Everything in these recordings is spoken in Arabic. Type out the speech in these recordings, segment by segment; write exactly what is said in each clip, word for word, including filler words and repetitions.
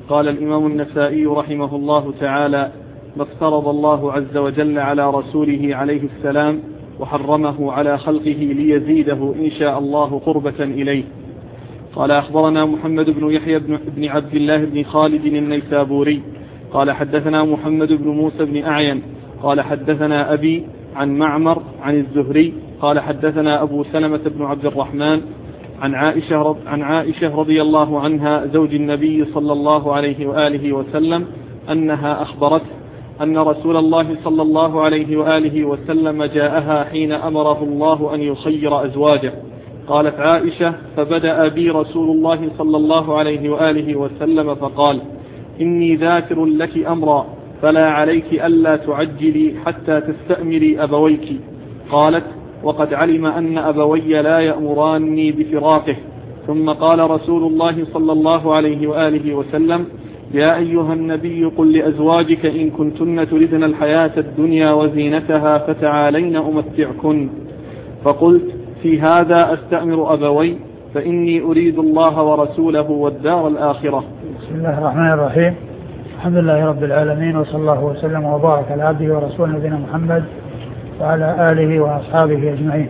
قال الإمام النسائي رحمه الله تعالى: ما افترض الله عز وجل على رسوله عليه السلام وحرمه على خلقه ليزيده إن شاء الله قربة إليه. قال أخبرنا محمد بن يحيى بن عبد الله بن خالد النيسابوري قال حدثنا محمد بن موسى بن أعين قال حدثنا أبي عن معمر عن الزهري قال حدثنا أبو سلمة بن عبد الرحمن عن عائشة, عن عائشة رضي الله عنها زوج النبي صلى الله عليه وآله وسلم أنها أخبرته أن رسول الله صلى الله عليه وآله وسلم جاءها حين أمره الله أن يخير أزواجه. قالت عائشة: فبدأ بي رسول الله صلى الله عليه وآله وسلم فقال: إني ذاكر لك أمرا فلا عليك ألا تعجلي حتى تستأمري أبويك. قالت: وقد علم أن أبوي لا يأمراني بفراقه. ثم قال رسول الله صلى الله عليه وآله وسلم: يا أيها النبي قل لأزواجك إن كنتن تردن الحياة الدنيا وزينتها فتعالين أمتعكن. فقلت: في هذا أستأمر أبوي فإني أريد الله ورسوله والدار الآخرة. بسم الله الرحمن الرحيم. الحمد لله رب العالمين، وصلى الله وسلم وبارك على عبده ورسوله نبينا محمد وعلى آله وأصحابه أجمعين.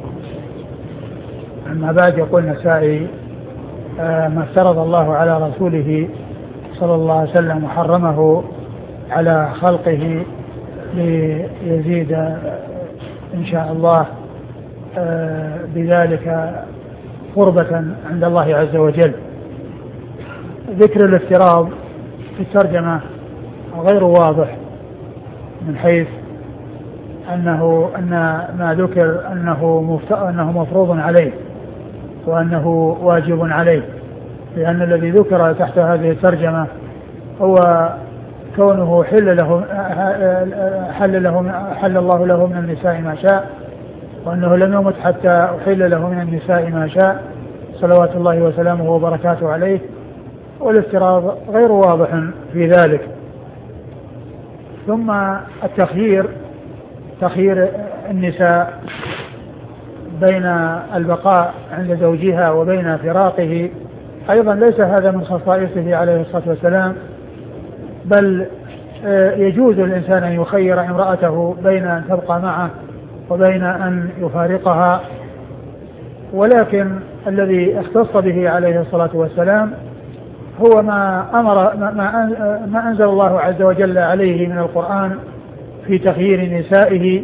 أما بعد، يقول النسائي: ما افترض الله على رسوله صلى الله عليه وسلم وحرمه على خلقه ليزيد إن شاء الله بذلك قربة عند الله عز وجل. ذكر الافتراض في الترجمة غير واضح، من حيث أنه أن ما ذكر أنه أنه مفروض عليه وأنه واجب عليه، لأن الذي ذكر تحت هذه الترجمة هو كونه حل له حل له حل الله له من النساء ما شاء، وأنه لم يمت حتى أحل له من النساء ما شاء صلوات الله وسلامه وبركاته عليه. والافتراض غير واضح في ذلك. ثم التخيير، تخيير النساء بين البقاء عند زوجها وبين فراقه، أيضا ليس هذا من خصائصه عليه الصلاة والسلام، بل يجوز للإنسان أن يخير امرأته بين أن تبقى معه وبين أن يفارقها. ولكن الذي اختص به عليه الصلاة والسلام هو ما أمر ما, ما أنزل الله عز وجل عليه من القرآن في تخيير نسائه،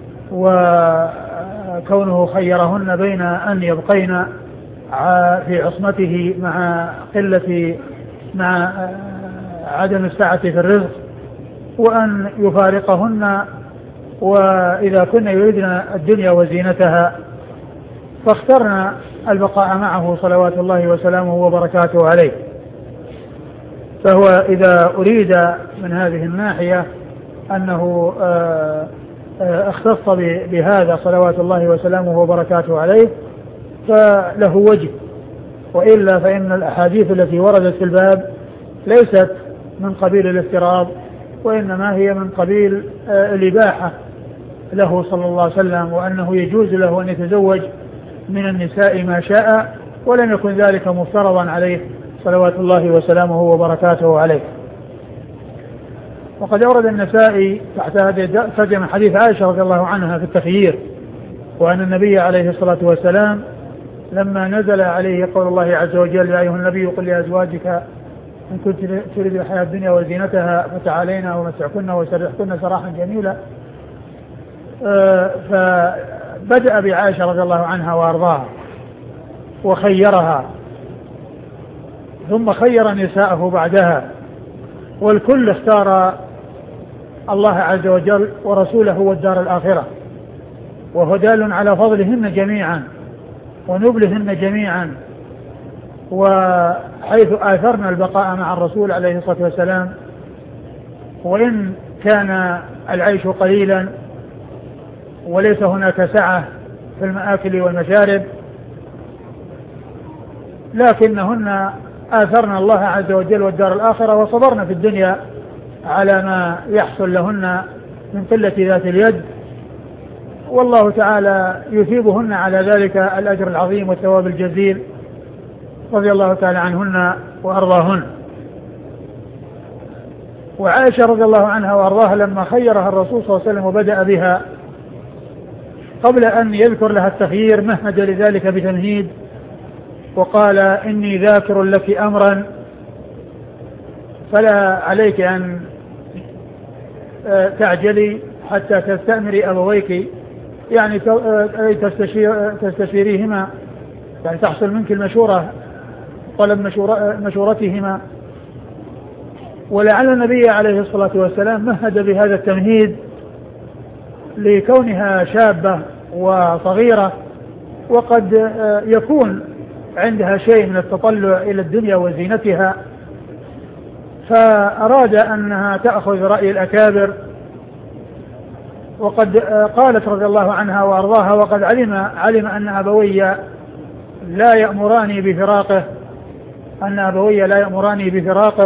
وكونه خيرهن بين أن يبقين في عصمته مع قلة مع عدم السعة في الرزق، وأن يفارقهن وإذا كنا يريدن الدنيا وزينتها، فاخترنا البقاء معه صلوات الله وسلامه وبركاته عليه. فهو إذا أريد من هذه الناحية أنه اختص بهذا صلوات الله وسلامه وبركاته عليه فله وجه، وإلا فإن الأحاديث التي وردت في الباب ليست من قبيل الافتراض، وإنما هي من قبيل الإباحة له صلى الله عليه وسلم، وأنه يجوز له أن يتزوج من النساء ما شاء، ولم يكن ذلك مفترضا عليه صلوات الله وسلامه وبركاته عليه. وقد أورد النسائي تحت هذه الترجمة حديث عائشة رضي الله عنها في التخيير، وأن النبي عليه الصلاة والسلام لما نزل عليه قول الله عز وجل: يا أيها النبي قل لأزواجك إن كنت تريد الحياة الدنيا وزينتها فتعالينا ومتعكن وسرحكن سراحا جميلا، فبدأ بعائشة رضي الله عنها وأرضاها وخيرها، ثم خير نساءه بعدها، والكل اختار الله عز وجل ورسوله والدار الآخرة، وهو دال على فضلهن جميعا ونبلهن جميعا. وحيث آثرنا البقاء مع الرسول عليه الصلاة والسلام، وإن كان العيش قليلا وليس هناك سعة في المآكل والمشارب، لكنهن آثرنا الله عز وجل والدار الآخرة، وصبرنا في الدنيا على ما يحصل لهن من قلة ذات اليد، والله تعالى يثيبهن على ذلك الأجر العظيم والثواب الجزيل، رضي الله تعالى عنهن وأرضاهن. وعائشة رضي الله عنها وأرضاها لما خيرها الرسول صلى الله عليه وسلم وبدأ بها قبل أن يذكر لها التخيير مهد لذلك بتمهيد وقال إني ذاكر لك أمرا فلا عليك أن تعجلي حتى تستأمري أبويك، يعني تستشير تستشيريهما، يعني تحصل منك المشورة طلب مشورة مشورتهما. ولعل النبي عليه الصلاة والسلام مهد بهذا التمهيد لكونها شابة وصغيرة وقد يكون عندها شيء من التطلع إلى الدنيا وزينتها، فأراد أنها تأخذ رأي الأكابر. وقد قالت رضي الله عنها وأرضاها وقد علم علم أن أبوي لا يأمراني بفراقه أن أبوي لا يأمراني بفراقه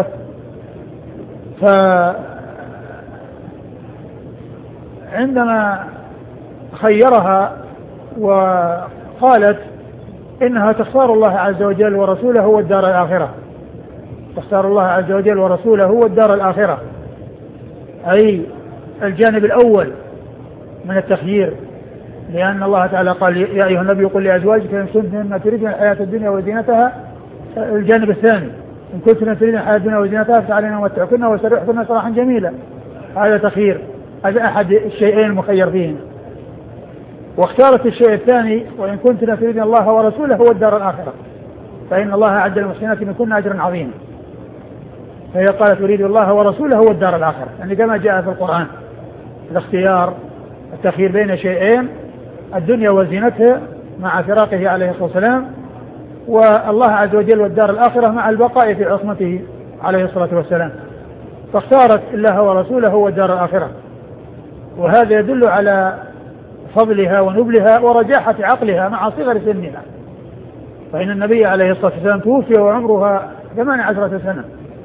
فعندما خيرها وقالت إنها تختار الله عز وجل ورسوله والدار الآخرة، تختار الله عز وجل ورسوله والدار الآخرة، أي الجانب الأول من التخيير، لأن الله تعالى قال يا أيها النبي قل لأزواجك إن كنتن تريدن الحياة الدنيا وزينتها، الجانب الثاني إن كنتن تريدن الحياة الدنيا وزينتها فتعالين أمتعكن وسرحكن سراحا جميلا، هذا تخيير، هذا أحد الشيئين المخير فيهم. واختارت الشيء الثاني وإن كنتن تريدن الله ورسوله والدار الآخرة فإن الله أعد للمحسنات منكن أجرا عظيما، فهي قالت تريد الله ورسوله والدار الآخرة، يعني كما جاء في القرآن الاختيار التخيير بين شيئين، الدنيا وزينتها مع فراقه عليه الصلاة والسلام، والله عز وجل والدار الآخرة مع البقاء في عصمته عليه الصلاة والسلام، فاختارت الله ورسوله والدار الآخرة. وهذا يدل على فضلها ونبلها ورجاحة عقلها مع صغر سنها، فإن النبي عليه الصلاة والسلام توفي وعمرها ثمان عشرة سنة،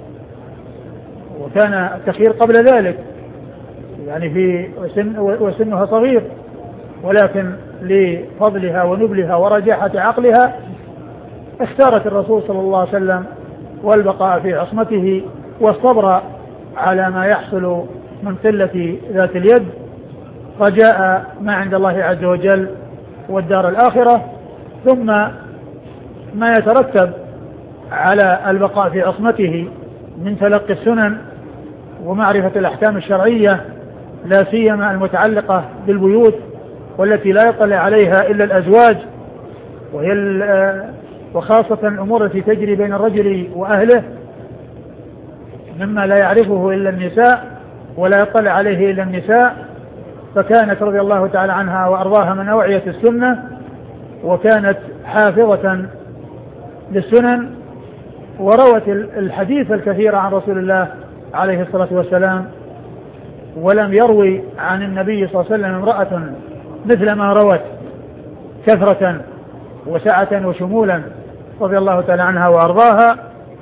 وكان التخيير قبل ذلك يعني في وسن وسنها صغير، ولكن لفضلها ونبلها ورجاحة عقلها اختارت الرسول صلى الله عليه وسلم والبقاء في عصمته والصبر على ما يحصل من قلة ذات اليد، رجاء ما عند الله عز وجل والدار الآخرة، ثم ما يترتب على البقاء في عصمته من تلقي السنن ومعرفة الأحكام الشرعية لا سيما المتعلقة بالبيوت والتي لا يطلع عليها إلا الأزواج، وهي وخاصة الأمور التي تجري بين الرجل وأهله مما لا يعرفه إلا النساء ولا يطلع عليه إلا النساء. فكانت رضي الله تعالى عنها وأرضاها من أوعية السنة، وكانت حافظة للسنن، وروت الحديث الكثير عن رسول الله عليه الصلاة والسلام، ولم يروي عن النبي صلى الله عليه وسلم امرأة مثل ما روت كثرة وسعة وشمولا رضي الله تعالى عنها وأرضاها،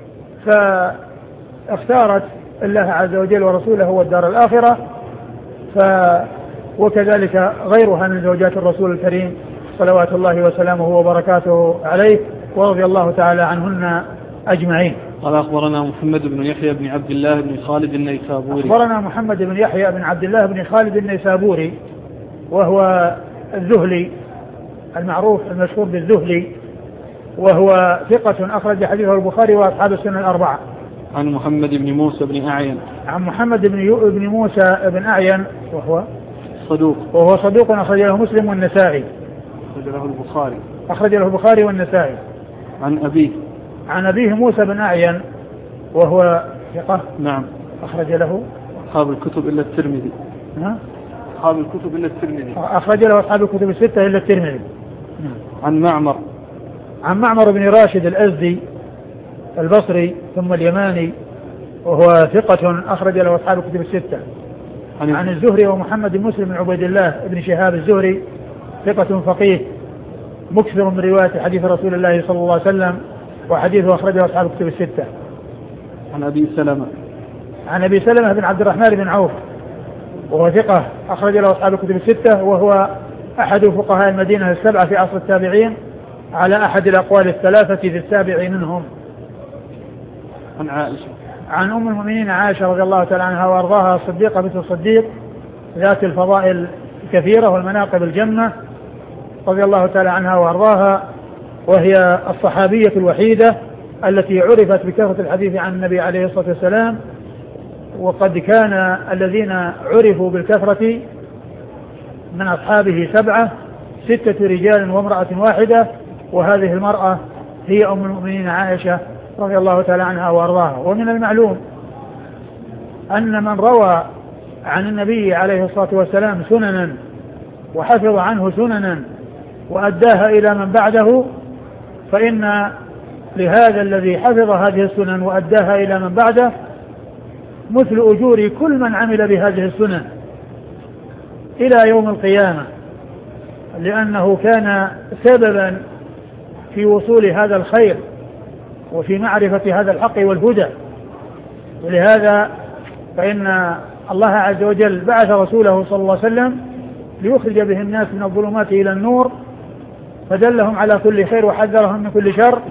فاختارت الله عز وجل ورسوله والدار الآخرة، ف وكذلك غيرها من زوجات الرسول الكريم صلوات الله وسلامه وبركاته عليه، ورضي الله تعالى عنهن أجمعين. قال أخبرنا محمد بن يحيى بن عبد الله بن خالد النيسابوري. أخبرنا محمد بن يحيى بن عبد الله بن خالد النيسابوري، وهو الذهلي المعروف المشهور بالذهلي، وهو ثقة أخرج حديثه البخاري وأصحاب السنن الأربعة. عن محمد بن موسى بن أعين. عن محمد بن بن موسى بن أعين وهو صدوق. وهو صدوق أخرج له مسلم والنسائي. أخرج له البخاري. أخرج له البخاري والنسائي. عن أبيه. عن أبيه موسى بن أعين وهو ثقة. نعم. أخرج له أصحاب الكتب إلا الترمذي. ها؟ أصحاب الكتب إلا الترمذي. أخرج له أصحاب الكتب الستة إلا الترمذي. عن معمر. عن معمر بن راشد الأزدي البصري ثم اليماني، وهو ثقة أخرج له أصحاب الكتب الستة. عن, عن الزهري ومحمد بن مسلم بن عبيد الله بن شهاب الزهري ثقة فقيه مكثر من رواية حديث رسول الله صلى الله عليه وسلم، وحديثه أخرجه أصحاب الكتب الستة. عن أبي سلمة. عن أبي سلمة بن عبد الرحمن بن عوف وهو ثقة أخرج له أصحاب الكتب الستة، وهو أحد فقهاء المدينة السبعة في عصر التابعين على أحد الأقوال الثلاثة في السابع منهم. عن عائشة. عن أم المؤمنين عائشة رضي الله تعالى عنها وأرضاها الصديقة بنت الصديق ذات الفضائل الكثيرة والمناقب الجمة رضي الله تعالى عنها وأرضاها، وهي الصحابية الوحيدة التي عرفت بكثرة الحديث عن النبي عليه الصلاة والسلام. وقد كان الذين عرفوا بالكثرة من أصحابه سبعة، ستة رجال وامرأة واحدة، وهذه المرأة هي أم المؤمنين عائشة رضي الله تعالى عنها وأرضاها. ومن المعلوم أن من روى عن النبي عليه الصلاة والسلام سننا وحفظ عنه سننا وأداها إلى من بعده، فإن لهذا الذي حفظ هذه السنن وأداها إلى من بعده مثل أجور كل من عمل بهذه السنن إلى يوم القيامة، لأنه كان سببا في وصول هذا الخير وفي معرفة هذا الحق والهدى. ولهذا فإن الله عز وجل بعث رسوله صلى الله عليه وسلم ليخرج به الناس من الظلمات إلى النور، فدلهم على كل خير وحذرهم من كل شر،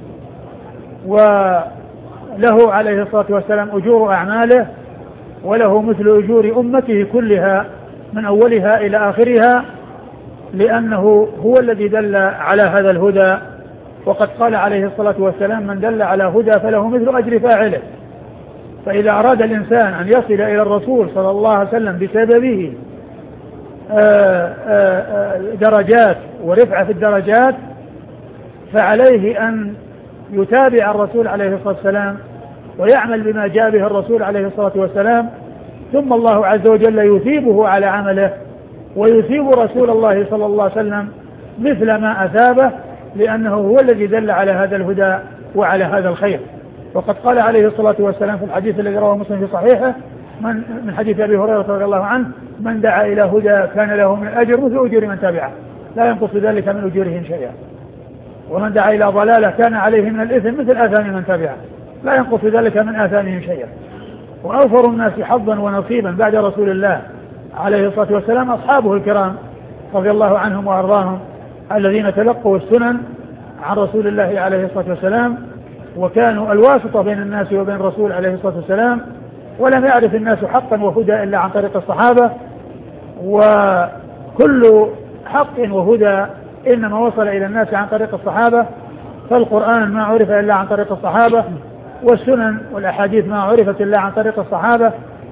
وله عليه الصلاة والسلام أجور أعماله، وله مثل أجور أمته كلها من أولها إلى آخرها، لأنه هو الذي دل على هذا الهدى. وقد قال عليه الصلاة والسلام: من دل على هدى فله مثل أجر فاعله. فإذا أراد الإنسان أن يصل إلى الرسول صلى الله عليه وسلم بسببه آآ آآ درجات ورفعة في الدرجات، فعليه أن يتابع الرسول عليه الصلاة والسلام ويعمل بما جاء به الرسول عليه الصلاة والسلام، ثم الله عز وجل يثيبه على عمله ويثيب رسول الله صلى الله عليه وسلم مثل ما أثابه، لأنه هو الذي دل على هذا الهدى وعلى هذا الخير. وقد قال عليه الصلاة والسلام في الحديث الذي رواه مسلم في صحيحه من, من حديث أبي هريرة رضي الله عنه: من دعا إلى هدى كان له من الأجر مثل أجور من تبعه لا ينقص ذلك من أجورهم شيئا، ومن دعا إلى ضلالة كان عليه من الإثم مثل آثام من تبعه لا ينقص ذلك من آثامهم شيئا. وأوفر الناس حظا ونصيبا بعد رسول الله عليه الصلاة والسلام أصحابه الكرام رضي الله عنهم وأرضاهم، الذين تلقوا السنن عن رسول الله عليه الصلاة والسلام، وكانوا الواسطة بين الناس وبين الرسول عليه الصلاة والسلام، ولم يعرف الناس حقا وهدى إلا عن طريق الصحابة. وكل حق وهدى إنما وصل إلى الناس عن طريق الصحابة، فالقرآن ما عرف إلا عن طريق الصحابة، والسنن والأحاديث ما عرفت إلا عن طريق الصحابة.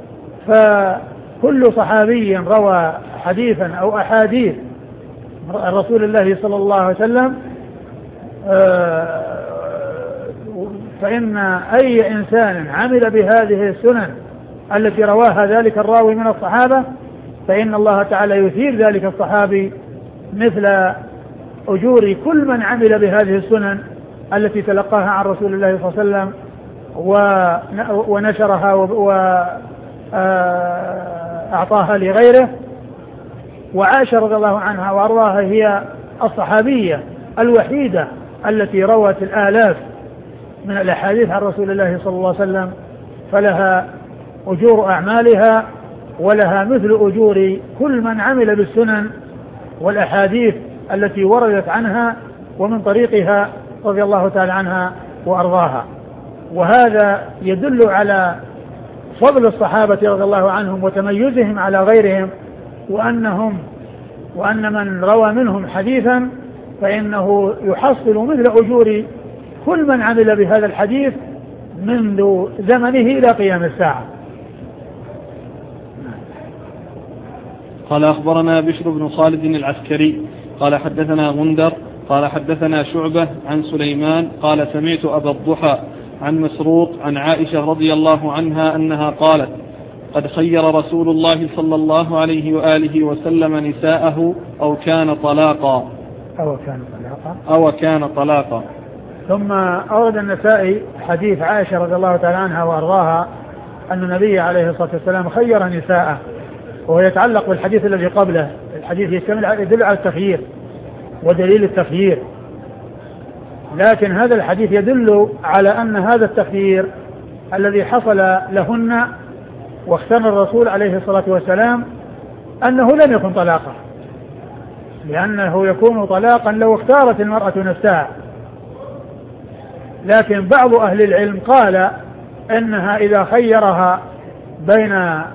فكل صحابي روى حديثا أو أحاديث رسول الله صلى الله عليه وسلم فإن أي إنسان عمل بهذه السنن التي رواها ذلك الراوي من الصحابة فإن الله تعالى يثير ذلك الصحابي مثل أجور كل من عمل بهذه السنن التي تلقاها عن رسول الله صلى الله عليه وسلم ونشرها وأعطاها لغيره. وعائشة رضي الله عنها وأرضاها هي الصحابية الوحيدة التي روت الآلاف من الأحاديث عن رسول الله صلى الله عليه وسلم، فلها أجور أعمالها ولها مثل أجور كل من عمل بالسنن والأحاديث التي وردت عنها ومن طريقها رضي الله تعالى عنها وأرضاها. وهذا يدل على فضل الصحابة رضي الله عنهم وتميزهم على غيرهم، وأنهم وأن من روى منهم حديثا فإنه يحصل مثل أجور كل من عمل بهذا الحديث منذ زمنه إلى قيام الساعة. قال أخبرنا بشر بن خالد العسكري قال حدثنا غندر قال حدثنا شعبة عن سليمان قال سمعت أبا الضحى عن مسروق عن عائشة رضي الله عنها أنها قالت: قد خير رسول الله صلى الله عليه وآله وسلم نساءه أو كان طلاقا أو كان طلاقا أو كان طلاقا. ثم أورد النسائي حديث عائشة رضي الله تعالى عنها وأرضاها أن النبي عليه الصلاة والسلام خير نساءه، وهو يتعلق بالحديث الذي قبله. الحديث يدل على التخيير ودليل التخيير، لكن هذا الحديث يدل على أن هذا التخيير الذي حصل لهن واختار الرسول عليه الصلاة والسلام أنه لم يكن طلاقا، لأنه يكون طلاقا لو اختارت المرأة نفسها. لكن بعض أهل العلم قال إنها إذا خيرها بين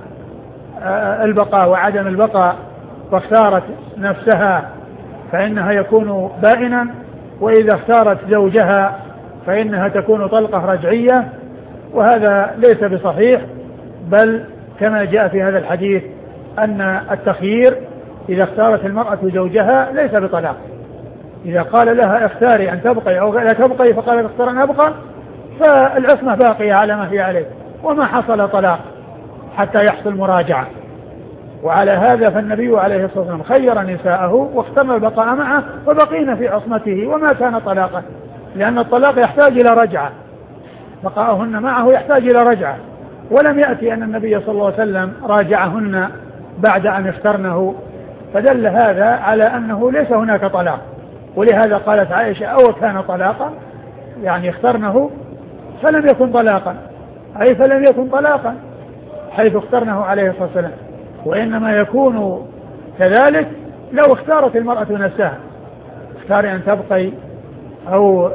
البقاء وعدم البقاء فاختارت نفسها فإنها يكون بائنا، وإذا اختارت زوجها فإنها تكون طلقة رجعية، وهذا ليس بصحيح، بل كما جاء في هذا الحديث أن التخيير إذا اختارت المرأة زوجها ليس بطلاق. إذا قال لها اختاري أن تبقي أو لا تبقي فقالت اختار أن أبقى، فالعصمة باقية على ما هي عليه، وما حصل طلاق حتى يحصل مراجعة. وعلى هذا فالنبي عليه الصلاة والسلام خير نساءه واختار البقاء معه وبقين في عصمته وما كان طلاقا، لأن الطلاق يحتاج إلى رجعة، بقاءهن معه يحتاج إلى رجعة، ولم يأتي أن النبي صلى الله عليه وسلم راجعهن بعد أن اخترنه، فدل هذا على أنه ليس هناك طلاق. ولهذا قالت عائشة أو كان طلاقا، يعني اخترنه فلم يكن طلاقا، أي فلم يكن طلاقا حيث اخترنه عليه الصلاة والسلام، وإنما يكون كذلك لو اختارت المرأة نفسها، اختاري أن تبقي أو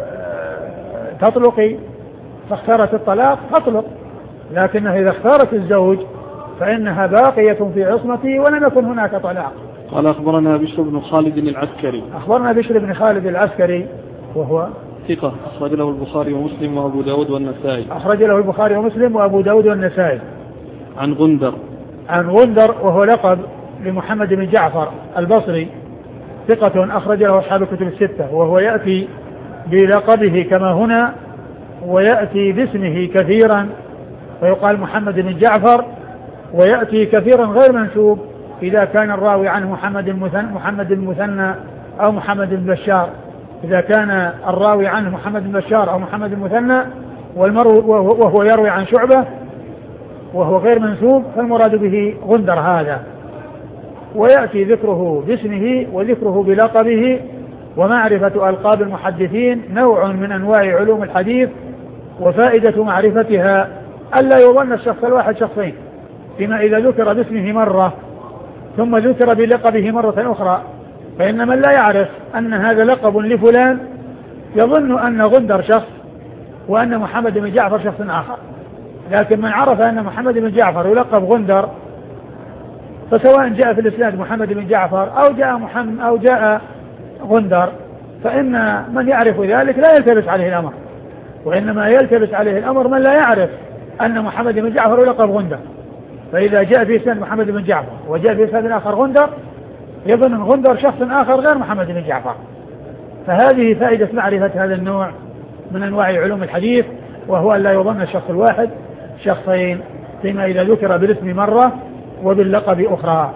تطلقي، فاختارت الطلاق تطلق، لكنها إذا اختارت الزوج فإنها باقية في عصمته ولم يكن هناك طلاق. قال أخبرنا بشر بن خالد العسكري. أخبرنا بشر بن خالد العسكري وهو ثقة، أخرج له البخاري ومسلم وأبو داود والنسائي. أخرج له البخاري ومسلم وأبو داود والنسائي. عن غندر. عن غندر وهو لقب لمحمد بن جعفر البصري، ثقة أخرج له أصحاب الكتب الستة، وهو يأتي بلقبه كما هنا، ويأتي باسمه كثيرا ويقال محمد بن جعفر، ويأتي كثيرا غير منسوب إذا كان الراوي عنه محمد المثنى, محمد المثنى أو محمد بن بشار. إذا كان الراوي عنه محمد بن بشار أو محمد المثنى وهو يروي عن شعبة وهو غير منسوب فالمراد به غندر هذا. ويأتي ذكره باسمه وذكره بلقبه. ومعرفة ألقاب المحدثين نوع من أنواع علوم الحديث، وفائدة معرفتها ألا يظن الشخص الواحد شخصين، فيما إذا ذكر باسمه مرة ثم ذكر بلقبه مرة أخرى، فإن من لا يعرف أن هذا لقب لفلان يظن أن غندر شخص وأن محمد بن جعفر شخص آخر. لكن من عرف أن محمد بن جعفر يلقب غندر، فسواء جاء في الإسناد محمد بن جعفر أو جاء محمد أو جاء غندر، فإن من يعرف ذلك لا يلتبس عليه الأمر، وإنما يلتبس عليه الأمر من لا يعرف أن محمد بن جعفر يلقب غندر. فإذا جاء في إسناد محمد بن جعفر وجاء في إسناد آخر غندر، يظن غندر شخص آخر غير محمد بن جعفر. فهذه فائدة معرفة هذا النوع من أنواع علوم الحديث، وهو أن لا يظن الشخص الواحد شخصين، فيما إذا ذكر بالاسم مرة وباللقب أخرى.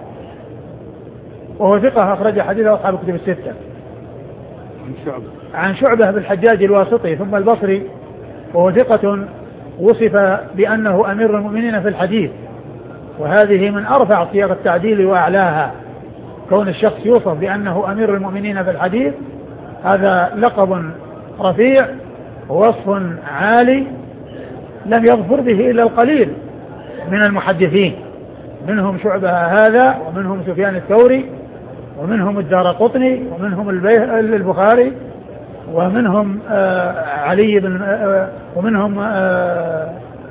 وهو ثقة أخرج حديثه أصحاب الكتب الستة. عن شعبة عن شعبة بالحجاج الواسطي ثم البصري، وهو ثقة وصف بأنه أمير المؤمنين في الحديث، وهذه من أرفع صيغ التعديل وأعلاها، كون الشخص يوصف بأنه أمير المؤمنين في الحديث، هذا لقب رفيع ووصف عالي لم يظفر به إلا القليل من المحدثين، منهم شعبة هذا، ومنهم سفيان الثوري، ومنهم الدارقطني، ومنهم البخاري، ومنهم آه علي بن آه ومنهم آه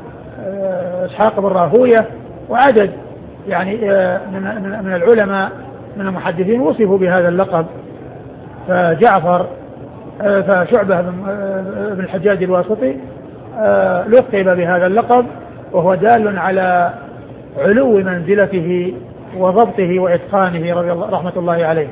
آه إسحاق بن راهوية، وعدد يعني آه من, من, من العلماء من المحدثين وصفوا بهذا اللقب. فجعفر آه فشعبة بن, آه بن الحجاج الواسطي آه لقب بهذا اللقب، وهو دال على علو منزلته وضبطه وإتقانه رضي الله رحمة الله عليه.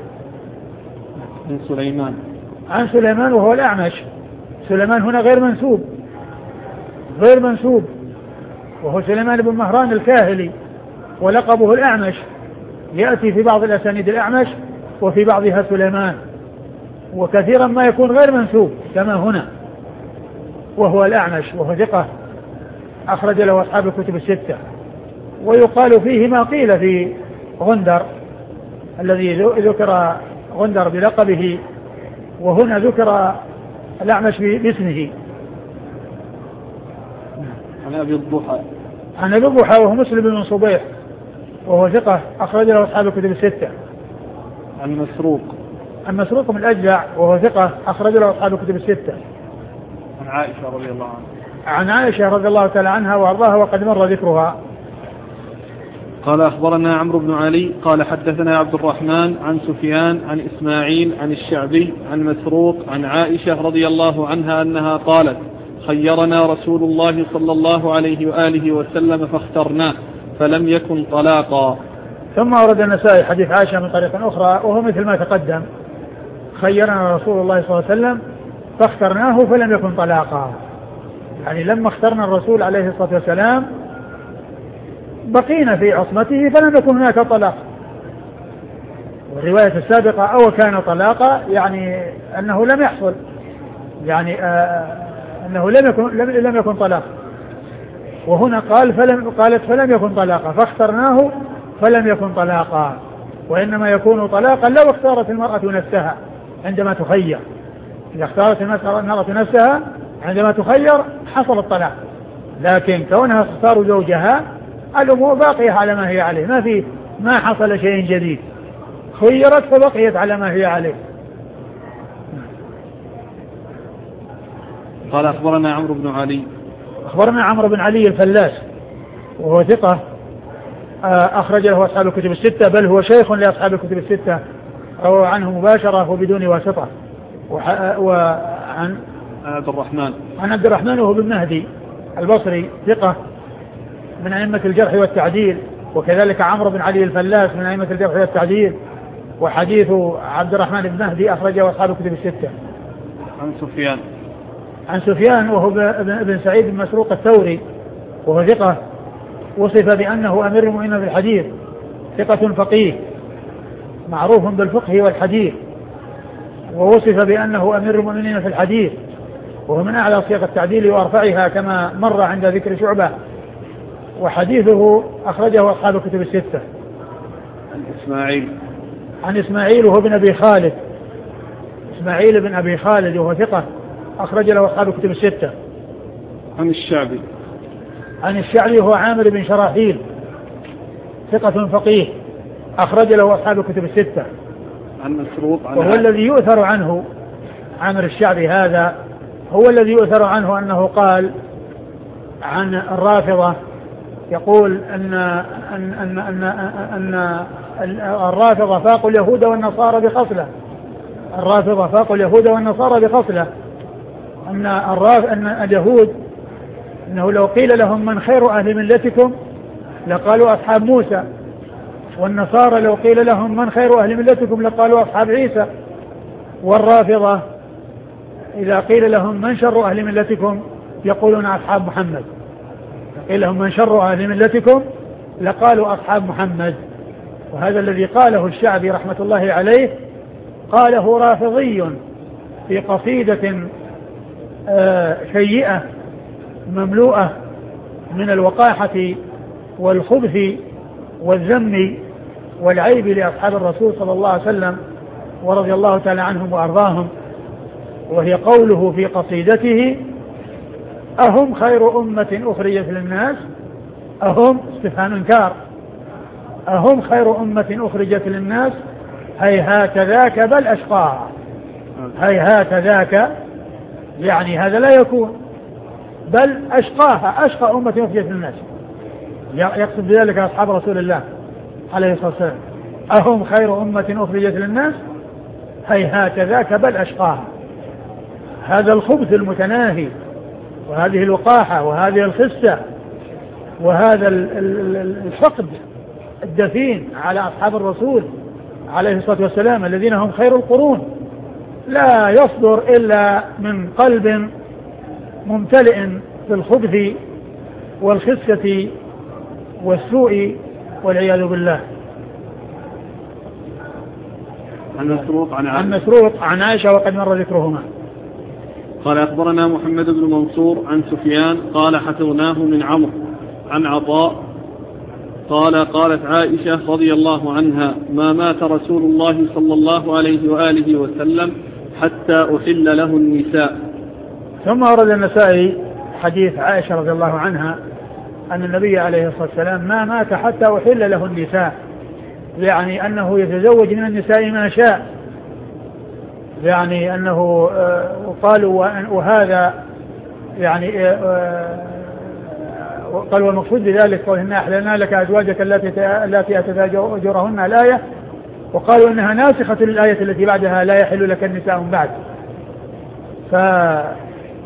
عن سليمان. عن سليمان وهو الأعمش. سليمان هنا غير منسوب غير منسوب وهو سليمان بن مهران الكاهلي، ولقبه الأعمش، يأتي في بعض الأسانيد الأعمش وفي بعضها سليمان، وكثيرا ما يكون غير منسوب كما هنا، وهو الأعمش، وهو ثقة أخرج له أصحاب الكتب الستة. ويقال فيه ما قيل في غندر الذي ذكر غندر بلقبه، وهنا ذكر الأعمش باسمه. عن أبي الضحى. عن أبي الضحى وهو مسلم بن صبيح، وهو ثقة أخرج له أصحاب الكتب الستة. عن مسروق. عن مسروق من الأجدع وهو ثقة أخرج له أصحاب الكتب الستة. عن عائشة رضي الله عنها. عن عائشة رضي الله تعالى عنها وأرضاها وقد مر ذكرها. قال أخبرنا عمرو بن علي قال حدثنا عبد الرحمن عن سفيان عن إسماعيل عن الشعبي عن مسروق عن عائشة رضي الله عنها أنها قالت خيرنا رسول الله صلى الله عليه وآله وسلم فاخترناه فلم يكن طلاقا. ثم ورد النسائي حديث عائشة من طريق أخرى وهو مثل ما تقدم، خيرنا رسول الله صلى الله عليه وسلم فاخترناه فلم يكن طلاقا، يعني لما اخترنا الرسول عليه الصلاة والسلام بقينا في عصمته فلم يكن هناك طلاق. والرواية السابقة أو كان طلاقا يعني أنه لم يحصل، يعني آه أنه لم يكن, لم, لم يكن طلاق، وهنا قال فلم قالت فلم يكن طلاقا فاخترناه فلم يكن طلاقا، وإنما يكون طلاقا لو اختارت المرأة نفسها عندما تخير. إذا اختارت المرأة نفسها عندما تخير حصل الطلاق، لكن كونها اختار زوجها الأمور باقية على ما هي عليه، ما في ما حصل شيء جديد، خيرت فبقيت على ما هي عليه. قال أخبرنا عمرو بن علي أخبرنا عمرو بن علي الفلاس وهو ثقة أخرج له أصحاب الكتب الستة، بل هو شيخ لأصحاب الكتب الستة أو عنه مباشرة وبدون واسطة. وعن عبد الرحمن عن عبد الرحمن وهو بن مهدي البصري ثقة من أئمة الجرح والتعديل، وكذلك عمرو بن علي الفلاس من أئمة الجرح والتعديل، وحديث عبد الرحمن بن مهدي أخرجه أصحاب الكتب الستة. عن سفيان عن سفيان وهو بن سعيد بن مسروق الثوري وهو ثقة، وصف بأنه أمير المؤمنين في الحديث، ثقة فقيه معروف بالفقه والحديث، ووصف بأنه أمير المؤمنين في الحديث، وهو من أعلى صيغ التعديل وأرفعها كما مر عند ذكر شعبة، وحديثه أخرجه أصحاب الكتب الستة. عن إسماعيل عن إسماعيل وهو بن أبي خالد إسماعيل بن أبي خالد وهو ثقة أخرج له أصحاب الكتب الستة. عن الشعبي عن الشعبي هو عامر بن شراحيل ثقة فقيه أخرج له أصحاب الكتب الستة. عن مسروق وهو الذي يؤثر عنه عامر الشعبي هذا هو الذي يؤثر عنه أنه قال عن الرافضة، يقول أن أن أن أن, أن الرافضة فاقوا اليهود والنصارى بخصلة الرافضة فاقوا اليهود والنصارى بخصلة أن الراف أن اليهود أنه لو قيل لهم من خير أهل ملتكم لقالوا أصحاب موسى، والنصارى لو قيل لهم من خير أهل ملتكم لقالوا أصحاب عيسى، والرافضة إذا قيل لهم من شر أهل ملتكم يقولون أصحاب محمد، قيل لهم من شر أهل ملتكم لقالوا أصحاب محمد. وهذا الذي قاله الشعبي رحمة الله عليه قاله رافضي في قصيدة سيئة مملوءة من الوقاحة والخبث والذم والعيب لأصحاب الرسول صلى الله عليه وسلم ورضي الله تعالى عنهم وأرضاهم، وهي قوله في قصيدته أهم خير أمة أخرجت للناس، أهم استفهام إنكار، أهم خير أمة أخرجت للناس هيهات ذاك بل أشقاها، هيهات ذاك يعني هذا لا يكون، بل أشقاها أشقى أمة أخرجت للناس، يقصد بذلك أصحاب رسول الله عليه الصلاة والسلام، أهم خير أمة أخرجت للناس هيهات ذاك بل أشقاها. هذا الخبث المتناهي وهذه الوقاحة وهذه الخسة وهذا الحقد الدفين على أصحاب الرسول عليه الصلاة والسلام الذين هم خير القرون لا يصدر إلا من قلب ممتلئ بالخبث والخسة والسوء والعياذ بالله. عن مسروق عن, عن مسروق عن عائشة وقد مر ذكرهما. قال أخبرنا محمد بن منصور عن سفيان قال حفظناه من عمرو عن عطاء قال قالت عائشة رضي الله عنها ما مات رسول الله صلى الله عليه وآله وسلم حتى أحل له النساء. ثم ورد النسائي حديث عائشة رضي الله عنها أن النبي عليه الصلاة والسلام ما مات حتى أحل له النساء، يعني أنه يتزوج من النساء ما شاء، يعني أنه قالوا وهذا يعني قال والمقصود بذلك قال إنا أحللنا لك أزواجك التي آتيت أجورهن الآية، وقالوا إنها ناسخة للآية التي بعدها لا يحل لك النساء من بعد. فلم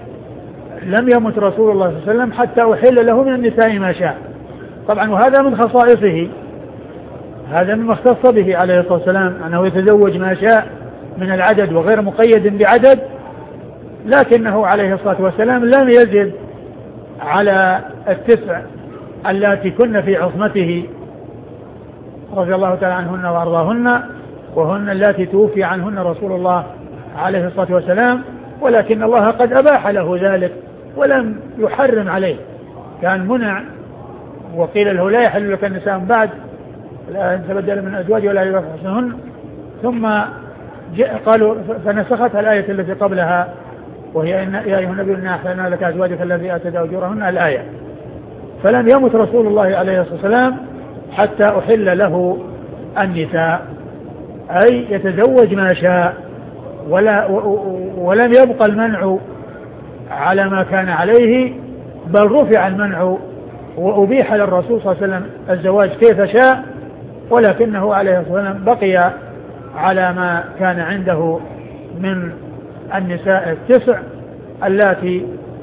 يمت رسول الله صلى الله عليه وسلم حتى أحل له من النساء ما شاء. طبعا وهذا من خصائصه، هذا مما اختص به عليه الصلاة والسلام أنه يتزوج ما شاء من العدد وغير مقيد بعدد، لكنه عليه الصلاة والسلام لم يزد على التسع التي كن في عصمته رضي الله تعالى عنهن وأرضاهن، وهن التي توفي عنهن رسول الله عليه الصلاة والسلام، ولكن الله قد أباح له ذلك ولم يحرم عليه، كان منع وقيل له لا يحل لك النساء من بعد لا تبدل من أزواج ولا يبقى حسنهن، ثم قالوا فنسختها الآية التي قبلها وهي إن يا أيها النبي إنا أحللنا لك أزواجك الذي آتيت أجورهن الآية. فلم يمت رسول الله عليه الصلاة والسلام حتى أحل له النساء، أي يتزوج ما شاء، ولا ولم يبقى المنع على ما كان عليه، بل رفع المنع وأبيح للرسول صلى الله عليه وسلم الزواج كيف شاء، ولكنه عليه الصلاة والسلام بقي على ما كان عنده من النساء التسع اللاتي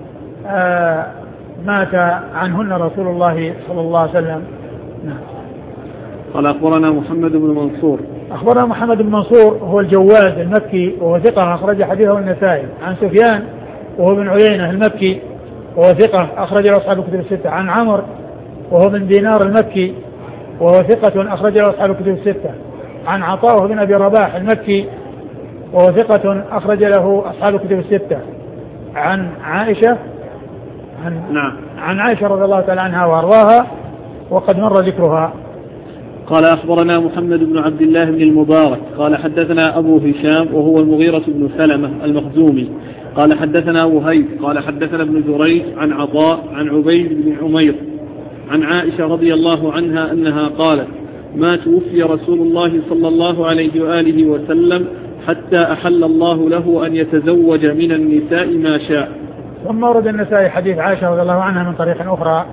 آه مات عنهن رسول الله صلى الله عليه وسلم. نعم. قال أخبرنا محمد بن منصور. أخبرنا محمد بن منصور هو الجواد المكي وهو ثقة أخرج حديثه النسائي، عن سفيان وهو بن عيينة المكي وهو ثقة أخرج له أصحاب الكتب الستة، عن عمرو وهو بن دينار المكي وهو ثقة أخرج له أصحاب الكتب الستة، عن عطاء وهو بن أبي رباح المكي وهو ثقة أخرج له أصحاب الكتب الستة، عن عائشة عن, نعم. عن عائشة رضي الله تعالى عنها وأرضاها وقد مر ذكرها. قال أخبرنا محمد بن عبد الله بن المبارك قال حدثنا أبو هشام وهو المغيرة بن سلمة المخزومي قال حدثنا وهيب قال حدثنا ابن جريج عن عطاء عن عبيد بن عمير عن عائشة رضي الله عنها أنها قالت ما توفي رسول الله صلى الله عليه وآله وسلم حتى أحل الله له أن يتزوج من النساء ما شاء. ثم ورد النسائي حديث عائشة رضي الله عنها من طريق أخرى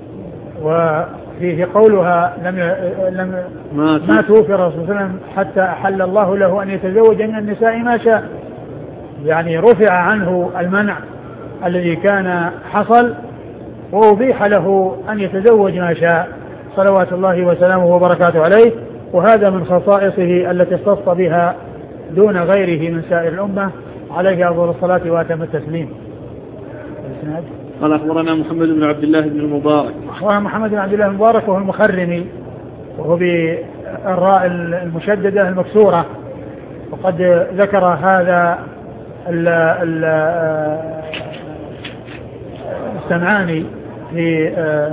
وفيه قولها لم لم ما توفي رسول الله صلى الله عليه وسلم حتى أحل الله له أن يتزوج من النساء ما شاء، يعني رفع عنه المنع الذي كان حصل وأبيح له أن يتزوج ما شاء صلوات الله وسلامه وبركاته عليه، وهذا من خصائصه التي اختص بها دون غيره من سائر الأمة عليه أفضل الصلاة وأتم التسليم. قال أخبرنا محمد بن عبد الله بن المبارك. أخبرنا محمد بن عبد الله بن المبارك وهو المخرمي وهو بالراء المشددة المكسورة، وقد ذكر هذا السمعاني في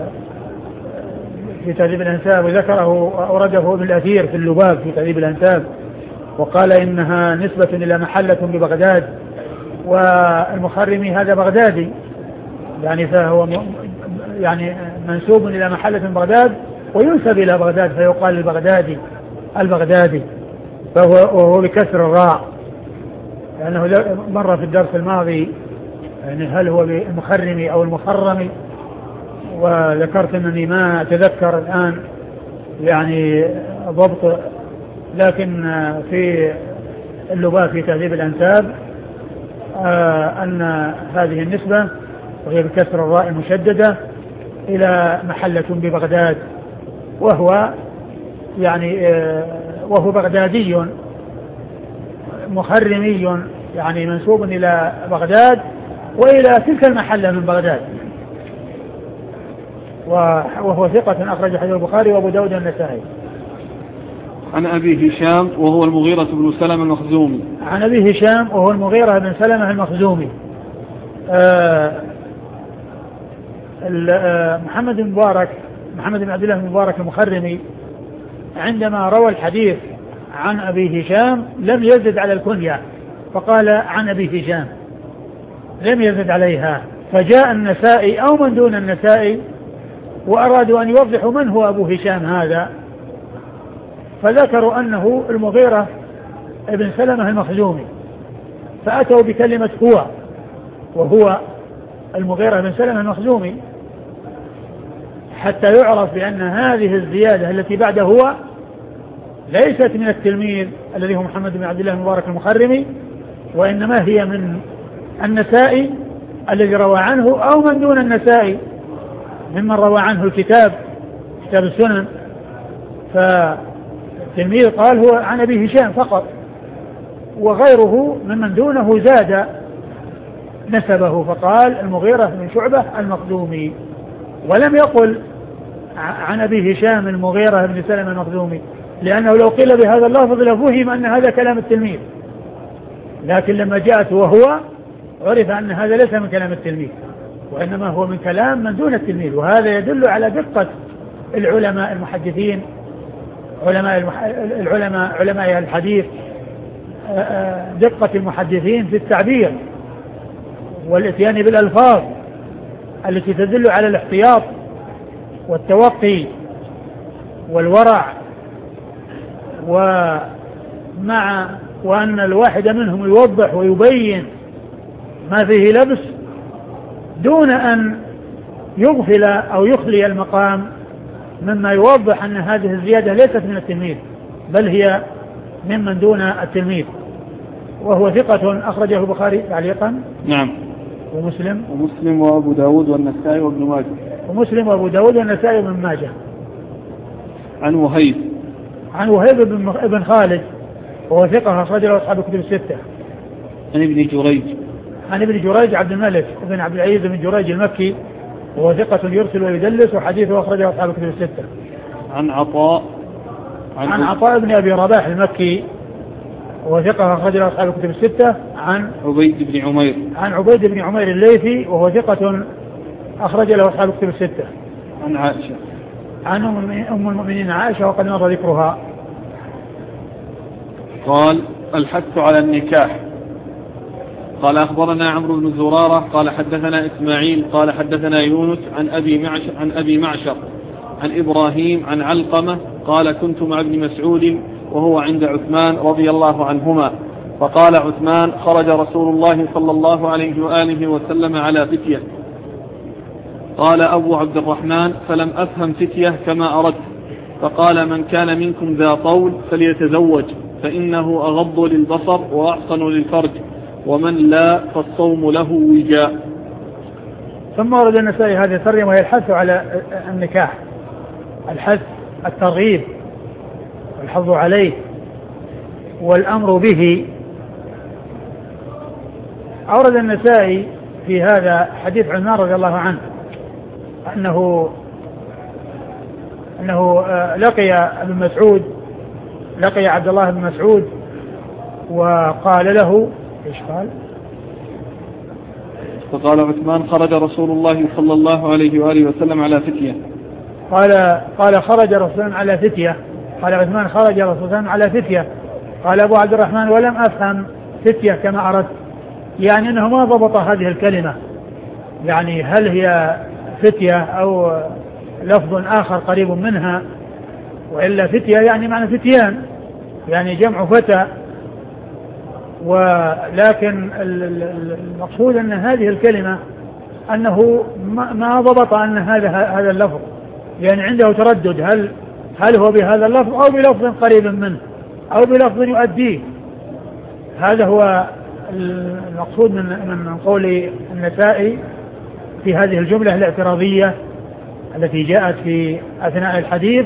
في تهذيب الأنساب، وذكره أورده ابن الأثير في اللباب في تهذيب الأنساب، وقال إنها نسبة إلى محلة ببغداد، والمخرمي هذا بغدادي يعني فهو يعني منسوب إلى محلة بغداد وينسب إلى بغداد فيقال البغدادي البغدادي، فهو وهو بكسر الراء، لأنه يعني مر في الدرس الماضي يعني هل هو المخرمي أو المخرمي، وذكرت أنني ما أتذكر الآن يعني ضبط، لكن في اللباب في تهذيب الأنساب آه أن هذه النسبة وهي بكسر الراء المشددة إلى محلة ببغداد، وهو يعني آه وهو بغدادي مخرمي يعني منسوب إلى بغداد وإلى تلك المحلة من بغداد، وهو ثقة أخرج حديث البخاري وأبو داود النسائي. عن أبي هشام وهو المغيرة بن سلمة المخزومي. عن أبي هشام وهو المغيرة بن سلمة المخزومي. آه محمد بن مبارك محمد بن عبد الله بن مبارك المخرمي عندما روى الحديث عن أبي هشام لم يزد على الكنية، فقال عن أبي هشام لم يزد عليها، فجاء النسائي أو من دون النسائي وأرادوا أن يوضحوا من هو أبو هشام هذا، فذكروا أنه المغيرة ابن سلمة المخزومي، فأتوا بكلمة هو، وهو المغيرة بن سلمة المخزومي، حتى يعرف بأن هذه الزيادة التي بعد هو ليست من التلميذ الذي هو محمد بن عبد الله المبارك المخرمي، وإنما هي من النسائي الذي روى عنه أو من دون النسائي ممن روى عنه الكتاب كتاب السنن. فالتلميذ قال هو عن أبي هشام فقط، وغيره ممن دونه زاد نسبه فقال المغيرة بن شعبة المخزومي، ولم يقل عن أبي هشام المغيرة بن سلمة المخزومي، لأنه لو قيل بهذا اللفظ لفهم أن هذا كلام التلميذ، لكن لما جاءت وهو عرف أن هذا ليس من كلام التلميذ وإنما هو من كلام من دون التلميذ. وهذا يدل على دقة العلماء المحدثين علماء المح... العلماء علماء الحديث، دقة المحدثين في التعبير والاتيان بالألفاظ التي تدل على الاحتياط والتوقي والورع، ومع وأن الواحد منهم يوضح ويبين ما فيه لبس دون أن يغفل أو يخلي المقام مما يوضح أن هذه الزيادة ليست من التلميذ بل هي ممن دون التلميذ. وهو ثقة أخرجه البخاري تعليقا. نعم. ومسلم ومسلم وأبو داود والنسائي وابن ماجه. ومسلم وأبو داود والنسائي وابن ماجه. عن وهيب عن وهيب بن خالد وهو ثقة أخرجه أصحاب الكتب الستة. عن ابن جريج عن ابن جريج عبد الملك بن عبد العزيز بن جريج المكي وهو ثقة يرسل ويدلس وحديثه أخرجه أصحاب الكتب الستة. عن عطاء عن, عن عطاء بن أبي رباح المكي وهو ثقة أخرجه أصحاب الكتب الستة. عن عبيد بن عمير عن عبيد بن عمير الليثي وهو ثقة أخرج له أصحاب الكتب الستة. عن عائشة عن أم المؤمنين عائشة وقد مر ذكرها. قال الحث على النكاح. قال أخبرنا عمرو بن زرارة قال حدثنا إسماعيل قال حدثنا يونس عن أبي معشر عن أبي معشر عن إبراهيم عن علقمة قال كنت مع ابن مسعود وهو عند عثمان رضي الله عنهما فقال عثمان خرج رسول الله صلى الله عليه وآله وسلم على فتية. قال أبو عبد الرحمن فلم أفهم فتية كما أردت، فقال من كان منكم ذا طول فليتزوج فإنه أغض للبصر وأحصن للفرج ومن لا فالصوم له وجاء. ثم ورد النسائي هذه الترجمة وهي الحث على النكاح، الحث الترغيب والحظ عليه والأمر به. أورد النسائي في هذا حديث عثمان رضي الله عنه أنه أنه لقي ابن مسعود لقي عبد الله بن مسعود وقال له إيش قال؟ فقال عثمان خرج رسول الله صلى الله عليه وآله وسلم على فتية. قال قال خرج رسول على فتية. قال عثمان خرج رسول على فتية. قال أبو عبد الرحمن ولم أفهم فتية كما أردت، يعني أنه ما ضبط هذه الكلمة، يعني هل هي فتية أو لفظ آخر قريب منها، وإلا فتية يعني معنى فتيان يعني جمع فتى. ولكن المقصود أن هذه الكلمة أنه ما ضبط أن هذا هذا اللفظ، يعني عنده تردد هل هل هو بهذا اللفظ أو بلفظ قريب منه أو بلفظ يؤديه. هذا هو المقصود من من قول النسائي في هذه الجملة الاعتراضية التي جاءت في أثناء الحديث،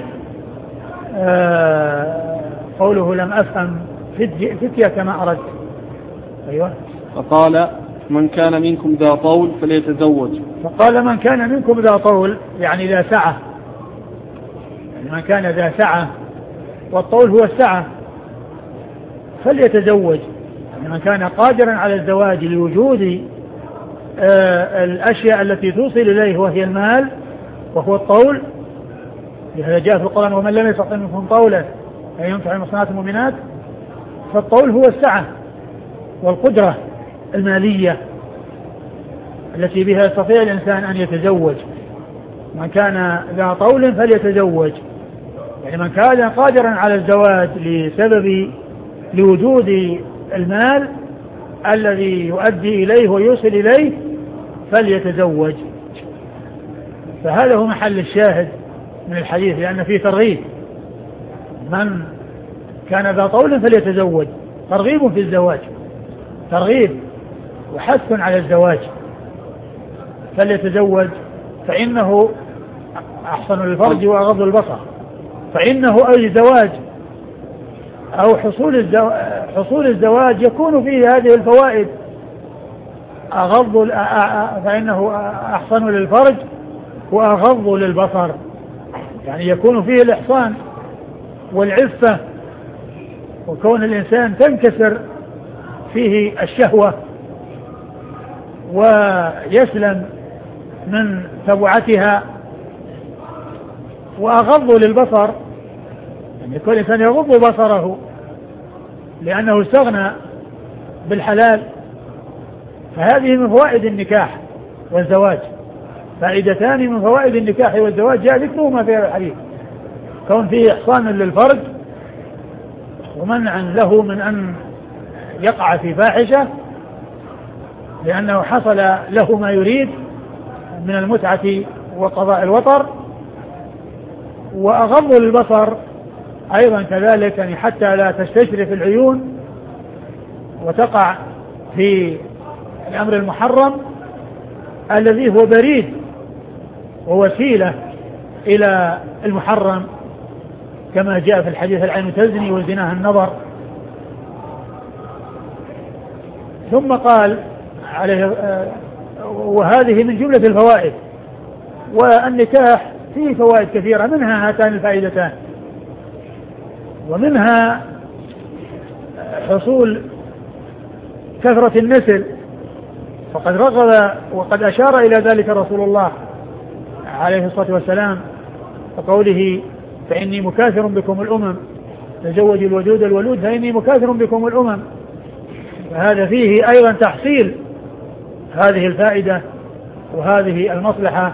قوله لم أفهم فتية كما أردت. أيوة. فقال من كان منكم ذا طول فليتزوج. فقال من كان منكم ذا طول يعني ذا سعة، يعني من كان ذا سعة، والطول هو السعة، فليتزوج. يعني من كان قادرا على الزواج لوجود آه الأشياء التي توصل إليه وهي المال وهو الطول، لهذا جاء في القرآن ومن لم يستطع منكم طولا أن ينفع المحصنات المؤمنات. فالطول هو السعة والقدرة المالية التي بها يستطيع الإنسان أن يتزوج. من كان ذا طول فليتزوج، يعني من كان قادرا على الزواج لسبب لوجود المال الذي يؤدي إليه ويوصل إليه فليتزوج. فهذا هو محل الشاهد من الحديث، لأن فيه ترغيب، من كان ذا طول فليتزوج، ترغيب في الزواج، ترغيب وحث على الزواج. فليتزوج فإنه أحسن للفرج وأغض البصر، فإنه أي زواج أو حصول الزواج, حصول الزواج يكون فيه هذه الفوائد، أغض فإنه أحسن للفرج وأغض للبصر، يعني يكون فيه الإحصان والعفة، وكون الإنسان تنكسر فيه الشهوة ويسلم من تبعتها، وأغض للبصر، يعني كل إنسان يغض بصره لأنه استغنى بالحلال. فهذه من فوائد النكاح والزواج، فائدتان من فوائد النكاح والزواج جاء ذكرهما في هذا الحديث، كون فيه إحصان للفرج ومنعا له من أن يقع في فاحشة لأنه حصل له ما يريد من المتعة وقضاء الوطر، وأغض للبصر أيضا كذلك، يعني حتى لا تستشرف العيون وتقع في الأمر المحرم الذي هو بريد ووسيلة إلى المحرم، كما جاء في الحديث العين تزني وزناها النظر. ثم قال عليه وهذه من جملة الفوائد. والنكاح فيه فوائد كثيرة، منها هاتان الفائدتان، ومنها حصول كثرة النسل، فقد رغب وقد أشار إلى ذلك رسول الله عليه الصلاة والسلام وقوله فإني مكاثر بكم الأمم، تزوج الودود الولود فإني مكاثر بكم الأمم. فهذا فيه أيضا تحصيل هذه الفائدة وهذه المصلحة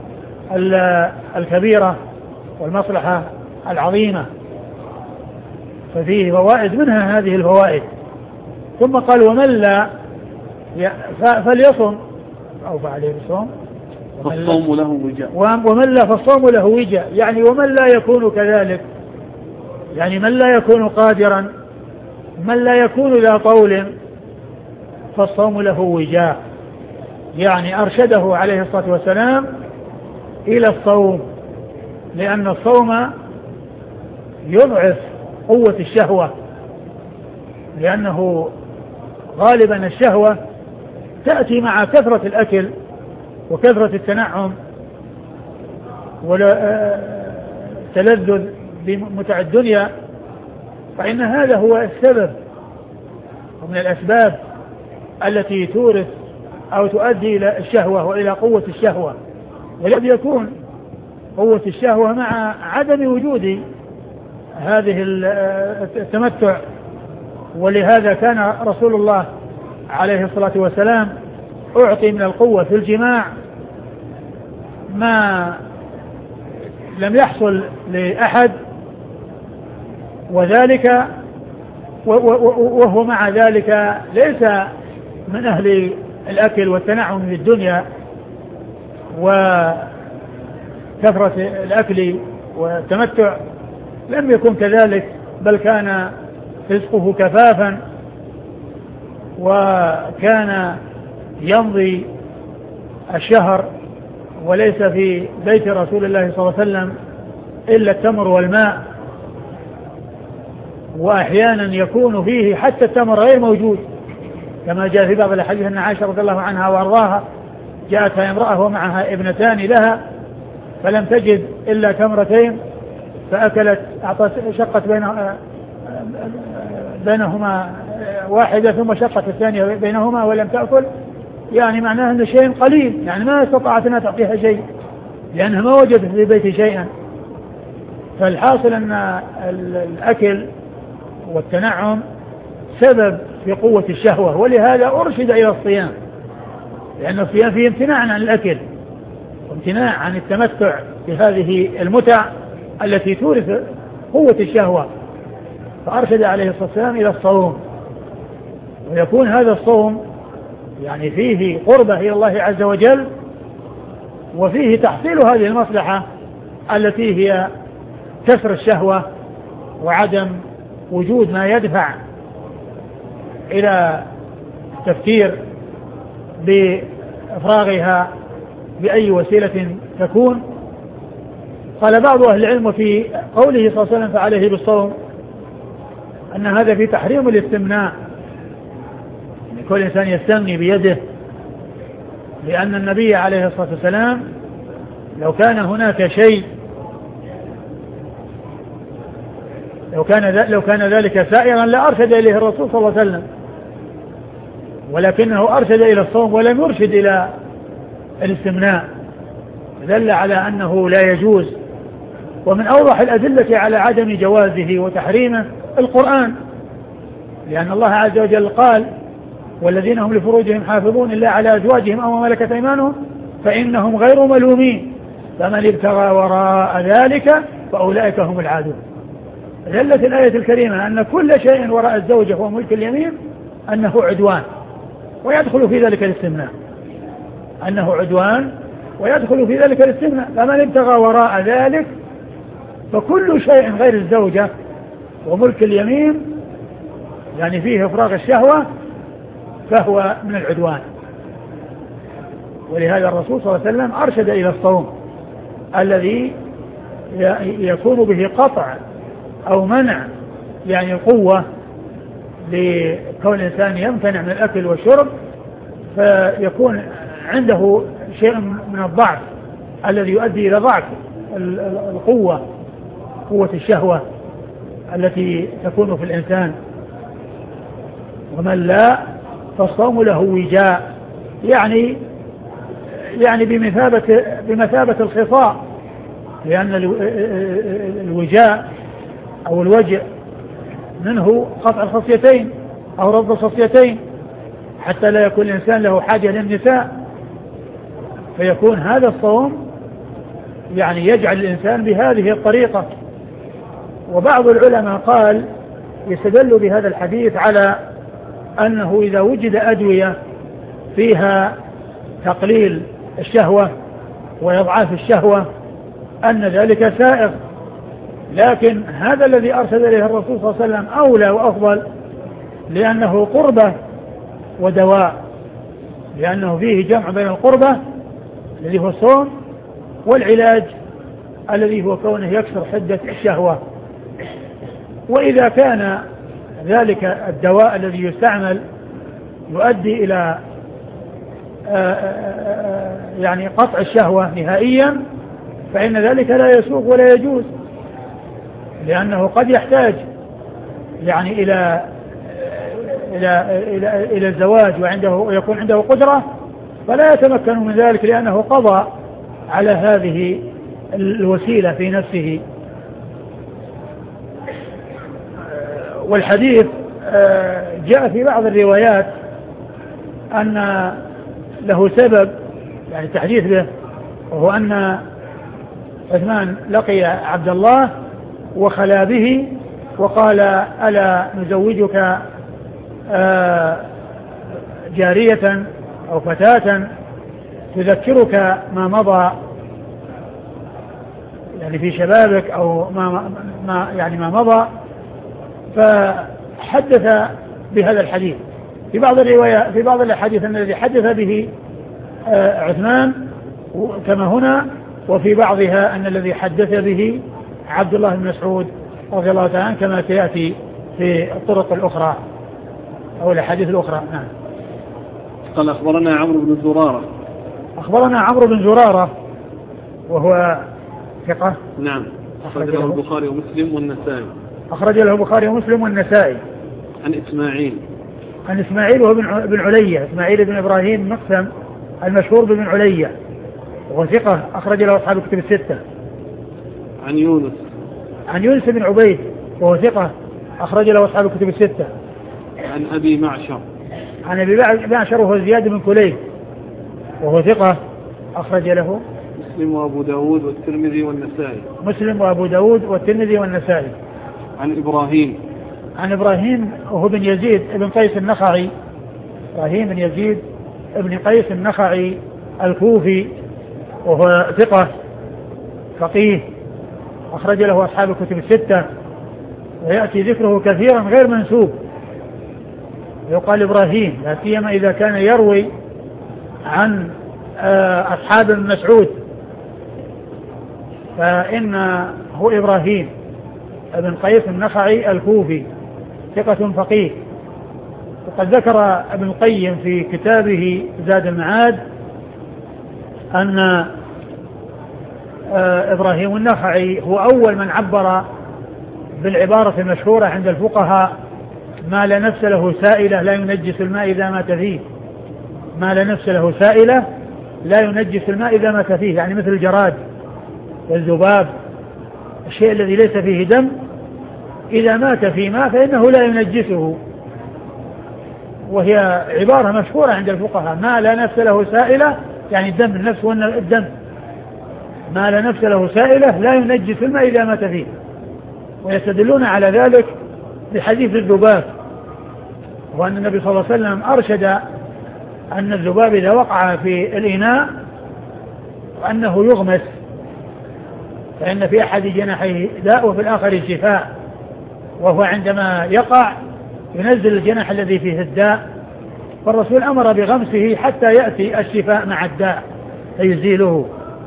الكبيرة والمصلحة العظيمة، ففيه فوائد منها هذه الفوائد. ثم قال ومن لا فليصم أو فعليه الصوم، فالصوم له وجاء، ومن لا فالصوم له وجاء، يعني ومن لا يكون كذلك، يعني من لا يكون قادرا، من لا يكون ذا طول، فالصوم له وجاء، يعني أرشده عليه الصلاة والسلام إلى الصوم، لأن الصوم يضعف قوة الشهوة، لأنه غالبا الشهوة تأتي مع كثرة الأكل وكثرة التنعم والتلذذ بمتع الدنيا، فإن هذا هو السبب ومن الأسباب التي تورث أو تؤدي إلى الشهوة وإلى قوة الشهوة. ولم يكون قوة الشهوة مع عدم وجود هذه التمتع، ولهذا كان رسول الله عليه الصلاة والسلام أعطي من القوة في الجماع ما لم يحصل لأحد، وذلك وهو مع ذلك ليس من أهل الأكل والتنعم في الدنيا وكثرة الأكل والتمتع، لم يكن كذلك، بل كان رزقه كفافا، وكان يمضي الشهر وليس في بيت رسول الله صلى الله عليه وسلم إلا التمر والماء، وأحيانا يكون فيه حتى التمر غير موجود، كما جاء في بعض الحديث أن عائشة رضي الله عنها وأرضاها جاءتها امرأة ومعها ابنتان لها فلم تجد إلا تمرتين، فأكلت أعطت شقت بين بينهما واحدة ثم شقت الثانية بينهما ولم تأكل، يعني معناه أن شيء قليل، يعني ما استطاعت أن تعطيها شيء لأنها ما وجدت في بيت شيئا. فالحاصل أن الأكل والتنعم سبب في قوة الشهوة، ولهذا أرشد إلى الصيام، لأن الصيام فيه امتناع عن الأكل وامتناع عن التمتع بهذه المتع التي تورث قوة الشهوة، فأرشد عليه الصلاة والسلام إلى الصوم. ويكون هذا الصوم يعني فيه قربة إلى الله عز وجل، وفيه تحصيل هذه المصلحة التي هي كسر الشهوة وعدم وجود ما يدفع إلى التفكير بإفراغها بأي وسيلة تكون. قال بعض أهل العلم في قوله صلى الله عليه وسلم فعليه بالصوم أن هذا في تحريم الاستمناء، يعني كل إنسان يستمني بيده، لأن النبي عليه الصلاة والسلام لو كان هناك شيء لو كان لو كان ذلك سائرا لأرشد إليه الرسول صلى الله عليه وسلم، ولكنه أرشد إلى الصوم ولم يرشد إلى الاستمناء، دل على أنه لا يجوز. ومن أوضح الأدلة على عدم جوازه وتحريمه القرآن، لأن الله عز وجل قال والذين هم لفروجهم حافظون إلا على أزواجهم أو ما ملكت أيمانهم فإنهم غير ملومين فمن ابتغى وراء ذلك فأولئك هم العادون. دلت الآية الكريمة أن كل شيء وراء الزوجة هو ملك اليمين أنه عدوان، ويدخل في ذلك الاستمناء، أنه عدوان ويدخل في ذلك الاستمناء. فمن ابتغى وراء ذلك فكل شيء غير الزوجة وملك اليمين يعني فيه إفراغ الشهوة فهو من العدوان. ولهذا الرسول صلى الله عليه وسلم أرشد إلى الصوم الذي يكون به قطع أو منع يعني القوة لكون الإنسان يمتنع من الأكل والشرب، فيكون عنده شيء من الضعف الذي يؤدي إلى ضعف القوة، قوة الشهوة التي تكون في الإنسان. ومن لا فالصوم له وجاء، يعني يعني بمثابة بمثابة الخصاء، لأن الوجاء أو الوجع منه قطع الخصيتين أو رد الخصيتين حتى لا يكون الإنسان له حاجة للنساء، فيكون هذا الصوم يعني يجعل الإنسان بهذه الطريقة. وبعض العلماء قال يستدل بهذا الحديث على أنه إذا وجد أدوية فيها تقليل الشهوة وإضعاف الشهوة أن ذلك سائغ، لكن هذا الذي أرشد إليه الرسول صلى الله عليه وسلم أولى وأفضل، لأنه قربة ودواء، لأنه فيه جمع بين القربة الذي هو الصوم والعلاج الذي هو كونه يكسر حدة الشهوة. وإذا كان ذلك الدواء الذي يستعمل يؤدي إلى يعني قطع الشهوة نهائيا فإن ذلك لا يسوق ولا يجوز، لأنه قد يحتاج يعني إلى إلى إلى إلى الزواج وعنده يكون عنده قدرة فلا يتمكن من ذلك لأنه قضى على هذه الوسيلة في نفسه. والحديث جاء في بعض الروايات أن له سبب يعني التحديث به، وهو أن عثمان لقي عبد الله وخلا به وقال ألا نزوجك جارية أو فتاة تذكرك ما مضى يعني في شبابك أو ما, ما يعني ما مضى، فحدث بهذا الحديث. في بعض الروايات في بعض الحديث الذي حدث به عثمان كما هنا، وفي بعضها أن الذي حدث به عبد الله بن مسعود رضي الله تعالى عنه كما سيأتي في الطرق الأخرى أو الحديث الأخرى. نعم. قال أخبرنا عمرو بن زرارة. أخبرنا عمرو بن زرارة وهو ثقة. نعم. أخرج له البخاري ومسلم والنسائي. أخرج له البخاري ومسلم والنسائي. عن إسماعيل. عن إسماعيل وهو بن علية، إسماعيل بن إبراهيم مقسم المشهور بن علية وهو ثقة أخرج له أصحاب الكتب الستة. عن يونس. عن يونس بن عبيد وهو ثقة أخرج له أصحاب الكتب الستة. عن أبي معشر. عن أبي معشر وهو زياد بن كليب وهو ثقة أخرج له مسلم وأبو داود والترمذي والنسائي. مسلم وأبو داود والترمذي والنسائي. عن إبراهيم. عن إبراهيم وهو بن يزيد بن قيس النخعي، إبراهيم بن يزيد بن قيس النخعي الكوفي، وهو ثقة فقيه أخرج له أصحاب الكتب الستة، ويأتي ذكره كثيرا غير منسوب، يقال إبراهيم، لا سيما إذا كان يروي عن أصحاب ابن مسعود، فإنه إبراهيم ابن قيس النخعي الكوفي ثقة فقيه. وقد ذكر ابن القيم في كتابه زاد المعاد أن إبراهيم النخعي هو أول من عبر بالعبارة المشهورة عند الفقهاء: ما لا نفس له سائلة لا ينجس الماء إذا مات فيه. ما لا نفس له سائلة لا ينجس الماء إذا مات فيه، يعني مثل الجراد والذباب، الشيء الذي ليس فيه دم إذا مات في ماء فإنه لا ينجسه. وهي عبارة مشهورة عند الفقهاء: ما لا نفس له سائلة، يعني الدم، النفس والدم، ما لا نفس له سائلة لا ينجس الماء إذا مات فيه. ويستدلون على ذلك بحديث الذباب، وأن النبي صلى الله عليه وسلم أرشد أن الذباب إذا وقع في الإناء وأنه يغمس، فإن في أحد جناحيه داء وفي الآخر شفاء، وهو عندما يقع ينزل الجناح الذي فيه الداء، فالرسول أمر بغمسه حتى يأتي الشفاء مع الداء فيزيله.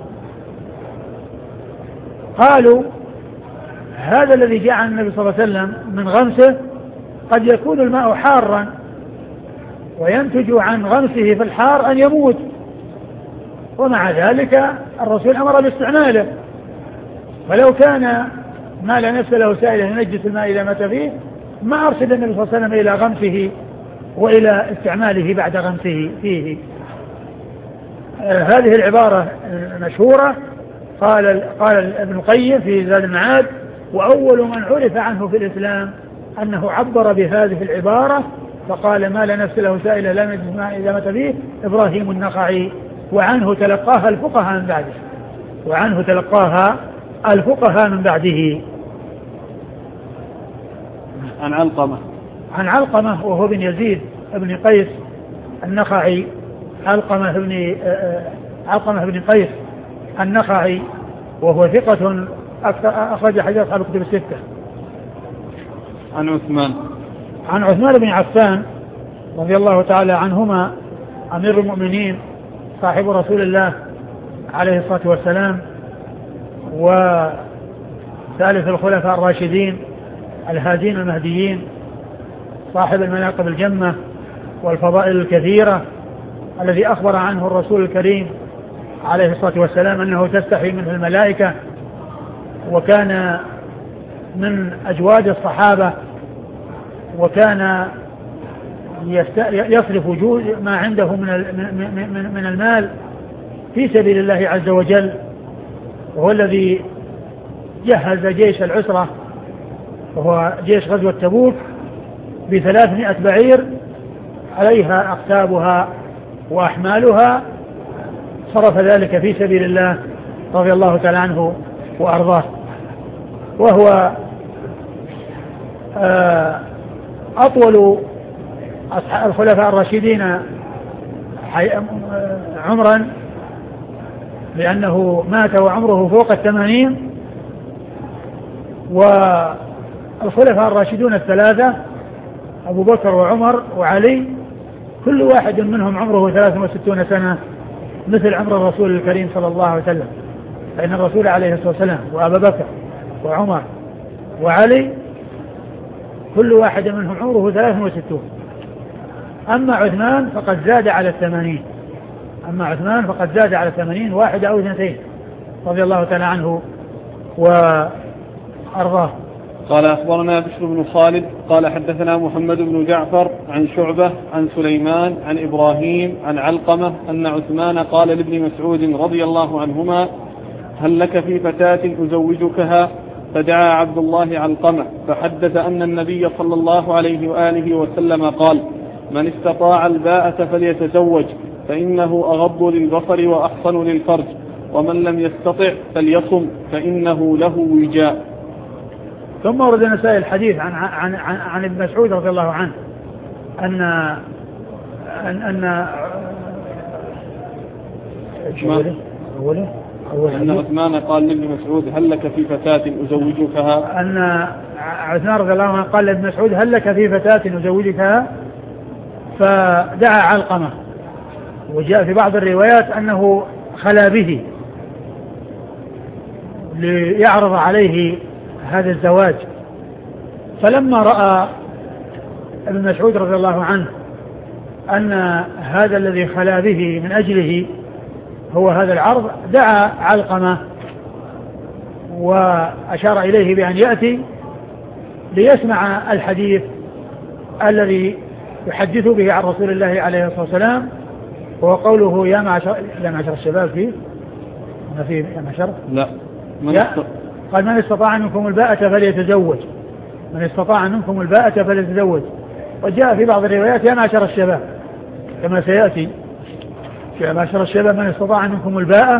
قالوا هذا الذي جاء عن النبي صلى الله عليه وسلم من غمسه قد يكون الماء حارا، وينتج عن غمسه في الحار أن يموت، ومع ذلك الرسول أمر باستعماله. ولو كان ما لا نفس له سائل ينجس الماء إذا مات فيه ما أرشد النبي صلى الله عليه وسلم إلى غمسه وإلى استعماله بعد غمسه فيه. آه هذه العبارة مشهورة. قال قال ابن القيم في زاد المعاد: وأول من عرف عنه في الإسلام أنه عبر بهذه العبارة فقال: ما لا نفس له سائلة لا ينجس الماء إذا مات فيه، إبراهيم النخعي، وعنه تلقاها الفقهاء من بعده وعنه تلقاها الفقهاء من بعده. عن علقمة عن علقمة وهو بن يزيد بن قيس النخعي، علقمة بن علقمة بن قيس النخعي، وهو ثقة أخرج حديث أصحاب الكتب الستة. عن عثمان عن عثمان بن عفان رضي الله تعالى عنهما، أمير المؤمنين صاحب رسول الله عليه الصلاة والسلام، وثالث الخلفاء الراشدين الهادين المهديين، صاحب المناقب الجمة والفضائل الكثيرة، الذي أخبر عنه الرسول الكريم عليه الصلاة والسلام أنه تستحي منه الملائكة، وكان من أجواد الصحابة، وكان يصرف ما عنده من من المال في سبيل الله عز وجل، وهو الذي جهز جيش العسرة وهو جيش غزوة تبوك بثلاثمائة بعير عليها أقتابها وأحمالها، صرف ذلك في سبيل الله رضي الله تعالى عنه وأرضاه. وهو أطول الخلفاء الراشدين عمرا، لأنه مات وعمره فوق الثمانين. والخلفاء الراشدون الثلاثة أبو بكر وعمر وعلي كل واحد منهم عمره ثلاث وستون سنة مثل عمر الرسول الكريم صلى الله عليه وسلم، فإن الرسول عليه الصلاة والسلام وأبا بكر وعمر وعلي كل واحد منهم عمره ثلاث وستون. أما عثمان فقد زاد على الثمانين أما عثمان فقد زاد على الثمانين واحد أو اثنتين رضي الله تعالى عنه وأرضاه. قال أخبرنا بشر بن خالد قال حدثنا محمد بن جعفر عن شعبة عن سليمان عن إبراهيم عن علقمة أن عثمان قال لابن مسعود رضي الله عنهما: هل لك في فتاة أزوجكها؟ فدعا عبد الله علقمة فحدث أن النبي صلى الله عليه وآله وسلم قال: من استطاع الباءة فليتزوج فإنه أغض للبصر وأحصن للفرج، ومن لم يستطع فليصم فإنه له وجاء. ثم ورد النسائي الحديث عن عن عن, عن ابن مسعود رضي الله عنه أن أن, أن عثمان أوله أوله أن عثمان قال لابن مسعود هل لك في فتاة أزوجكها؟ أن عثمان رضي الله عنه قال لابن مسعود هل لك في فتاة أزوجكها؟ فدعا علقمة، وجاء في بعض الروايات أنه خلا به ليعرض عليه هذا الزواج. فلما رأى ابن مسعود رضي الله عنه أن هذا الذي خلا به من أجله هو هذا العرض، دعا علقمة وأشار إليه بأن يأتي ليسمع الحديث الذي يحدث به عن رسول الله عليه الصلاة والسلام، وهو قوله يا معشر, يا معشر الشباب فيه ما فيه يا معشر لا من قال من استطاع منكم الباءة فليتزوج، من استطاع منكم الباءة فليتزوج. وجاء في بعض الروايات يا معشر الشباب كما سيأتي يا معشر الشباب من استطاع منكم الباءة.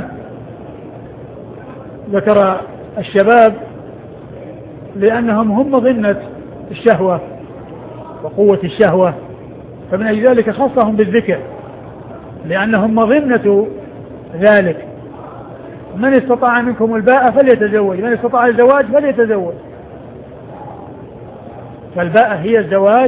ذكر الشباب لأنهم هم مظنة الشهوة وقوة الشهوة، فمن أجل ذلك خصهم بالذكر لأنهم مظنة ذلك. من استطاع منكم الباءة فليتزوج، من استطاع الزواج فليتزوج. فالباءة هي الزواج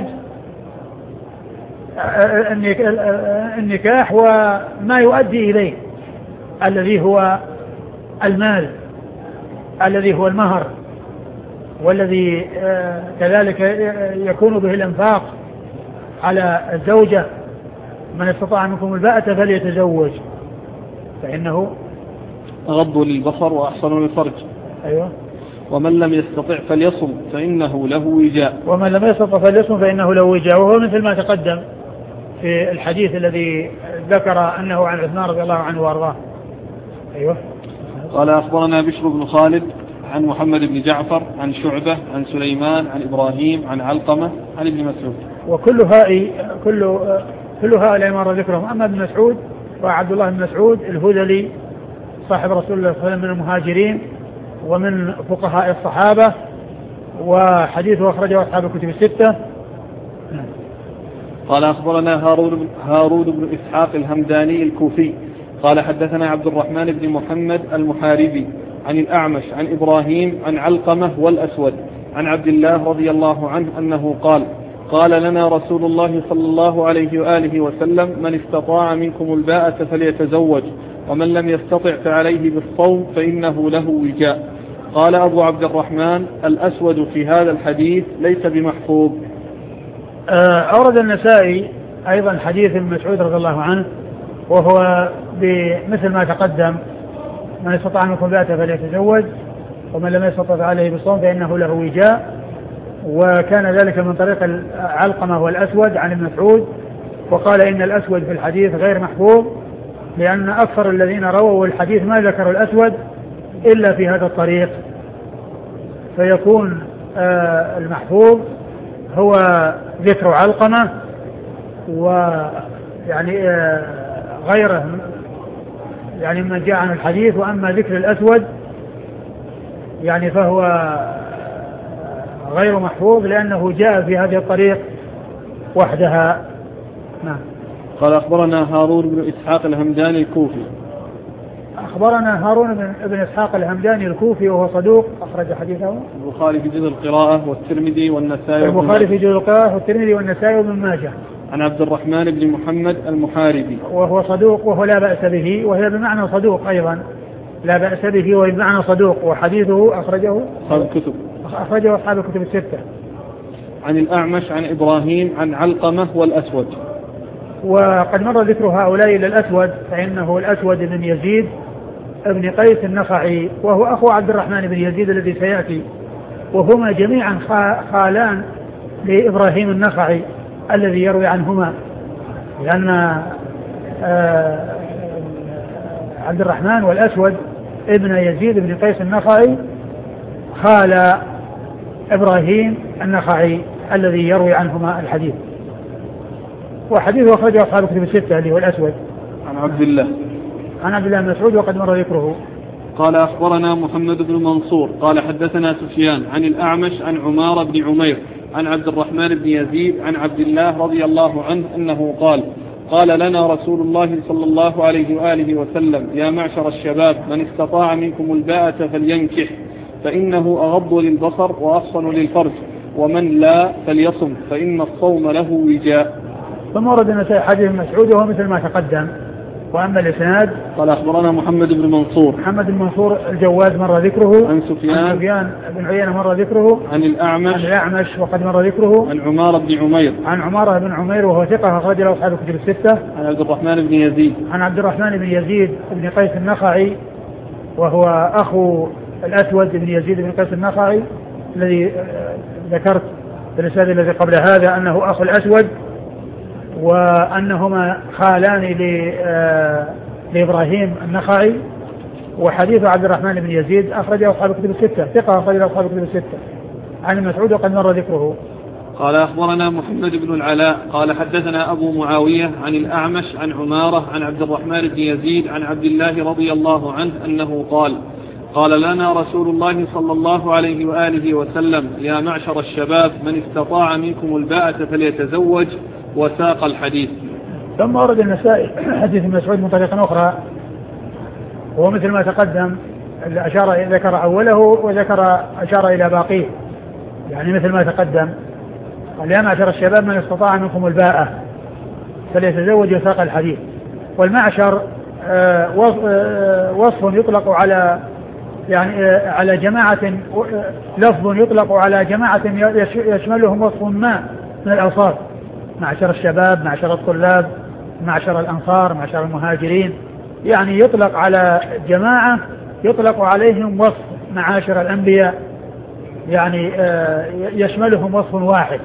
النكاح وما يؤدي إليه الذي هو المال الذي هو المهر، والذي كذلك يكون به الانفاق على الزوجة. من استطاع منكم الباءة فليتزوج فإنه أغض للبصر وأحسن للفرج. أيوة. ومن لم يستطع فليصم فإنه له وجاء. ومن لم يستطع فليصم فإنه له وجاء، وهو مثل ما تقدم في الحديث الذي ذكر أنه عن عثمان رضي الله عنه وأرضاه. أيوة. قال أخبرنا بشر بن خالد عن محمد بن جعفر عن شعبة عن سليمان عن إبراهيم عن علقمة عن ابن مسعود. وكل هؤلاء كل كل هؤلاء مر ذكرهم. أما ابن مسعود وعبد الله بن مسعود الهذلي صاحب رسول الله صلى الله عليه وسلم من المهاجرين ومن فقهاء الصحابة، وحديثه أخرجه أصحاب الكتب الستة. قال أخبرنا هارون هارون بن إسحاق الهمداني الكوفي قال حدثنا عبد الرحمن بن محمد المحاربي عن الأعمش عن إبراهيم عن علقمة والأسود عن عبد الله رضي الله عنه أنه قال قال لنا رسول الله صلى الله عليه وآله وسلم من استطاع منكم الباءة فليتزوج ومن لم يستطع فعليه بالصوم فإنه له وجاء. قال أبو عبد الرحمن الأسود في هذا الحديث ليس بمحفوظ. أورد النسائي أيضا حديث ابن مسعود رضي الله عنه وهو بمثل ما تقدم من استطاع منكم الباءة فليتزوج ومن لم يستطع فعليه بالصوم فإنه له وجاء، وكان ذلك من طريق علقمة والأسود عن ابن مسعود. وقال إن الأسود في الحديث غير محفوظ لأن أكثر الذين رووا الحديث ما ذكروا الأسود إلا في هذا الطريق، فيكون آه المحفوظ هو ذكر علقمة ويعني آه غيره يعني من جاء عن الحديث. وأما ذكر الأسود يعني فهو غير محفوظ لأنه جاء في هذه الطريق وحدها. نعم. قال أخبرنا هارون بن إسحاق الهمداني الكوفي. أخبرنا هارون بن إسحاق الهمداني الكوفي وهو صدوق أخرج حديثه البخاري في جزء القراءة والترمذي والنسائي. البخاري في جزء القراءة والترمذي والنسائي وابن ماجه. عن عبد الرحمن بن محمد المحاربي وهو صدوق وهو لا بأس به، وهي بمعنى صدوق أيضا لا بأس به وهي بمعنى صدوق، وحديثه أخرجه أصحاب الكتب أخرجه أصحاب الكتب الستة. عن الأعمش عن إبراهيم عن علقمة والأسود. وقد مر ذكر هؤلاء إلى الأسود، فإنه الأسود بن يزيد ابن قيس النخعي وهو أخو عبد الرحمن بن يزيد الذي سيأتي، وهما جميعا خالان لإبراهيم النخعي الذي يروي عنهما، لأن عبد الرحمن والأسود ابن يزيد بن قيس النخعي خال إبراهيم النخعي الذي يروي عنهما الحديث. وحديثه أخرجه أصحاب الكتب الستة اللي هو الأسود. عن عبد الله عن عبد الله بن مسعود وقد مر ذكره. قال أخبرنا محمد بن منصور قال حدثنا سفيان عن الأعمش عن عمار بن عمير عن عبد الرحمن بن يزيد عن عبد الله رضي الله عنه أنه قال قال لنا رسول الله صلى الله عليه وآله وسلم يا معشر الشباب من استطاع منكم الباءة فلينكح فإنه أغض للبصر وأحصن للفرج ومن لا فليصم فإن الصوم له وجاء. ثم ورد النسائي حديث مسعود وهو مثل ما تقدم. وأما الإسناد قال أخبرنا محمد بن منصور محمد بن منصور الجواد مر ذكره عن سفيان عن سفيان بن عيينة مر ذكره عن الأعمش عن الأعمش وقد مر ذكره عن عمارة بن عمير عن عمارة بن عمير وهو ثقة أخرج له أصحاب الكتب الستة. عن عبد الرحمن بن يزيد عن عبد الرحمن بن يزيد بن قيس النخعي وهو أخو الأسود بن يزيد بن قيس النخعي الذي ذكرت في الإسناد الذي قبل هذا أنه أخو الأسود وأنهما خالان لإبراهيم النخعي. وحديث عبد الرحمن بن يزيد أخرجه أصحاب الكتب الستة ثقة أخرجه أصحاب الكتب الستة عن مسعود وقد مر ذكره. قال أخبرنا محمد بن العلاء قال حدثنا أبو معاوية عن الأعمش عن عمارة عن عبد الرحمن بن يزيد عن عبد الله رضي الله عنه أنه قال قال لنا رسول الله صلى الله عليه وآله وسلم يا معشر الشباب من استطاع منكم الباءة فليتزوج وساق الحديث. ثم ورد النسائي حديث مسعود من طريق أخرى وهو مثل ما تقدم أشار ذكر أوله وذكر أشار إلى باقيه يعني مثل ما تقدم. قال يا معشر الشباب من استطاع منكم الباءة فليتزوج وساق الحديث. والمعشر وصف يطلق على يعني على جماعة لفظ يطلق على جماعة يشملهم وصف ما من الأوصاف معشر الشباب معشر الطلاب معشر الأنصار معشر المهاجرين يعني يطلق على جماعة يطلق عليهم وصف معاشر الأنبياء يعني يشملهم وصف واحد.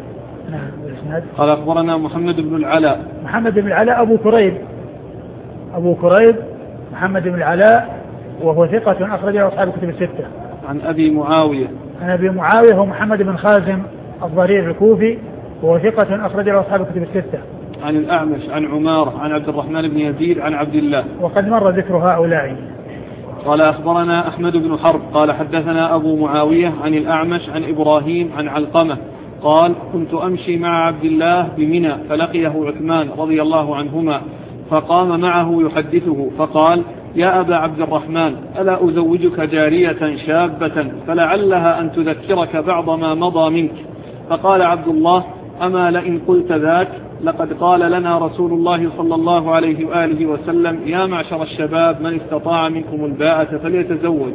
قال أخبرنا محمد بن العلاء محمد بن العلاء أبو كريب أبو كريب محمد بن العلاء وهو ثقة أخرجه أصحاب الكتب الستة. عن أبي معاوية عن أبي معاوية هو محمد بن خازم الضرير الكوفي وهو ثقة أخرجه أصحاب الكتب الستة. عن الأعمش عن عمارة عن عبد الرحمن بن يزيد عن عبد الله وقد مر ذكر هؤلاء. قال أخبرنا أحمد بن حرب قال حدثنا أبو معاوية عن الأعمش عن إبراهيم عن علقمة قال كنت أمشي مع عبد الله بمنى فلقيه عثمان رضي الله عنهما فقام معه يحدثه فقال يا أبا عبد الرحمن ألا أزوجك جارية شابة فلعلها أن تذكرك بعض ما مضى منك. فقال عبد الله أما لئن قلت ذاك لقد قال لنا رسول الله صلى الله عليه وآله وسلم يا معشر الشباب من استطاع منكم الباءة فليتزوج.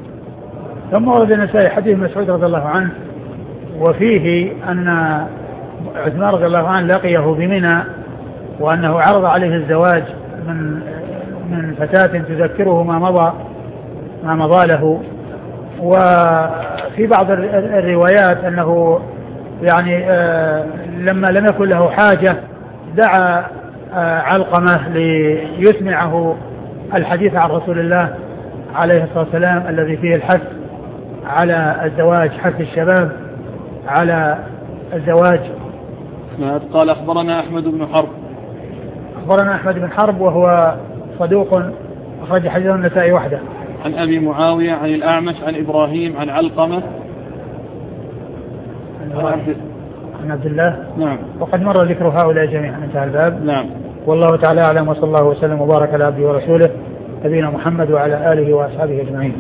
ثم ورد النسائي حديث مسعود رضي الله عنه وفيه أن عثمان رضي الله عنه لقيه بمنى وأنه عرض عليه الزواج من من فتاة تذكره ما مضى ما مضى له. وفي بعض الروايات أنه يعني لما لم يكن له حاجة دعا علقمة ليسمعه الحديث عن رسول الله عليه الصلاة والسلام الذي فيه الحث على الزواج حث الشباب على الزواج. قال أخبرنا أحمد بن حرب أخبرنا أحمد بن حرب وهو صدوق أخرج حديثه النسائي وحده. عن أبي معاوية عن الأعمش عن إبراهيم عن علقمة عن عبد الله. نعم. وقد مر ذكر هؤلاء جميعا انتهى الباب. نعم. والله تعالى أعلم وصلى الله وسلم وبارك على عبده ورسوله نبينا محمد وعلى آله وأصحابه أجمعين.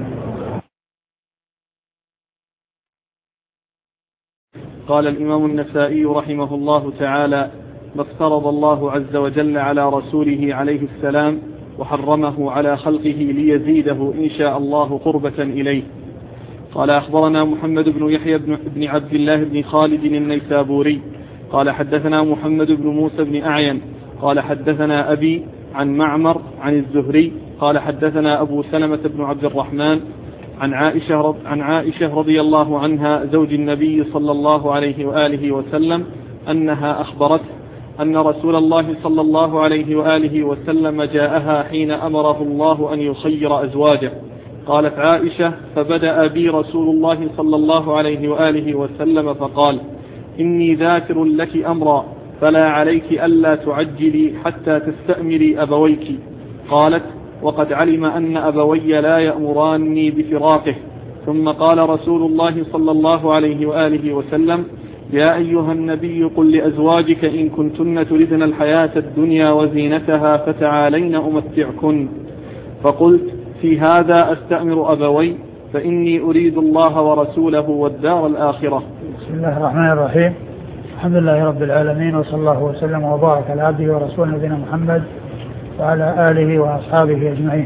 قال الإمام النسائي رحمه الله تعالى ما افترض الله عز وجل على رسوله عليه السلام وحرمه على خلقه ليزيده إن شاء الله قربة إليه. قال أخبرنا محمد بن يحيى بن عبد الله بن خالد النيسابوري قال حدثنا محمد بن موسى بن أعين قال حدثنا أبي عن معمر عن الزهري قال حدثنا أبو سلمة بن عبد الرحمن عن عائشة, عن عائشة رضي الله عنها زوج النبي صلى الله عليه وآله وسلم أنها أخبرت أن رسول الله صلى الله عليه وآله وسلم جاءها حين أمره الله أن يخير أزواجه. قالت عائشة فبدأ بي رسول الله صلى الله عليه وآله وسلم فقال إني ذاكر لك أمرا فلا عليك ألا تعجلي حتى تستأمري أبويك. قالت وقد علم أن أبوي لا يأمراني بفراقه. ثم قال رسول الله صلى الله عليه وآله وسلم يا أيها النبي قل لأزواجك إن كنتن تردن الحياة الدنيا وزينتها فتعالين أمتعكن. فقلت في هذا أستأمر أبوي فإني أريد الله ورسوله والدار الآخرة. بسم الله الرحمن الرحيم. الحمد لله رب العالمين، وصلى الله وسلم وبارك على عبده ورسوله نبينا محمد وعلى آله وأصحابه أجمعين.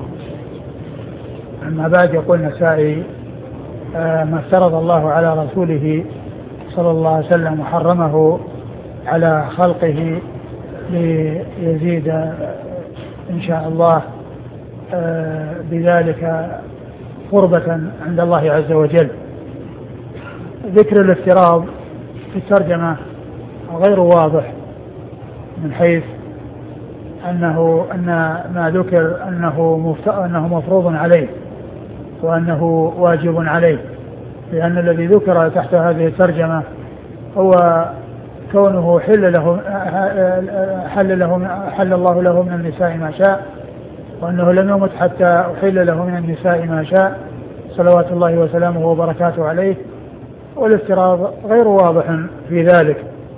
أما بعد، يقول النسائي ما افترض الله على رسوله صلى الله عليه وسلم وحرمه على خلقه ليزيد إن شاء الله بذلك قربة عند الله عز وجل. ذكر الافتراض في الترجمة غير واضح، من حيث أنه أن ما ذكر أنه أنه مفروض عليه وأنه واجب عليه، لأن الذي ذكر تحت هذه الترجمة هو كونه حل له حل له حل الله له من النساء ما شاء، وأنه لم يمت حتى أحل له من النساء ما شاء صلوات الله وسلامه وبركاته عليه، والافتراض غير واضح في ذلك.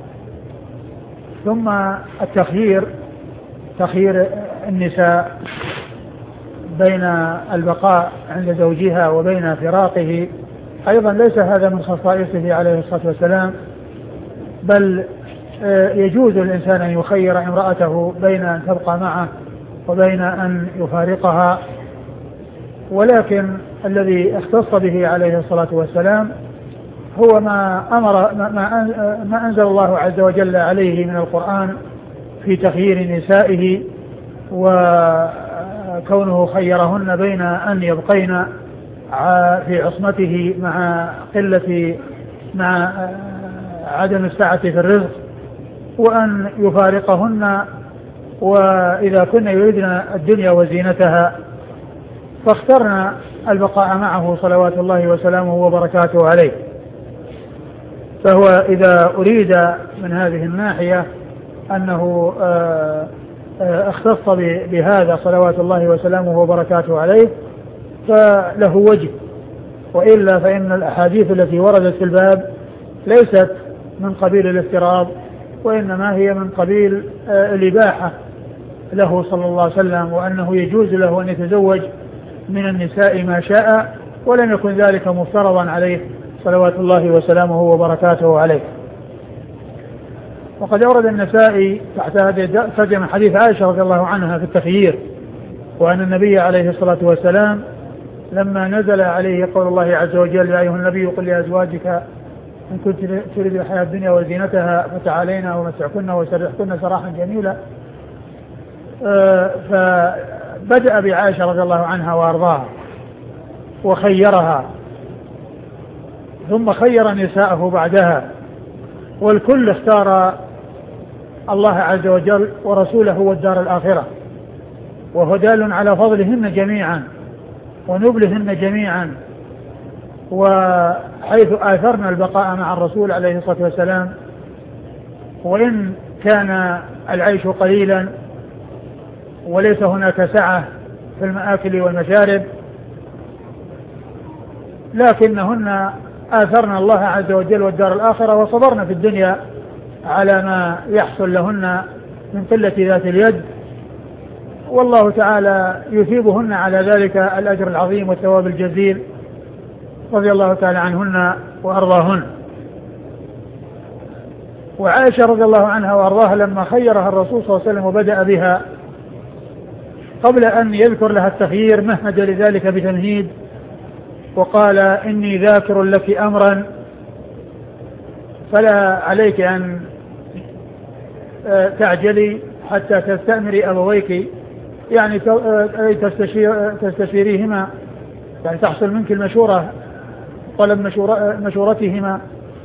ثم التخيير، تخيير النساء بين البقاء عند زوجها وبين فراقه، أيضا ليس هذا من خصائصه عليه الصلاة والسلام، بل يجوز للإنسان أن يخير امرأته بين أن تبقى معه وبين أن يفارقها، ولكن الذي اختص به عليه الصلاة والسلام هو ما أمر ما ما أنزل الله عز وجل عليه من القرآن في تخيير نسائه، وكونه خيرهن بين أن يبقين في عصمته مع قلة مع عدم السعة في الرزق، وأن يفارقهن وإذا كن يريدن الدنيا وزينتها، فاخترنا البقاء معه صلوات الله وسلامه وبركاته عليه. فهو إذا أريد من هذه الناحية أنه اختص بهذا صلوات الله وسلامه وبركاته عليه فله وجه، وإلا فإن الأحاديث التي وردت في الباب ليست من قبيل الافتراض، وإنما هي من قبيل الإباحة له صلى الله عليه وسلم، وأنه يجوز له أن يتزوج من النساء ما شاء، ولم يكن ذلك مفترضا عليه صلوات الله وسلامه وبركاته عليه. وقد أورد النسائي تحت هذه الترجمة حديث عائشة رضي الله عنها في التخيير، وأن النبي عليه الصلاة والسلام لما نزل عليه قول الله عز وجل يا أيها النبي قل لأزواجك إن كنت تريد الحياة الدنيا وزينتها فتعالينا ومتعكن وسرحكن سراحا جميلا، فبدأ بعائشة رضي الله عنها وأرضاها وخيرها، ثم خير نساءه بعدها، والكل اختار الله عز وجل ورسوله والدار الآخرة، وهو دال على فضلهن جميعا ونبلهن جميعا، وحيث آثرنا البقاء مع الرسول عليه الصلاة والسلام، وإن كان العيش قليلا وليس هناك سعة في المآكل والمشارب، لكنهن آثرنا الله عز وجل والدار الآخرة، وصبرنا في الدنيا على ما يحصل لهن من قلة ذات اليد، والله تعالى يثيبهن على ذلك الأجر العظيم والثواب الجزيل، رضي الله تعالى عنهن وأرضاهن. وعائشة رضي الله عنها وأرضاها لما خيرها الرسول صلى الله عليه وسلم وبدأ بها، قبل أن يذكر لها التخيير مهد لذلك بتمهيد، وقال إني ذاكر لك أمرا فلا عليك أن تعجلي حتى تستأمري أبويك، يعني تستشير تستشيريهما، يعني تحصل منك المشورة، طلب مشورة مشورتهما.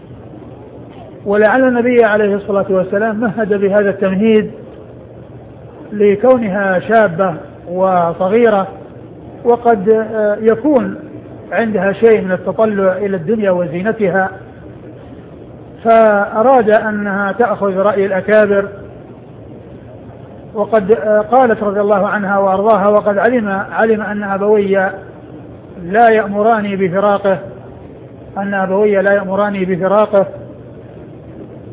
ولعل النبي عليه الصلاة والسلام مهد بهذا التمهيد لكونها شابة وصغيرة، وقد يكون عندها شيء من التطلع إلى الدنيا وزينتها، فأراد أنها تأخذ رأي الأكابر. وقد قالت رضي الله عنها وأرضاها وقد علم علم أن أبوي لا يأمراني بفراقه أن أبوي لا يأمراني بفراقه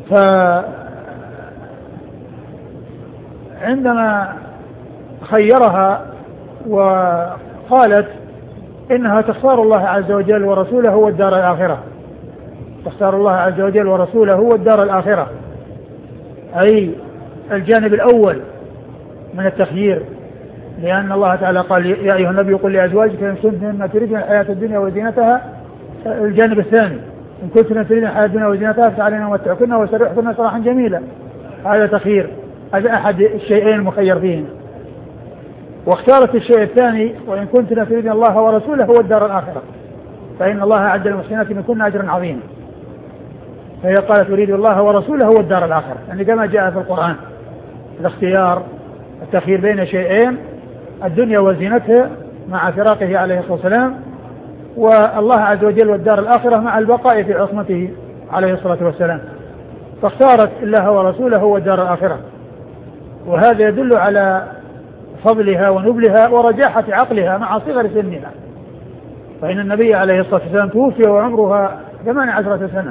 فعندما خيرها وقالت إنها تختار الله عز وجل ورسوله والدار الآخرة، تختار الله عز وجل ورسوله والدار الآخرة، أي الجانب الأول من التخيير، لأن الله تعالى قال يا أيها النبي قل لأزواجك إن كنتن تريدن الحياة الدنيا وزينتها، الجانب الثاني إن كنتن تريدن الحياة الدنيا وزينتها فتعالين أمتعكن وسرحكن سراحا جميلا، هذا تخيير، هذا أحد الشيئين المخير فيهم. واختارت الشيء الثاني وإن كنتن تريدن الله ورسوله والدار الآخرة فإن الله أعد للمحسنات منكن أجرا عظيما، فهي قالت تريد الله ورسوله والدار الآخرة، يعني كما جاء في القرآن الاختيار التخيير بين شيئين، الدنيا وزينتها مع فراقه عليه الصلاة والسلام، والله عز وجل والدار الآخرة مع البقاء في عصمته عليه الصلاة والسلام، فاختارت الله ورسوله والدار الآخرة. وهذا يدل على فضلها ونبلها ورجاحة عقلها مع صغر سنها، فإن النبي عليه الصلاة والسلام توفي وعمرها ثمان عشرة سنة،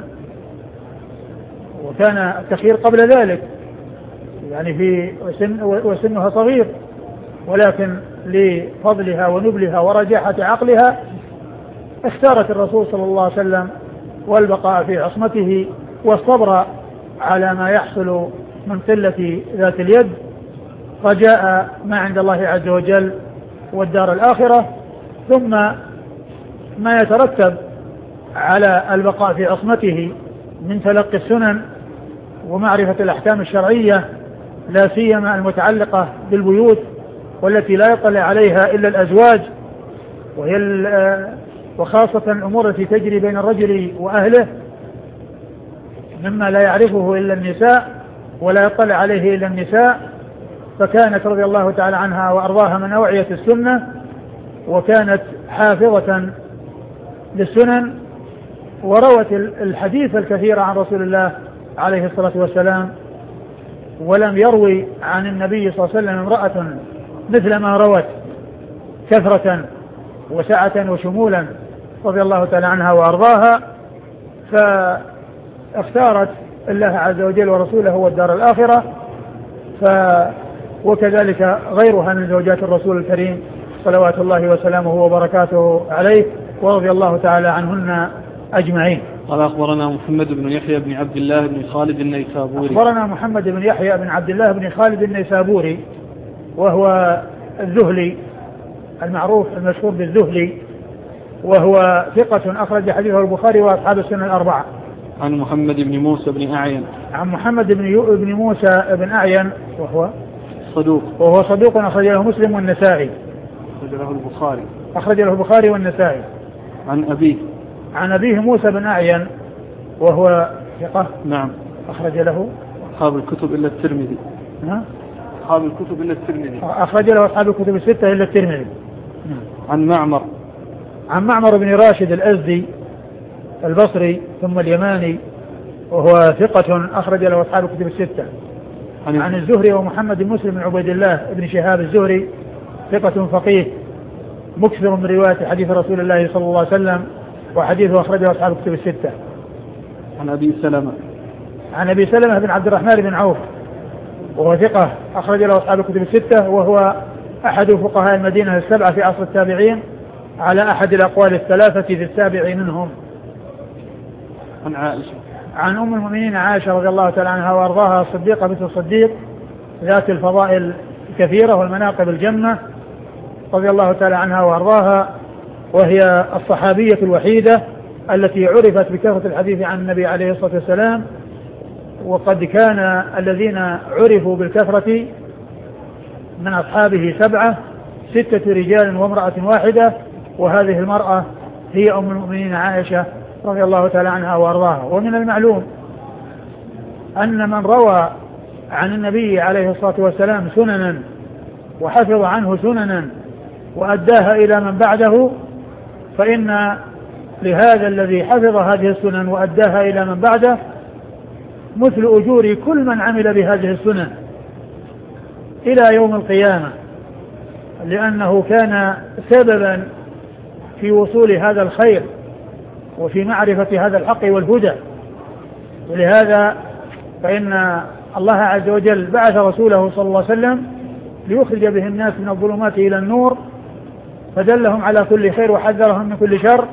وكان التخيير قبل ذلك يعني في وسن وسنها صغير، ولكن لفضلها ونبلها ورجاحة عقلها اختارت الرسول صلى الله عليه وسلم والبقاء في عصمته والصبر على ما يحصل من قلة ذات اليد رجاء ما عند الله عز وجل والدار الآخرة، ثم ما يترتب على البقاء في عصمته من تلقي السنن ومعرفة الأحكام الشرعية لا سيما المتعلقة بالبيوت والتي لا يطلع عليها إلا الأزواج، وهي وخاصة الأمور التي تجري بين الرجل وأهله مما لا يعرفه إلا النساء ولا يطلع عليه إلا النساء، فكانت رضي الله تعالى عنها وأرضاها من أوعية السنة، وكانت حافظة للسنن، وروت الحديث الكثير عن رسول الله عليه الصلاة والسلام، ولم يروي عن النبي صلى الله عليه وسلم امرأة مثل ما روت كثرة وسعة وشمولا رضي الله تعالى عنها وأرضاها، فاختارت الله عز وجل ورسوله والدار الآخرة، ف وكذلك غيرها من زوجات الرسول الكريم صلوات الله وسلامه وبركاته عليه، ورضي الله تعالى عنهن أجمعين. قال أخبرنا محمد بن يحيى بن عبد الله بن خالد النيسابوري. أخبرنا محمد بن يحيى بن عبد الله بن خالد النيسابوري، وهو الذهلي المعروف المشهور بالذهلي، وهو ثقة أخرج حديثه البخاري وأصحاب السنن الأربعة. عن محمد بن موسى بن أعين. عن محمد بن بن موسى بن أعين وهو صدوق. وهو صدوق أخرج له مسلم والنسائي. أخرج له البخاري. أخرج له البخاري والنسائي. عن أبيه. عن أبيه موسى بن أعين وهو ثقة. نعم. أخرج له أصحاب الكتب إلا الترمذي. ها؟ أصحاب الكتب إلا الترمذي. أخرج له أصحاب الكتب الستة إلا الترمذي. عن معمر. عن معمر بن راشد الأزدي البصري ثم اليماني، وهو ثقة أخرج له أصحاب الكتب الستة. عن, عن الزهري ومحمد بن مسلم بن عبيد الله بن شهاب الزهري ثقة فقيه مكثر من رواية حديث رسول الله صلى الله عليه وسلم، وحديثه أخرجه أصحاب الكتب الستة. عن أبي سلمة. عن أبي سلمة بن عبد الرحمن بن عوف وهو ثقة أخرج له أصحاب الكتب الستة، وهو أحد فقهاء المدينة السبعة في عصر التابعين على أحد الأقوال الثلاثة في السابع منهم. عن عائشة. عن أم المؤمنين عائشة رضي الله تعالى عنها وأرضاها الصديقة بنت الصديق ذات الفضائل الكثيرة والمناقب الجمة رضي الله تعالى عنها وأرضاها، وهي الصحابية الوحيدة التي عرفت بكثرة الحديث عن النبي عليه الصلاة والسلام، وقد كان الذين عرفوا بالكثرة من أصحابه سبعة، ستة رجال وامرأة واحدة، وهذه المرأة هي أم المؤمنين عائشة رضي الله تعالى عنها وأرضاها. ومن المعلوم أن من روى عن النبي عليه الصلاة والسلام سننا وحفظ عنه سننا وأداها إلى من بعده، فإن لهذا الذي حفظ هذه السنن وأداها إلى من بعده مثل أجور كل من عمل بهذه السنن إلى يوم القيامة، لأنه كان سببا في وصول هذا الخير وفي معرفة هذا الحق والهدى. ولهذا فإن الله عز وجل بعث رسوله صلى الله عليه وسلم ليخرج به الناس من الظلمات إلى النور، فدلهم على كل خير وحذرهم من كل شر،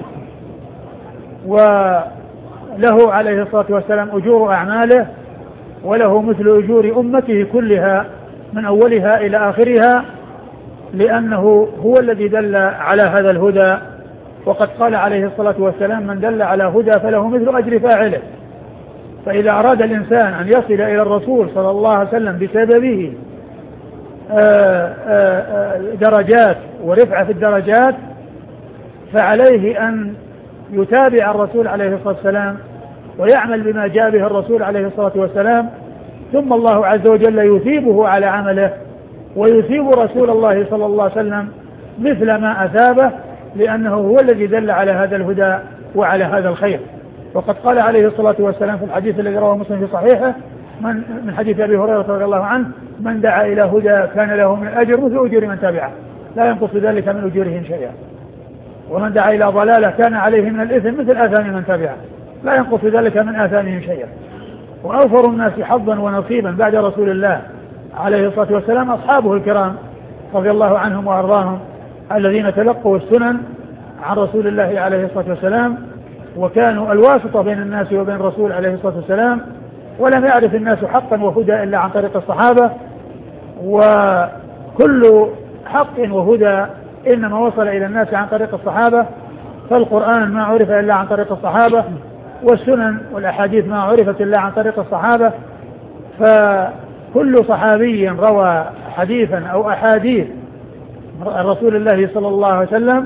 وله عليه الصلاة والسلام أجور أعماله، وله مثل أجور أمته كلها من أولها إلى آخرها، لأنه هو الذي دل على هذا الهدى. وقد قال عليه الصلاة والسلام: من دل على هدى فله مثل أجر فاعله. فإذا أراد الإنسان أن يصل إلى الرسول صلى الله عليه وسلم بسببه آآ آآ درجات ورفعة في الدرجات، فعليه أن يتابع الرسول عليه الصلاة والسلام ويعمل بما جاء به الرسول عليه الصلاة والسلام، ثم الله عز وجل يثيبه على عمله، ويثيب رسول الله صلى الله عليه وسلم مثل ما أثابه، لأنه هو الذي دل على هذا الهدى وعلى هذا الخير. وقد قال عليه الصلاة والسلام في الحديث الذي رواه مسلم في صحيحه من, من حديث أبي هريرة رضي الله عنه: من دعا إلى هدى كان له من الأجر مثل أجور من تبعه لا ينقص ذلك من أجورهم شيئا، ومن دعا إلى ضلالة كان عليه من الإثم مثل آثام من تبعه لا ينقص ذلك من آثامهم شيئا. وأوفر الناس حظا ونصيبا بعد رسول الله عليه الصلاة والسلام أصحابه الكرام رضي الله عنهم وأرضاهم، الذين تلقوا السنن عن رسول الله عليه الصلاة والسلام، وكانوا الواسطة بين الناس وبين الرسول عليه الصلاة والسلام، ولم يعرف الناس حقا وهدى إلا عن طريق الصحابة، وكل حق وهدى إنما وصل إلى الناس عن طريق الصحابة. فالقرآن ما عرف إلا عن طريق الصحابة، والسنن والأحاديث ما عرفت إلا عن طريق الصحابة. فكل صحابي روى حديثا أو أحاديث رسول الله صلى الله عليه وسلم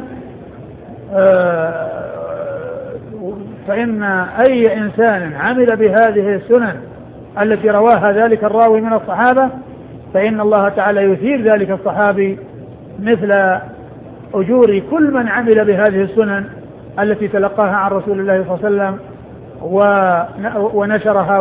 فإن أي إنسان عمل بهذه السنن التي رواها ذلك الراوي من الصحابة فإن الله تعالى يثير ذلك الصحابي مثل أجور كل من عمل بهذه السنن التي تلقاها عن رسول الله صلى الله عليه وسلم ونشرها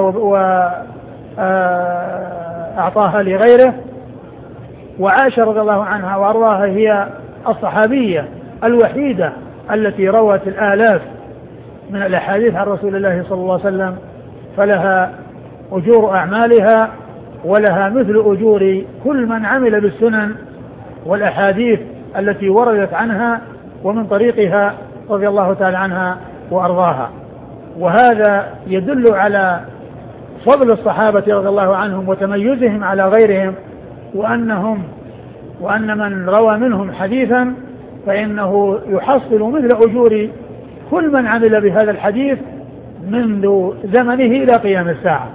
وأعطاها لغيره. وعائشة رضي الله عنها وأرضاها هي الصحابية الوحيدة التي روت الآلاف من الأحاديث عن رسول الله صلى الله عليه وسلم، فلها أجور أعمالها ولها مثل أجور كل من عمل بالسنن والأحاديث التي وردت عنها ومن طريقها رضي الله تعالى عنها وأرضاها. وهذا يدل على فضل الصحابة رضي الله عنهم وتميزهم على غيرهم، وأنهم وأن من روى منهم حديثا فإنه يحصل مثل أجور كل من عمل بهذا الحديث منذ زمنه إلى قيام الساعة.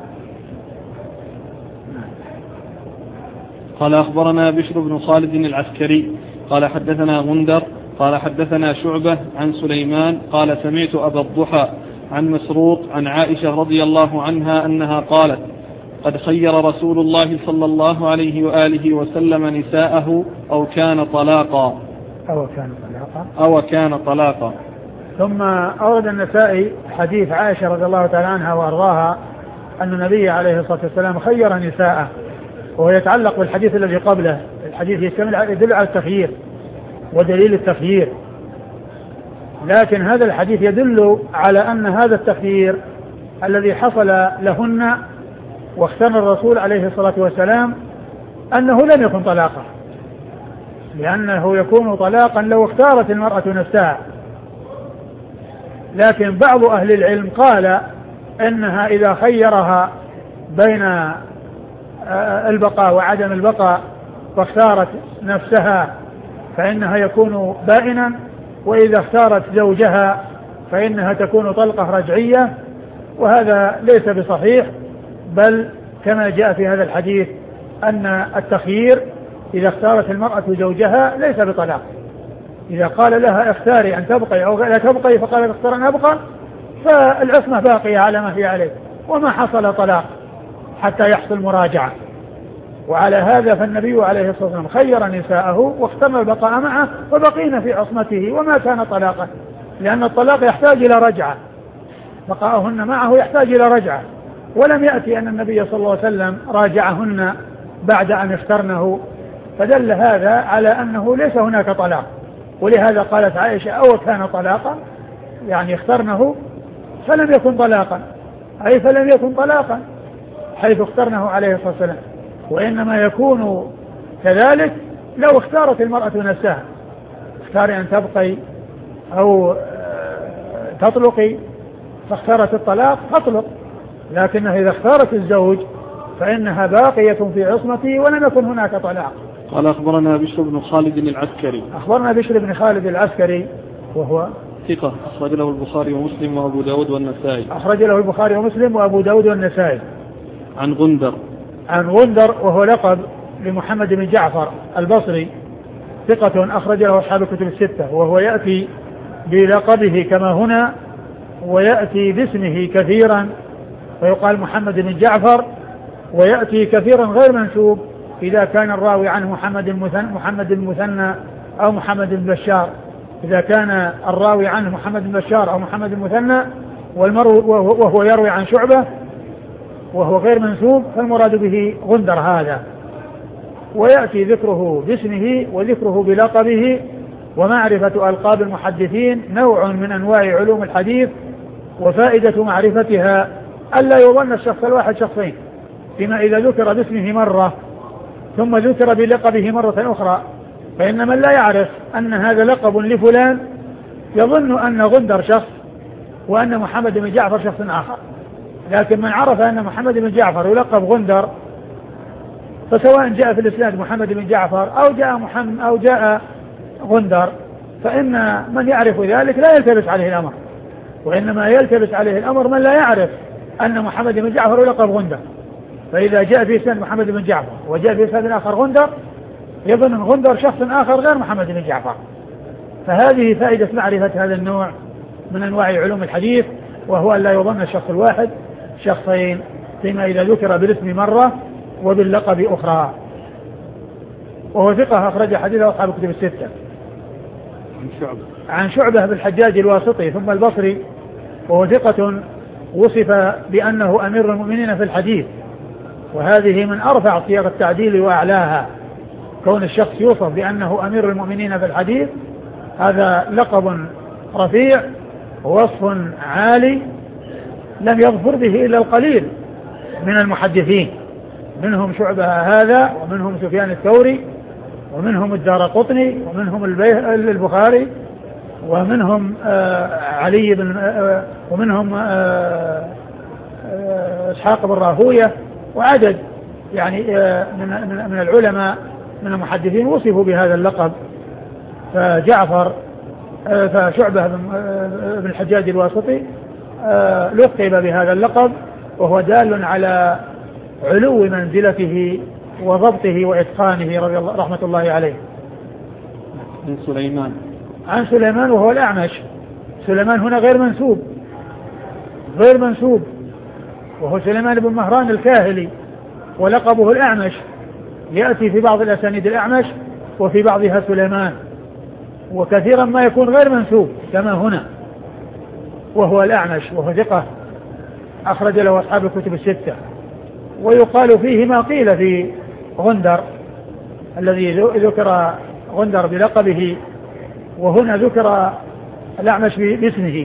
قال أخبرنا بشر بن خالد العسكري قال حدثنا غندر قال حدثنا شعبة عن سليمان قال سمعت أبا الضحى عن مسروق عن عائشة رضي الله عنها أنها قالت: قد خير رسول الله صلى الله عليه وآله وسلم نساءه أو كان طلاقا أو كان طلاقا أو كان طلاقا. ثم أورد النسائي حديث عائشة رضي الله تعالى عنها وأرضاها أن النبي عليه الصلاة والسلام خير نساءه، وهو يتعلق بالحديث الذي قبله. الحديث يدل على التخيير ودليل التخيير، لكن هذا الحديث يدل على أن هذا التخيير الذي حصل لهن واختار الرسول عليه الصلاة والسلام أنه لم يكن طلاقا، لأنه يكون طلاقا لو اختارت المرأة نفسها. لكن بعض أهل العلم قال إنها إذا خيرها بين البقاء وعدم البقاء فاختارت نفسها فإنها يكون بائنا، وإذا اختارت زوجها فإنها تكون طلقة رجعية، وهذا ليس بصحيح، بل كما جاء في هذا الحديث أن التخيير إذا اختارت المرأة زوجها ليس بطلاق. إذا قال لها اختاري أن تبقي أو لا تبقي فقالت اختار أن أبقى فالعصمة باقية على ما هي عليه، وما حصل طلاق حتى يحصل مراجعة. وعلى هذا فالنبي عليه الصلاة والسلام خير نساءه واختار البقاء معه وبقينا في عصمته وما كان طلاقا، لأن الطلاق يحتاج إلى رجعة، بقاؤهن معه يحتاج إلى رجعة، ولم يأتي أن النبي صلى الله عليه وسلم راجعهن بعد أن اخترنه، فدل هذا على أنه ليس هناك طلاق. ولهذا قالت عائشة: أو كان طلاقا، يعني اخترنه فلم يكن طلاقا، أي فلم يكن طلاقا حيث اخترناه عليه الصلاة والسلام، وإنما يكون كذلك لو اختارت المرأة نفسها، اختار أن تبقي أو تطلقي، فاختارت الطلاق تطلق، لكنه إذا اختارت الزوج فإنها باقية في عصمته ولم يكن هناك طلاق. قال أخبرنا بشر بن خالد العسكري. أخبرنا بشر بن خالد العسكري وهو ثقة أخرج له البخاري ومسلم وأبو داود والنسائي. أخرج له البخاري ومسلم وأبو داود والنسائي. عن غندر. عن غندر وهو لقب لمحمد بن جعفر البصري، ثقة أخرج له أصحاب الكتب الستة، وهو يأتي بلقبه كما هنا، ويأتي باسمه كثيرا ويقال محمد بن جعفر، ويأتي كثيرا غير منسوب إذا كان الراوي عنه محمد المثنى, محمد المثنى أو محمد بن بشار. إذا كان الراوي عنه محمد بن بشار أو محمد المثنى وهو يروي عن شعبة وهو غير منسوب فالمراد به غندر هذا. ويأتي ذكره باسمه وذكره بلقبه. ومعرفة ألقاب المحدثين نوع من أنواع علوم الحديث، وفائدة معرفتها ألا يظن الشخص الواحد شخصين، فيما إذا ذكر باسمه مرة ثم ذكر بلقبه مرة أخرى، فإن من لا يعرف أن هذا لقب لفلان يظن أن غندر شخص وأن محمد بن جعفر شخص آخر. لكن من عرف أن محمد بن جعفر يلقب غندر، فسواء جاء في الإسناد محمد بن جعفر أو جاء محمد أو جاء غندر، فإن من يعرف ذلك لا يلتبس عليه الأمر، وإنما يلتبس عليه الأمر من لا يعرف أن محمد بن جعفر يلقب غندر. فإذا جاء في إسناد محمد بن جعفر وجاء في إسناد آخر غندر، يظن أن غندر شخص آخر غير محمد بن جعفر. فهذه فائدة معرفة هذا النوع من أنواع علوم الحديث، وهو أن لا يظن الشخص الواحد شخصين، فيما إذا ذكر بالاسم مرة وباللقب أخرى. وهو ثقة أخرج حديثه أصحاب الكتب الستة. عن شعبة عن شعبة بالحجاج الواسطي ثم البصري، وهو ثقة وصف بأنه أمير المؤمنين في الحديث، وهذه من أرفع صيغ التعديل وأعلاها، كون الشخص يوصف بأنه أمير المؤمنين في الحديث، هذا لقب رفيع ووصف عالي لم يظفر به إلا القليل من المحدثين، منهم شعبة هذا، ومنهم سفيان الثوري، ومنهم الدارقطني، ومنهم البخاري، ومنهم آه علي بن آه ومنهم آه آه إسحاق بن راهوية، وعدد يعني آه من, من, من العلماء من المحدثين وصفوا بهذا اللقب. فجعفر آه فشعبة بن, آه بن الحجاج الواسطي آه لقب بهذا اللقب، وهو دال على علو منزلته وضبطه وإتقانه رضي الله رحمة الله عليه. عن سليمان. عن سليمان وهو الأعمش. سليمان هنا غير منسوب غير منسوب وهو سليمان بن مهران الكاهلي، ولقبه الأعمش، يأتي في بعض الأسانيد الأعمش وفي بعضها سليمان، وكثيرا ما يكون غير منسوب كما هنا، وهو الأعمش، وهو ثقة أخرج له أصحاب الكتب الستة. ويقال فيه ما قيل في غندر الذي ذكر غندر بلقبه، وهنا ذكر الأعمش باسمه.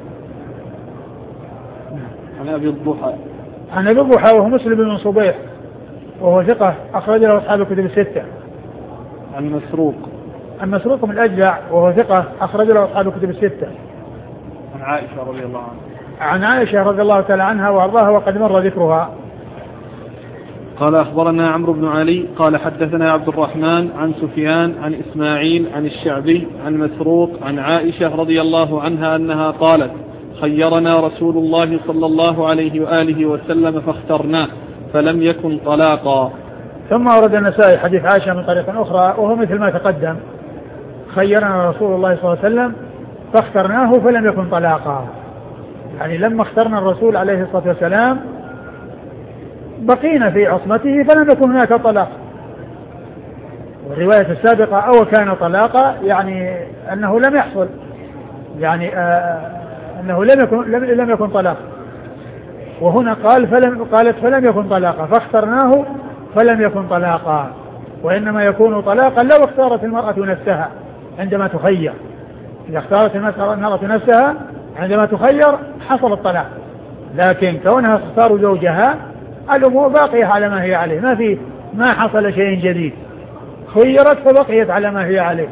عن أبي الضحى. عن أبي الضحى وهو مسلم بن صبيح، وهو ثقة أخرج له أصحاب الكتب الستة. عن مسروق. عن مسروق من الأجدع وهو ثقة أخرج له أصحاب الكتب الستة. عن عائشة رضي الله عنها. عن عائشة رضي الله تعالى عنها وأرضاها، وقد مر ذكرها. قال أخبرنا عمرو بن علي قال حدثنا عبد الرحمن عن سفيان عن إسماعيل عن الشعبي عن مسروق عن عائشة رضي الله عنها أنها قالت: خيرنا رسول الله صلى الله عليه وآله وسلم فاخترناه فلم يكن طلاقا. ثم أورد النسائي حديث عائشة من طريق أخرى وهو مثل ما تقدم: خيرنا رسول الله صلى الله عليه وسلم فاخترناه فلم يكن طلاقا، يعني لما اخترنا الرسول عليه الصلاة والسلام بقينا في عصمته فلم يكن هناك طلاق. والرواية السابقة أو كان طلاقا يعني أنه لم يحصل، يعني آه أنه لم يكن, لم, لم يكن طلاق. وهنا قال فلم قالت فلم يكن طلاقا فاخترناه فلم يكن طلاقا، وإنما يكون طلاقا لو اختارت المرأة نفسها عندما تخير. إذا اختارت المرأة نفسها عندما تخير حصل الطلاق، لكن كونها تختار زوجها الأمور باقية على ما هي عليه، ما في ما حصل شيء جديد، خيرت فبقيت على ما هي عليه.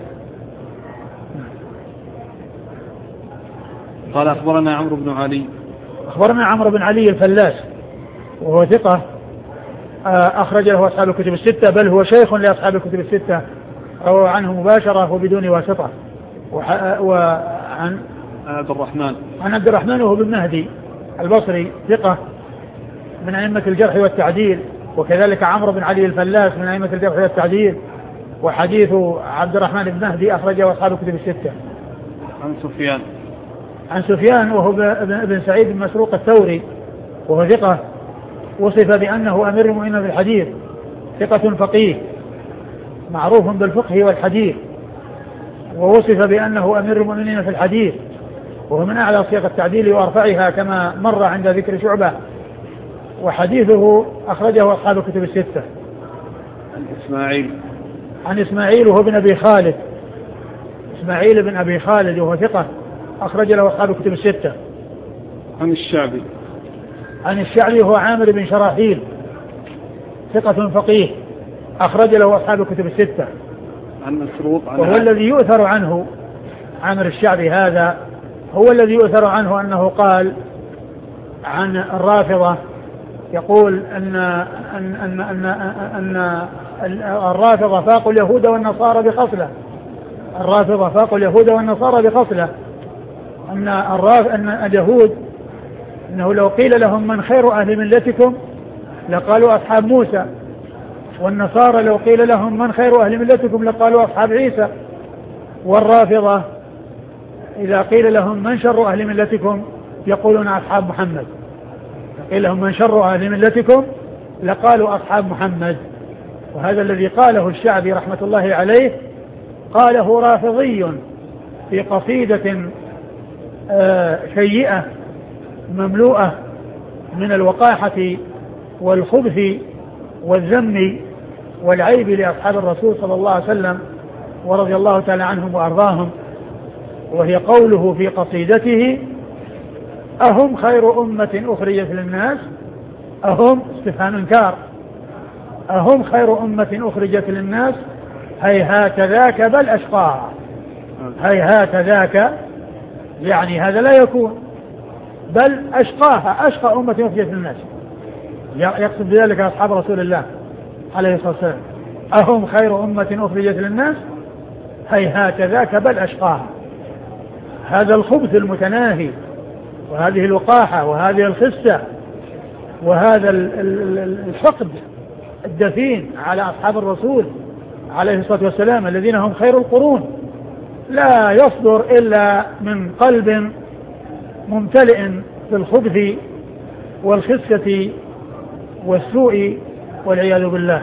قال أخبرنا عمرو بن علي أخبرنا عمرو بن علي الفلاس وهو ثقة أخرج له أصحاب الكتب الستة، بل هو شيخ لأصحاب الكتب الستة، روى عنه مباشرة وبدون واسطة. وعن عبد الرحمن عن عبد الرحمن وهو بن مهدي البصري ثقة من أئمة الجرح والتعديل، وكذلك عمرو بن علي الفلاس من أئمة الجرح والتعديل، وحديث عبد الرحمن بن مهدي أخرجه أصحاب الكتب الستة. عن سفيان عن سفيان وهو بن سعيد بن مسروق الثوري وهو ثقة، وصف بأنه أمير المؤمنين في الحديث، ثقة فقيه معروف بالفقه والحديث، ووصف بأنه أمير المؤمنين في الحديث، وهو من أعلى صيغ التعديل وأرفعها كما مر عند ذكر شعبة، وحديثه أخرجه أصحاب الكتب الستة. عن إسماعيل عن إسماعيل وهو بن أبي خالد إسماعيل بن أبي خالد وهو ثقة أخرج له أصحاب الكتب الستة. عن الشعبي عن الشعبي هو عامر بن شراحيل ثقة فقيه أخرج له أصحاب الكتب الستة. عن مسروق وهو الذي يؤثر عنه عامر الشعبي هذا هو الذي يؤثر عنه أنه قال عن الرافضة، يقول أن أن أن أن, أن الرافضة فاقوا اليهود والنصارى بخصلة الرافضة فاقوا اليهود والنصارى بخصلة أن الراف أن اليهود أنه لو قيل لهم من خير أهل ملتكم لقالوا أصحاب موسى، والنصارى لو قيل لهم من خير أهل ملتكم لقالوا أصحاب عيسى، والرافضة إذا قيل لهم من شر أهل ملتكم يقولون أصحاب محمد، قيل لهم من شر أهل ملتكم لقالوا أصحاب محمد. وهذا الذي قاله الشعبي رحمة الله عليه قاله رافضي في قصيدة سيئة مملوءة من الوقاحة والخبث والذم والعيب لأصحاب الرسول صلى الله عليه وسلم ورضي الله تعالى عنهم وأرضاهم، وهي قوله في قصيدته: أهم خير أمة أخرجت للناس، أهم استفهام إنكار، أهم خير أمة أخرجت للناس هيهات ذاك بل أشقاها. هيهات ذاك يعني هذا لا يكون، بل أشقاها، أشقى أمة أخرجت للناس، يقصد بذلك أصحاب رسول الله عليه الصلاة والسلام. أهم خير أمة أخرجت للناس هيهات ذاك بل أشقاها. هذا الخبث المتناهي وهذه الوقاحة وهذه الخسة وهذا الحقد الدفين على أصحاب الرسول عليه الصلاة والسلام الذين هم خير القرون لا يصدر إلا من قلب ممتلئ في الخبث والخسة والسوء والعياذ بالله.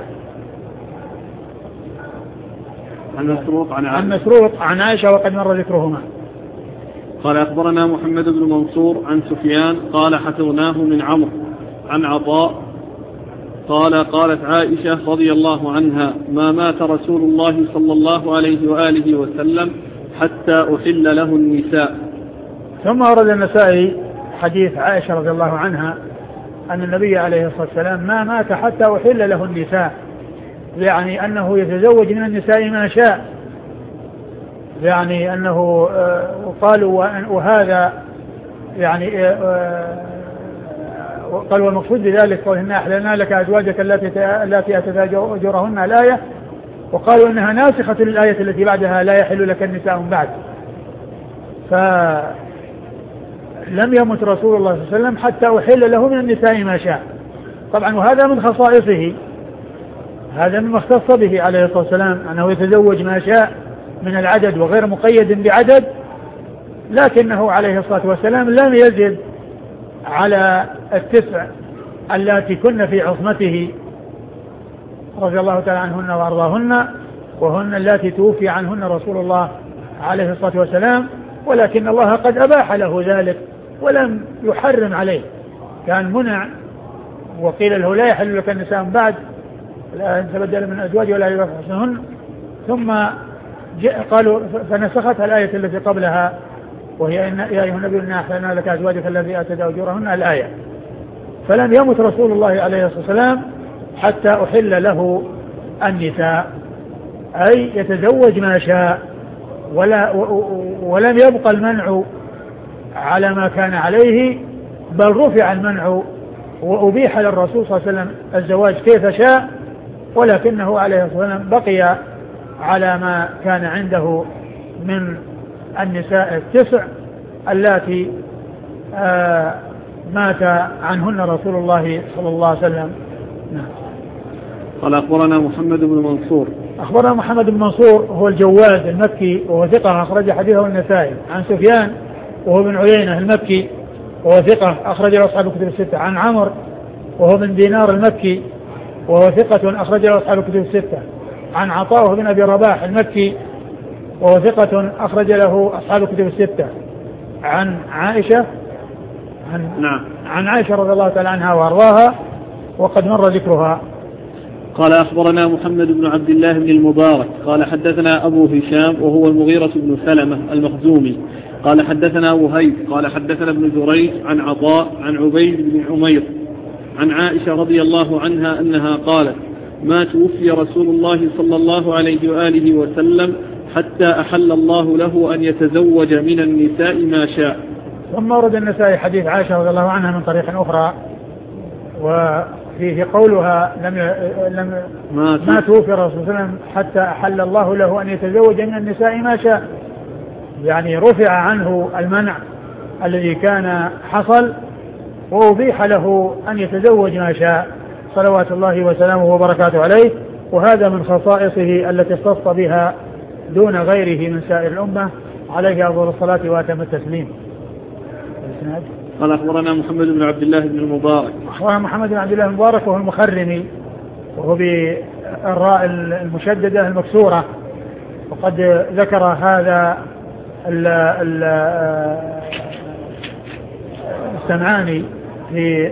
عن مسروق عن, عن مسروق عن عائشة وقد مر ذكرهما. قال أخبرنا محمد بن منصور عن سفيان قال حفظناه من عمرو عن عطاء قال قالت عائشة رضي الله عنها: ما مات رسول الله صلى الله عليه وآله وسلم حتى أحل له النساء. ثم ورد النسائي حديث عائشة رضي الله عنها أن النبي عليه الصلاة والسلام ما مات حتى أحل له النساء، يعني أنه يتزوج من النساء ما شاء، يعني أنه قالوا وهذا يعني قالوا المقصود بذلك قولنا أحللنا لك أزواجك التي أتت أجورهن الآية، وقالوا إنها ناسخة للآية التي بعدها لا يحل لك النساء من بعد. فلم يمت رسول الله صلى الله عليه وسلم حتى أحل له من النساء ما شاء. طبعا وهذا من خصائصه، هذا مما اختص به عليه الصلاة والسلام أنه يتزوج ما شاء من العدد وغير مقيد بعدد، لكنه عليه الصلاة والسلام لم يزد على التسع التي كن في عصمته رضي الله تعالى عنهن وأرضاهن، وهن التي توفي عنهن رسول الله عليه الصلاة والسلام، ولكن الله قد أباح له ذلك ولم يحرم عليه، كان منع وقيل له لا يحل لك النساء من بعد لا تبدل من أزواج ولا يرفعهن، ثم قالوا فنسختها الآية التي قبلها وهي إن يا أيها النبي إنا أحللنا لك أزواجك التي آتت أجورهن الآية. فلم يمت رسول الله عليه الصلاة والسلام حتى أحل له النساء، أي يتزوج ما شاء، ولا ولم يبقى المنع على ما كان عليه، بل رفع المنع وأبيح للرسول صلى الله عليه وسلم الزواج كيف شاء، ولكنه عليه الصلاة والسلام بقي على ما كان عنده من النساء التسع اللاتي آه مات عنهن رسول الله صلى الله عليه وسلم. نعم. قال أخبرنا محمد بن منصور. أخبرنا محمد بن منصور هو الجواد المكي وهو ثقة أخرج حديثه النسائي. عن سفيان وهو بن عيينة المكي وهو ثقة أخرج له أصحاب الكتب الستة. عن عمرو وهو بن دينار المكي وهو ثقة أخرج له أصحاب الكتب الستة. عن عطاء وهو بن أبي رباح المكي وهو ثقة أخرج له أصحاب الكتب الستة. عن عائشة عن, نعم. عن عائشة رضي الله تعالى عنها وأرضاها وقد مر ذكرها. قال أخبرنا محمد بن عبد الله بن المبارك قال حدثنا أبو هشام وهو المغيرة بن سلمة المخزومي قال حدثنا وهيب قال حدثنا ابن جريج عن عطاء عن عبيد بن عمير عن عائشة رضي الله عنها أنها قالت ما توفي رسول الله صلى الله عليه وآله وسلم حتى أحل الله له أن يتزوج من النساء ما شاء. ثم ورد النسائي حديث عائشة رضي الله عنها من طريق أخرى وفيه قولها لم لم ما توفي رسول الله صلى الله عليه وسلم حتى أحل الله له أن يتزوج من النساء ما شاء، يعني رفع عنه المنع الذي كان حصل وأبيح له أن يتزوج ما شاء صلوات الله وسلامه وبركاته عليه. وهذا من خصائصه التي اختص بها دون غيره من سائر الأمة عليه أفضل الصلاة وأتم التسليم. قال أخبرنا محمد بن عبد الله بن المبارك. أخبرنا محمد بن عبد الله المبارك وهو المخرمي وهو بالراء المشددة المكسورة، وقد ذكر هذا السمعاني في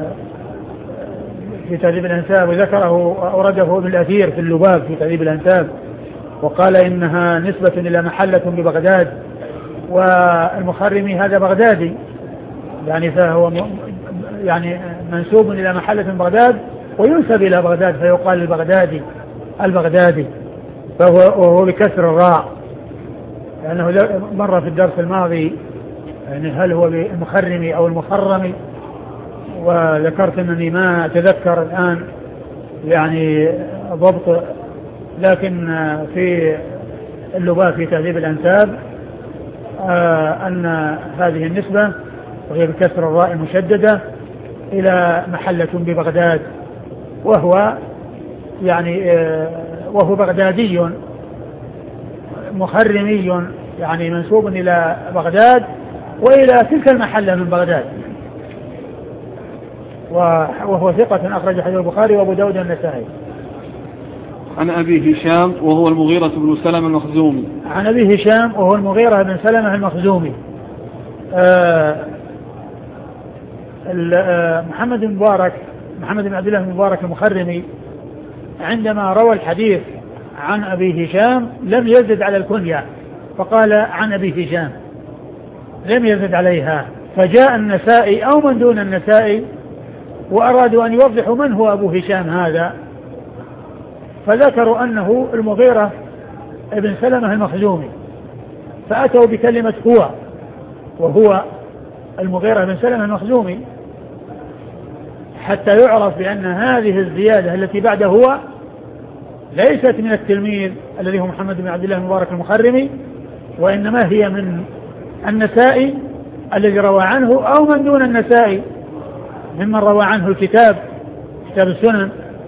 في تهذيب الأنساب، وذكره أورده ابن الأثير في اللباب في تهذيب الأنساب، وقال إنها نسبة إلى محلة ببغداد، والمخرمي هذا بغدادي يعني فهو يعني منسوب إلى محلة بغداد وينسب إلى بغداد فيقال البغدادي البغدادي فهو وهو بكسر الراء، لأنه يعني مر في الدرس الماضي يعني هل هو المخرمي أو المخرمي، وذكرت أنني ما أتذكر الآن يعني ضبط، لكن في اللباب في تهذيب الأنساب آه أن هذه النسبة وهي بكسر الراء المشددة إلى محلة ببغداد، وهو يعني آه وهو بغدادي مخرمي يعني منسوب إلى بغداد وإلى تلك المحلة من بغداد، وهو ثقة أخرج حديث البخاري وأبو داود النسائي. عن أبي هشام وهو المغيرة بن سلمة المخزومي. عن أبي هشام وهو المغيرة بن سلمة المخزومي. آه محمد بن مبارك محمد بن عبد الله بن مبارك المخرمي عندما روى الحديث عن أبي هشام لم يزد على الكنية، فقال عن أبي هشام لم يزد عليها، فجاء النسائي أو من دون النسائي وأرادوا أن يوضحوا من هو أبو هشام هذا، فذكروا أنه المغيرة ابن سلمة المخزومي، فأتوا بكلمة هو، وهو المغيرة بن سلمة المخزومي، حتى يعرف بأن هذه الزيادة التي بعد هو ليست من التلميذ الذي هو محمد بن عبد الله المبارك المخرمي، وإنما هي من النسائي الذي روى عنه أو من دون النسائي ممن روى عنه الكتاب كتاب السنن.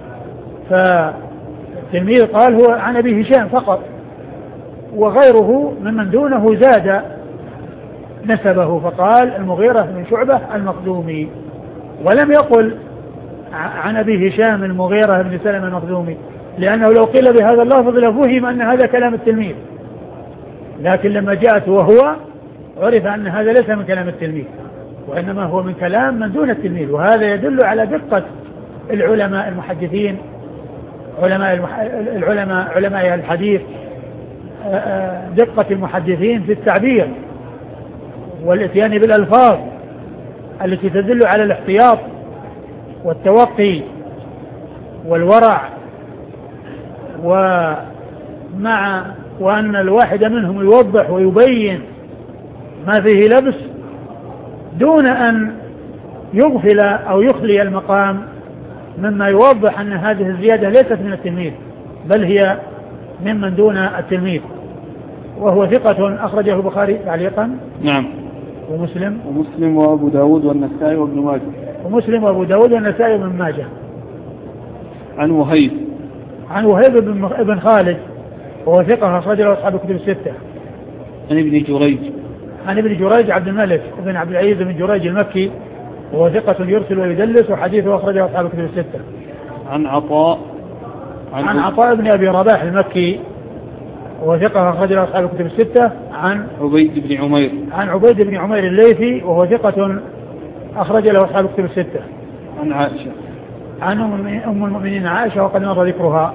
فالتلميذ قال هو عن أبي هشام فقط، وغيره ممن دونه زاد نسبه فقال المغيرة بن شعبة المخزومي، ولم يقل عن أبي هشام المغيرة بن سلمة المخزومي، لأنه لو قيل بهذا اللفظ لفهم أن هذا كلام التلميذ، لكن لما جاءت وهو عرف أن هذا ليس من كلام التلميذ وإنما هو من كلام من دون التلميذ. وهذا يدل على دقة العلماء المحدثين علماء المح... العلماء علماء الحديث، دقة المحدثين في التعبير والاتيان بالألفاظ التي تدل على الاحتياط والتوقي والورع، ومع وأن الواحد منهم يوضح ويبين ما فيه لبس دون أن يغفل أو يخلي المقام مما يوضح أن هذه الزيادة ليست من التلميذ بل هي ممن دون التلميذ. وهو ثقة أخرجه البخاري تعليقا. نعم. ومسلم ومسلم وأبو داود والنسائي وابن ماجه. ومسلم وأبو داود والنسائي وابن ماجه. عن وهيب عن وهيب بن خالد وهو ثقة أخرجه أصحاب الكتب الستة. عن ابن جريج عن ابن جريج عبد الملك بن عبد العزيز بن جريج المكي وهو ثقة يرسل ويدلس وحديثه أخرجه أصحاب الكتب الستة. عن عطاء عن, عن عطاء بن أبي رباح المكي وهو ثقة أخرجه أصحاب الكتب الستة. عن عبيد بن عمير عن عبيد بن عمير الليثي وهو ثقة أخرج له أصحاب الكتب الستة. عن عائشة عن أم المؤمنين عائشة وقد مر ذكرها.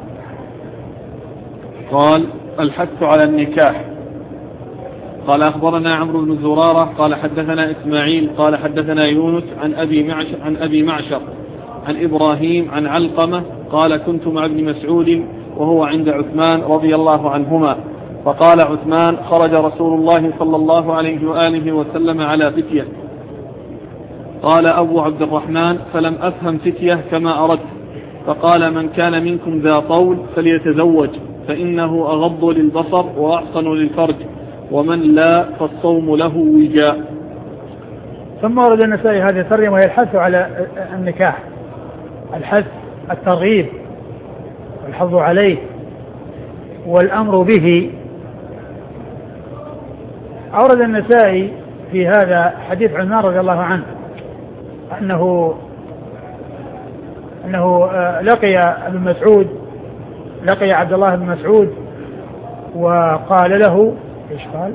قال الحث على النكاح. قال أخبرنا عمرو بن زرارة قال حدثنا إسماعيل قال حدثنا يونس عن أبي معشر عن أبي معشر عن إبراهيم عن علقمة قال كنت مع ابن مسعود وهو عند عثمان رضي الله عنهما فقال عثمان خرج رسول الله صلى الله عليه وآله وسلم على فتية. قال أبو عبد الرحمن فلم أفهم فتية كما أردت فقال من كان منكم ذا طول فليتزوج فإنه أغض للبصر وأحصن للفرج ومن لا فالصوم له وجاء. ثم ورد النسائي هذه الترجمة وهي الحث على النكاح، الحث الترغيب والحظ عليه والأمر به. أورد النسائي في هذا حديث عثمان رضي الله عنه أنه أنه لقي ابن مسعود لقي عبد الله بن مسعود وقال له إيش قال؟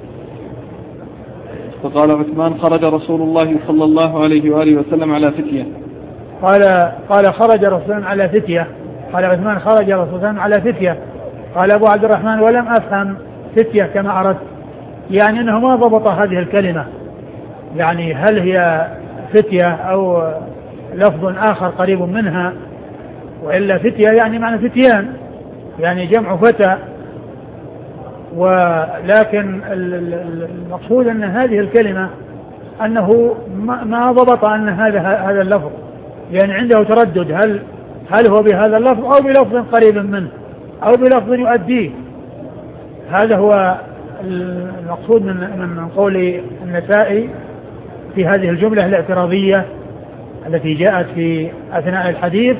فقال عثمان خرج رسول الله صلى الله عليه وآله وسلم على فتية. قال قال خرج رسول على فتية. قال عثمان خرج رسول على فتية. قال أبو عبد الرحمن ولم أفهم فتية كما أردت، يعني أنه ما ضبط هذه الكلمة، يعني هل هي فتية أو لفظ آخر قريب منها، وإلا فتية يعني معنى فتيان يعني جمع فتى، ولكن المقصود أن هذه الكلمة أنه ما ضبط أن هذا هذا اللفظ، يعني عنده تردد هل هل هو بهذا اللفظ أو بلفظ قريب منه أو بلفظ يؤديه. هذا هو المقصود من من قول النسائي في هذه الجملة الاعتراضية التي جاءت في أثناء الحديث.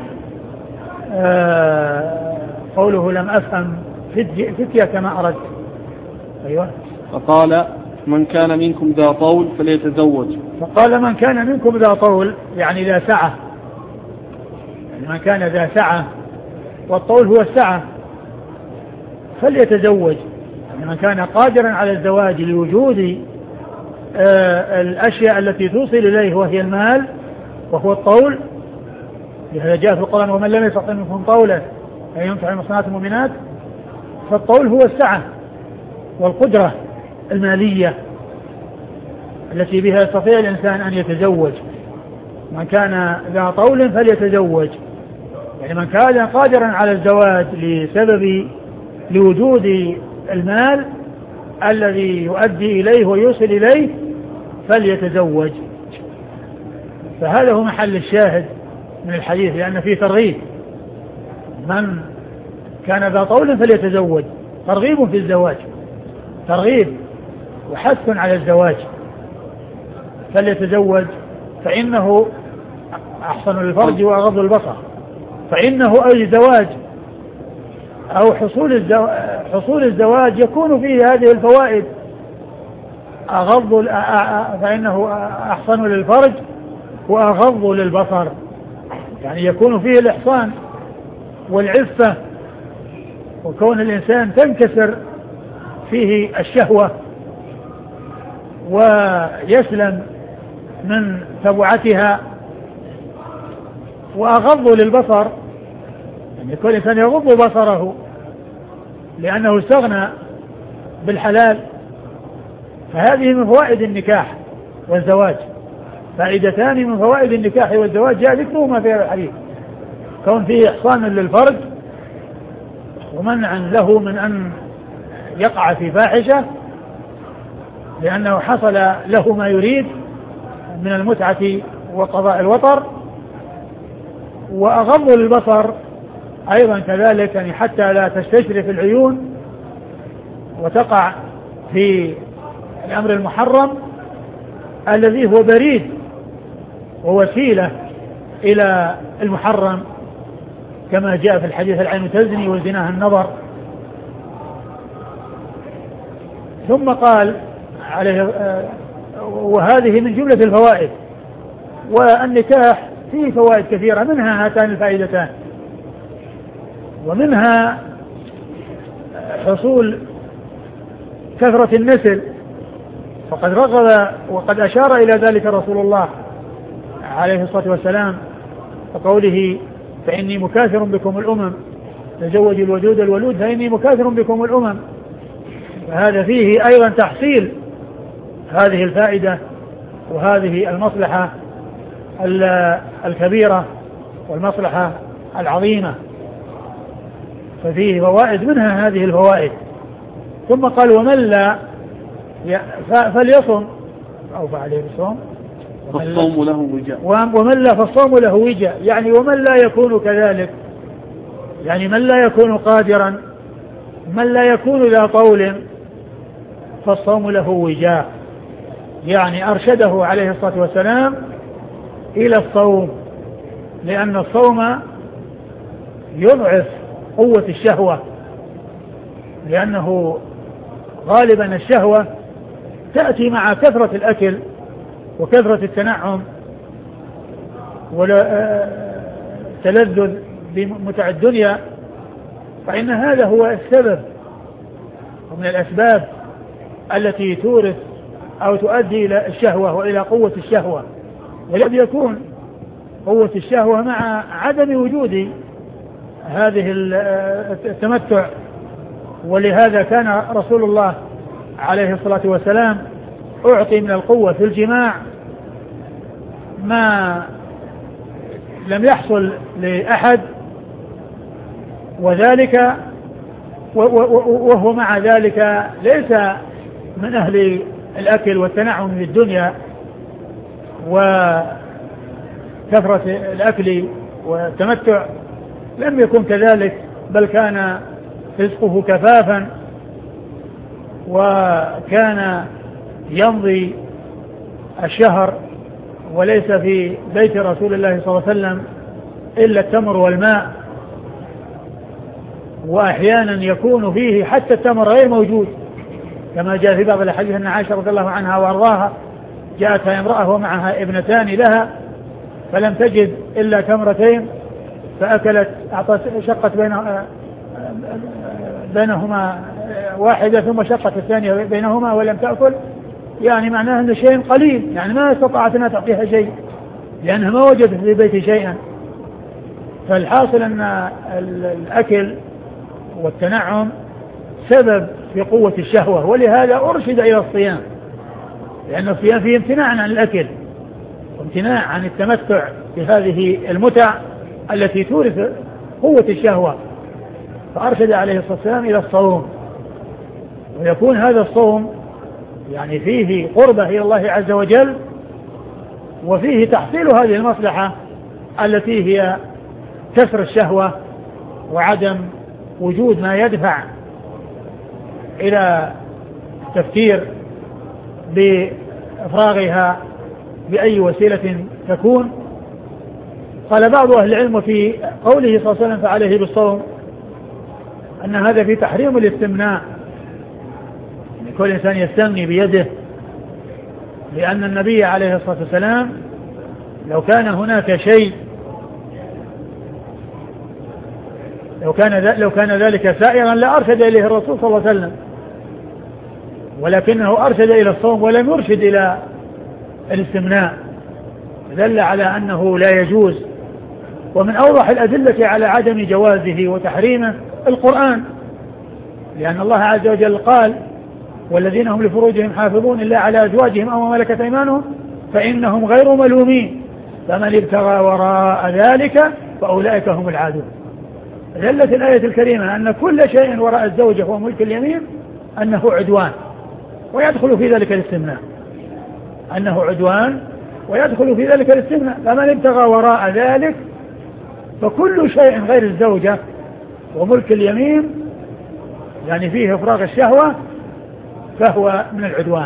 آه قوله لم أفهم فتية كما أردت. أيوة. فقال من كان منكم ذا طول فليتزوج. فقال من كان منكم ذا طول يعني ذا سعة، يعني من كان ذا سعة، والطول هو السعة، فليتزوج. يعني من كان قادرا على الزواج لوجود آه الأشياء التي توصل إليه وهي المال وهو الطول، لهذا جاء في القرآن ومن لم يستطع منكم طولا أن ينفع المحصنات المؤمنات. فالطول هو السعة والقدرة المالية التي بها يستطيع الإنسان أن يتزوج. من كان ذا طول فليتزوج، يعني من كان قادرا على الزواج لسبب لوجود المال الذي يؤدي إليه ويوصل إليه فليتزوج. فهذا هو محل الشاهد من الحديث، لأن فيه ترغيب، من كان ذا طول فليتزوج، ترغيب في الزواج، ترغيب وحث على الزواج، فليتزوج فإنه أحسن للفرج وأغض البصر، فإنه أي زواج أو حصول الزواج, حصول الزواج يكون فيه هذه الفوائد، أغض فإنه أحسن للفرج وأغض للبصر، يعني يكون فيه الإحصان والعفة، وكون الإنسان تنكسر فيه الشهوة ويسلم من تبعتها، وأغض للبصر يعني كل إنسان يغض بصره لأنه استغنى بالحلال. فهذه من فوائد النكاح والزواج، فائدتان من فوائد النكاح والزواج جاء ذكرهما في هذا الحديث، كون فيه إحصان للفرج ومنعا له من أن يقع في فاحشة لأنه حصل له ما يريد من المتعة وقضاء الوطر، وأغض البصر أيضا كذلك، يعني حتى لا تستشرف العيون وتقع في الأمر المحرم الذي هو بريد ووسيلة إلى المحرم، كما جاء في الحديث العين تزني وزناها النظر. ثم قال عليه وهذه من جملة الفوائد. والنكاح فيه فوائد كثيرة، منها هاتان الفائدتان، ومنها حصول كثرة النسل، وقد رغب وقد أشار إلى ذلك رسول الله عليه الصلاة والسلام وقوله فإني مكاثر بكم الأمم، تزوجوا الودود الولود فإني مكاثر بكم الأمم. فهذا فيه أيضا تحصيل هذه الفائدة وهذه المصلحة الكبيرة والمصلحة العظيمة، ففيه فوائد منها هذه الفوائد. ثم قال ومن لا فليصم أو فعليه الصوم فالصوم له وجاء، ومن لا فالصوم له وجاء، يعني ومن لا يكون كذلك، يعني من لا يكون قادرا، من لا يكون ذا طول، فالصوم له وجاء، يعني أرشده عليه الصلاة والسلام إلى الصوم، لأن الصوم يضعف قوة الشهوة، لأنه غالبا الشهوة تأتي مع كثرة الأكل وكثرة التنعم والتلذذ بمتع الدنيا، فإن هذا هو السبب ومن الأسباب التي تورث أو تؤدي إلى الشهوة وإلى قوة الشهوة. ولم يكون قوة الشهوة مع عدم وجود هذه التمتع، ولهذا كان رسول الله عليه الصلاة والسلام أعطي من القوة في الجماع ما لم يحصل لأحد، وذلك وهو مع ذلك ليس من أهل الأكل والتنعم في الدنيا وكثرة الأكل والتمتع، لم يكن كذلك، بل كان رزقه كفافا، وكان يمضي الشهر وليس في بيت رسول الله صلى الله عليه وسلم إلا التمر والماء، وأحيانا يكون فيه حتى التمر غير موجود، كما جاء في بعض الحديث أن عائشة رضي الله عنها وأرضاها جاءتها امرأة ومعها ابنتان لها فلم تجد إلا تمرتين فأكلت، أعطت شقت بين بينهما واحدة ثم شقت الثانية بينهما ولم تأكل، يعني معناه أنه شيء قليل، يعني ما استطاعت أن تعطيها شيء لأنها ما وجدت في بيت شيئا. فالحاصل أن الأكل والتنعم سبب في قوة الشهوة، ولهذا أرشد إلى الصيام، لأن الصيام فيه امتناع عن الأكل وامتناع عن التمتع بهذه المتع التي تورث قوة الشهوة، فأرشد عليه الصلاة والسلام إلى الصوم. ويكون هذا الصوم يعني فيه قربة إلى الله عز وجل، وفيه تحصيل هذه المصلحة التي هي كسر الشهوة وعدم وجود ما يدفع إلى التفكير بإفراغها بأي وسيلة تكون. قال بعض أهل العلم في قوله صلى الله عليه وسلم فعليه بالصوم أن هذا في تحريم الاستمناء، يعني كل إنسان يستمني بيده، لأن النبي عليه الصلاة والسلام لو كان هناك شيء لو كان لو كان ذلك سائرا لأرشد إليه الرسول صلى الله عليه وسلم، ولكنه أرشد إلى الصوم ولم يرشد إلى الاستمناء، دل على أنه لا يجوز. ومن أوضح الأدلة على عدم جوازه وتحريمه القرآن، لأن الله عز وجل قال والذين هم لفروجهم حافظون إلا على أزواجهم أو ملكت أيمانهم فإنهم غير ملومين، فمن ابتغى وراء ذلك فأولئك هم العادون. دلت الآية الكريمة أن كل شيء وراء الزوجة هو ملك اليمين أنه عدوان، ويدخل في ذلك الاستثناء، أنه عدوان ويدخل في ذلك الاستثناء. فمن ابتغى وراء ذلك فكل شيء غير الزوجة وملك اليمين يعني فيه إفراغ الشهوة فهو من العدوان.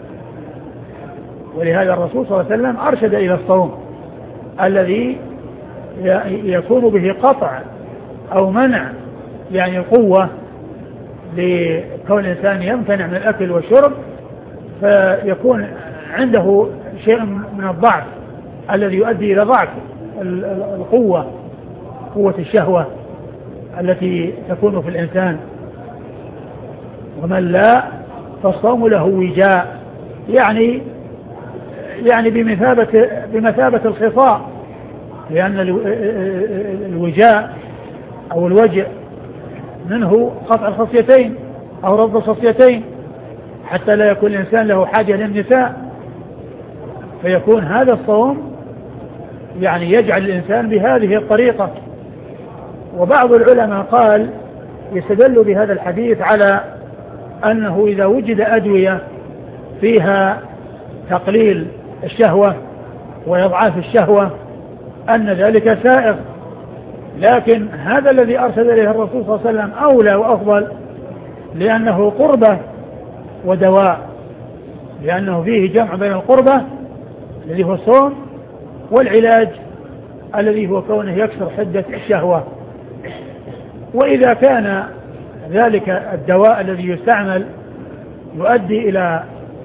ولهذا الرسول صلى الله عليه وسلم أرشد إلى الصوم الذي يكون به قطع أو منع يعني القوة لكون الإنسان يمتنع من الأكل والشرب، فيكون عنده شيء من الضعف الذي يؤدي إلى ضعف القوة، قوة الشهوة التي تكون في الإنسان. ومن لا فالصوم له وجاء، يعني يعني بمثابة بمثابة الخصاء، لأن الوجاء أو الوجع منه قطع الخصيتين أو رد الخصيتين حتى لا يكون الإنسان له حاجة للنساء، فيكون هذا الصوم يعني يجعل الإنسان بهذه الطريقة. وبعض العلماء قال يستدل بهذا الحديث على أنه إذا وجد أدوية فيها تقليل الشهوة وإضعاف الشهوة أن ذلك سائغ، لكن هذا الذي أرشد إليه الرسول صلى الله عليه وسلم أولى وأفضل، لأنه قربة ودواء، لأنه فيه جمع بين القربة الذي هو الصوم والعلاج الذي هو كونه يكسر حدة الشهوة. وإذا كان ذلك الدواء الذي يستعمل يؤدي إلى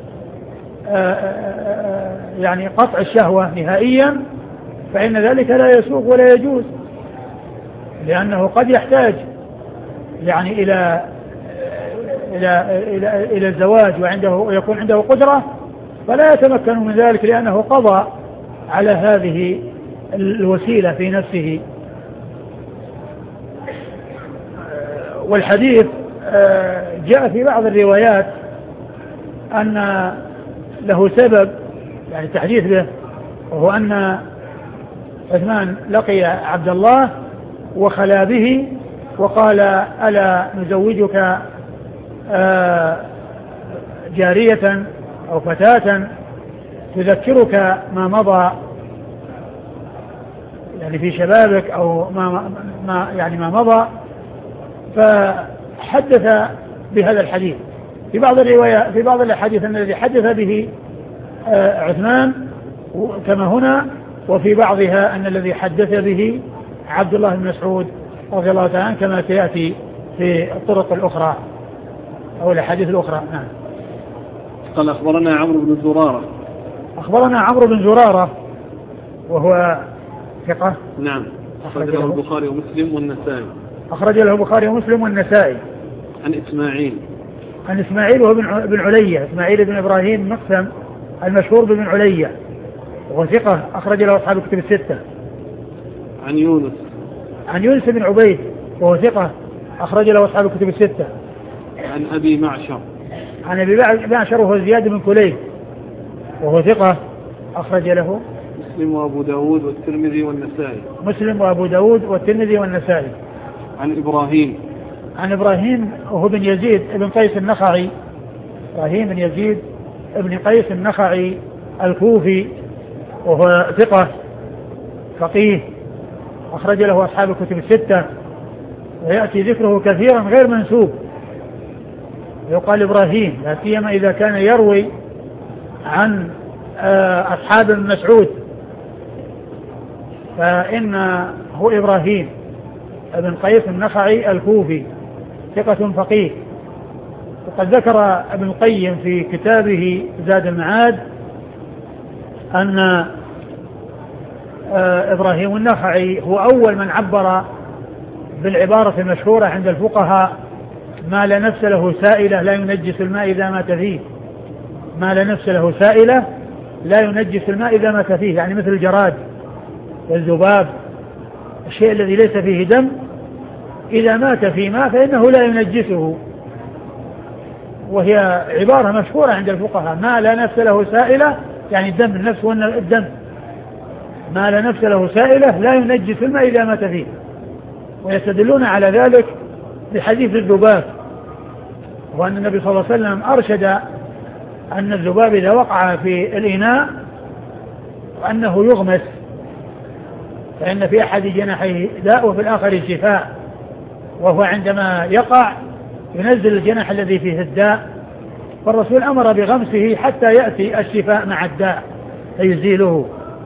يعني قطع الشهوة نهائيا فإن ذلك لا يسوق ولا يجوز، لأنه قد يحتاج يعني إلى إلى إلى إلى الزواج وعنده يكون عنده قدرة فلا يتمكن من ذلك لأنه قضى على هذه الوسيلة في نفسه. والحديث جاء في بعض الروايات أن له سبب يعني التحديث به، وهو أن عثمان لقي عبد الله وخلا به وقال ألا نزوجك جارية أو فتاة تذكرك ما مضى يعني في شبابك أو ما, ما يعني ما مضى، فحدث بهذا الحديث. في بعض الروايات في بعض الحديث الذي حدث به عثمان كما هنا، وفي بعضها أن الذي حدث به عبد الله بن مسعود رضي الله تعالى عنه كما سيأتي في الطرق الأخرى أو الحديث الأخرى. نعم. قال أخبرنا عمرو بن زرارة. أخبرنا عمرو بن زرارة وهو ثقة. نعم. أخرج له البخاري ومسلم والنسائي. أخرج له البخاري ومسلم والنسائي. عن إسماعيل. عن إسماعيل وهو بن علية، إسماعيل بن إبراهيم مقسم المشهور بن علية وهو ثقة أخرج له أصحاب الكتب الستة. عن يونس. عن يونس بن عبيد وهو ثقة أخرج له أصحاب الكتب الستة. عن أبي معشر. عن أبي معشر وهو زياد بن كليب وهو ثقة أخرج له مسلم وأبو داود والترمذي والنسائي. مسلم وأبو داود والترمذي والنسائي. عن إبراهيم. عن إبراهيم وهو بن يزيد بن قيس النخعي، إبراهيم بن يزيد بن قيس النخعي الكوفي وهو ثقة فقيه أخرج له أصحاب الكتب الستة، ويأتي ذكره كثيرا غير منسوب، يقال إبراهيم لا سيما إذا كان يروي عن أصحاب ابن مسعود فإنه إبراهيم ابن قيس النخعي الكوفي ثقة فقيه. وقد ذكر ابن القيم في كتابه زاد المعاد أن إبراهيم النخعي هو أول من عبر بالعبارة المشهورة عند الفقهاء ما لا نفس له سائلة لا ينجس الماء إذا مات فيه. ما لا نفس له سائلة لا ينجس الماء إذا مات فيه، يعني مثل الجراد والذباب، الشيء الذي ليس فيه دم إذا مات في ماء فإنه لا ينجسه. وهي عبارة مشهورة عند الفقهاء ما لا نفس له سائلة يعني الدم النفس والدم ما لا نفس له سائلة لا ينجس الماء إذا مات فيه. ويستدلون على ذلك بحديث الذباب، وأن النبي صلى الله عليه وسلم أرشد أن الذباب إذا وقع في الإناء وأنه يغمس، فإن في أحد جناحيه داء وفي الآخر شفاء، وهو عندما يقع ينزل الجناح الذي فيه الداء، فالرسول أمر بغمسه حتى يأتي الشفاء مع الداء فيزيله.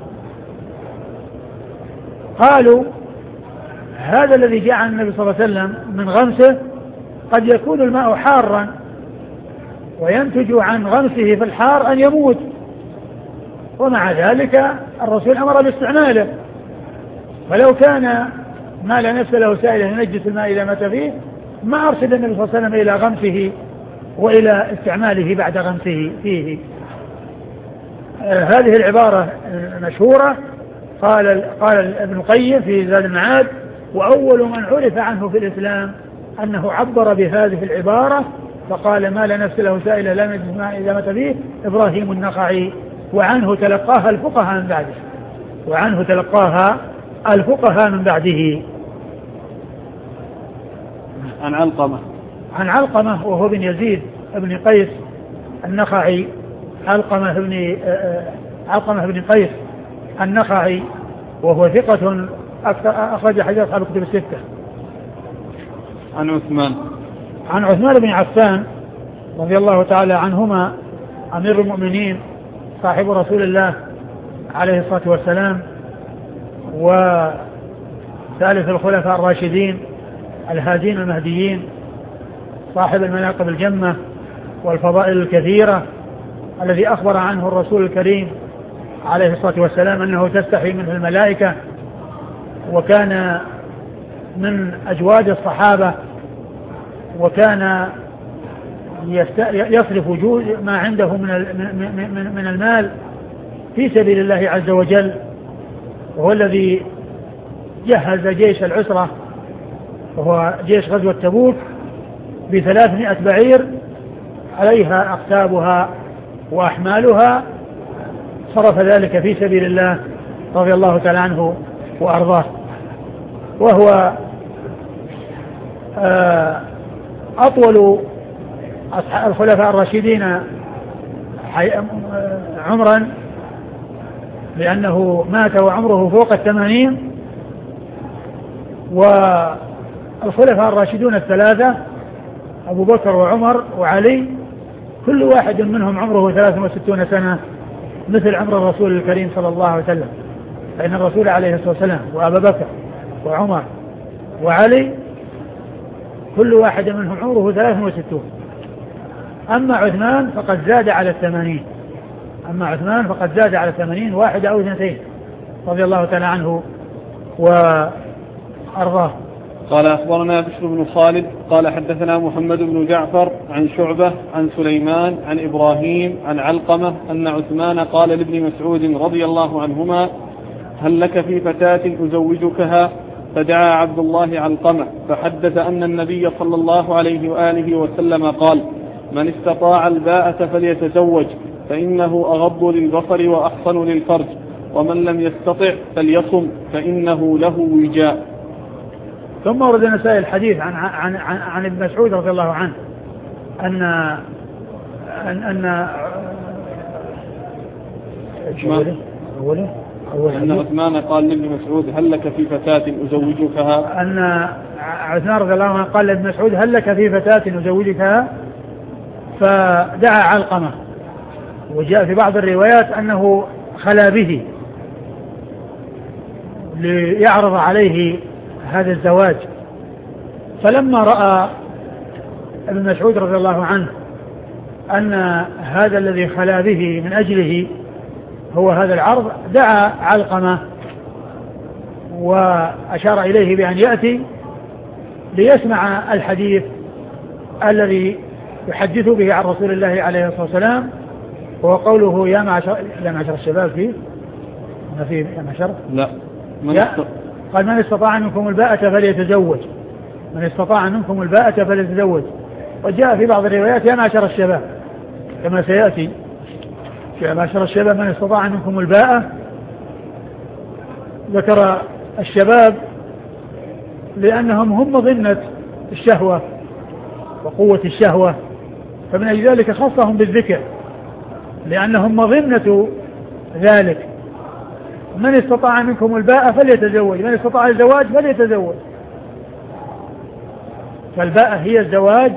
قالوا هذا الذي جاء عن النبي صلى الله عليه وسلم من غمسه قد يكون الماء حارا وينتج عن غمسه في الحار أن يموت، ومع ذلك الرسول أمر باستعماله. فلو كان ما لا نفس له سائل ينجس الماء إذا مات فيه ما أرشد النبي صلى الله عليه وسلم إلى غمسه وإلى استعماله بعد غمسه فيه. آه هذه العبارة مشهورة. قال قال ابن القيم في زاد المعاد: وأول من عرف عنه في الإسلام أنه عبر بهذه العبارة فقال ما لا نفس له سائل لا ينجس الماء إذا مات فيه إبراهيم النخعي، وعنه تلقاها الفقهاء من بعده وعنه تلقاها الفقهاء من بعده. عن علقمة عن علقمة وهو بن يزيد بن قيس النخعي، علقمة بن علقمة بن قيس النخعي، وهو ثقة أخرج حديث أصحاب الكتب الستة. عن عثمان عن عثمان بن عفان رضي الله تعالى عنهما أمير المؤمنين صاحب رسول الله عليه الصلاة والسلام، وثالث الخلفاء الراشدين الهادين المهديين، صاحب المناقب الجمة والفضائل الكثيرة، الذي أخبر عنه الرسول الكريم عليه الصلاة والسلام أنه تستحي منه الملائكة، وكان من أجواد الصحابة، وكان يصرف ما عنده من من المال في سبيل الله عز وجل، وهو الذي جهز جيش العسرة وهو جيش غزوة تبوك بثلاثمائة بعير عليها أقتابها وأحمالها، صرف ذلك في سبيل الله رضي الله تعالى عنه وأرضاه. وهو أطول الخلفاء الراشدين عمرا، لأنه مات وعمره فوق الثمانين، والخلفاء الراشدون الثلاثة أبو بكر وعمر وعلي كل واحد منهم عمره ثلاث وستون سنة مثل عمر الرسول الكريم صلى الله عليه وسلم، فإن الرسول عليه الصلاة والسلام وأبا بكر وعمر وعلي كل واحد منهم عمره ثلاث وستون. أما عثمان فقد زاد على الثمانين أما عثمان فقد زاد على الثمانين واحدة أو اثنتين رضي الله تعالى عنه وأرضاه. قال أخبرنا بشر بن خالد قال حدثنا محمد بن جعفر عن شعبة عن سليمان عن إبراهيم عن علقمة أن عثمان قال لابن مسعود رضي الله عنهما: هل لك في فتاة أزوجكها؟ فدعا عبد الله علقمة فحدث أن النبي صلى الله عليه وآله وسلم قال: من استطاع الباءة فليتزوج فإنه أغض للبصر وأحصن للفرج، ومن لم يستطع فليصم فإنه له وجاء. ثم ورد النسائي الحديث عن عن عن, عن ابن مسعود رضي الله عنه أن أن أن أوله أوله أن عثمان قال لابن مسعود: هل لك في فتاة أزوجكها؟ أن عثمان رضي الله عنه قال لابن مسعود: هل لك في فتاة أزوجكها؟ فدعا علقمة، وجاء في بعض الروايات أنه خلا به ليعرض عليه هذا الزواج. فلما رأى ابن مسعود رضي الله عنه أن هذا الذي خلا به من أجله هو هذا العرض، دعا علقمة وأشار إليه بأن يأتي ليسمع الحديث الذي يحدث به عن رسول الله عليه الصلاة والسلام، وهو قوله: يا معشر يا معشر الشباب فيه ما فيه يا معشر لا من قال: من استطاع منكم الباءة فليتزوج من استطاع منكم الباءة فليتزوج. وجاء في بعض الروايات: يا معشر الشباب، كما سيأتي يا معشر الشباب من استطاع منكم الباءة. ذكر الشباب لأنهم هم مظنة الشهوة وقوة الشهوة، فمن أجل ذلك خصهم بالذكر لأنهم مظنة ذلك. من استطاع منكم الباءة فليتزوج، من استطاع الزواج فليتزوج. فالباءة هي الزواج،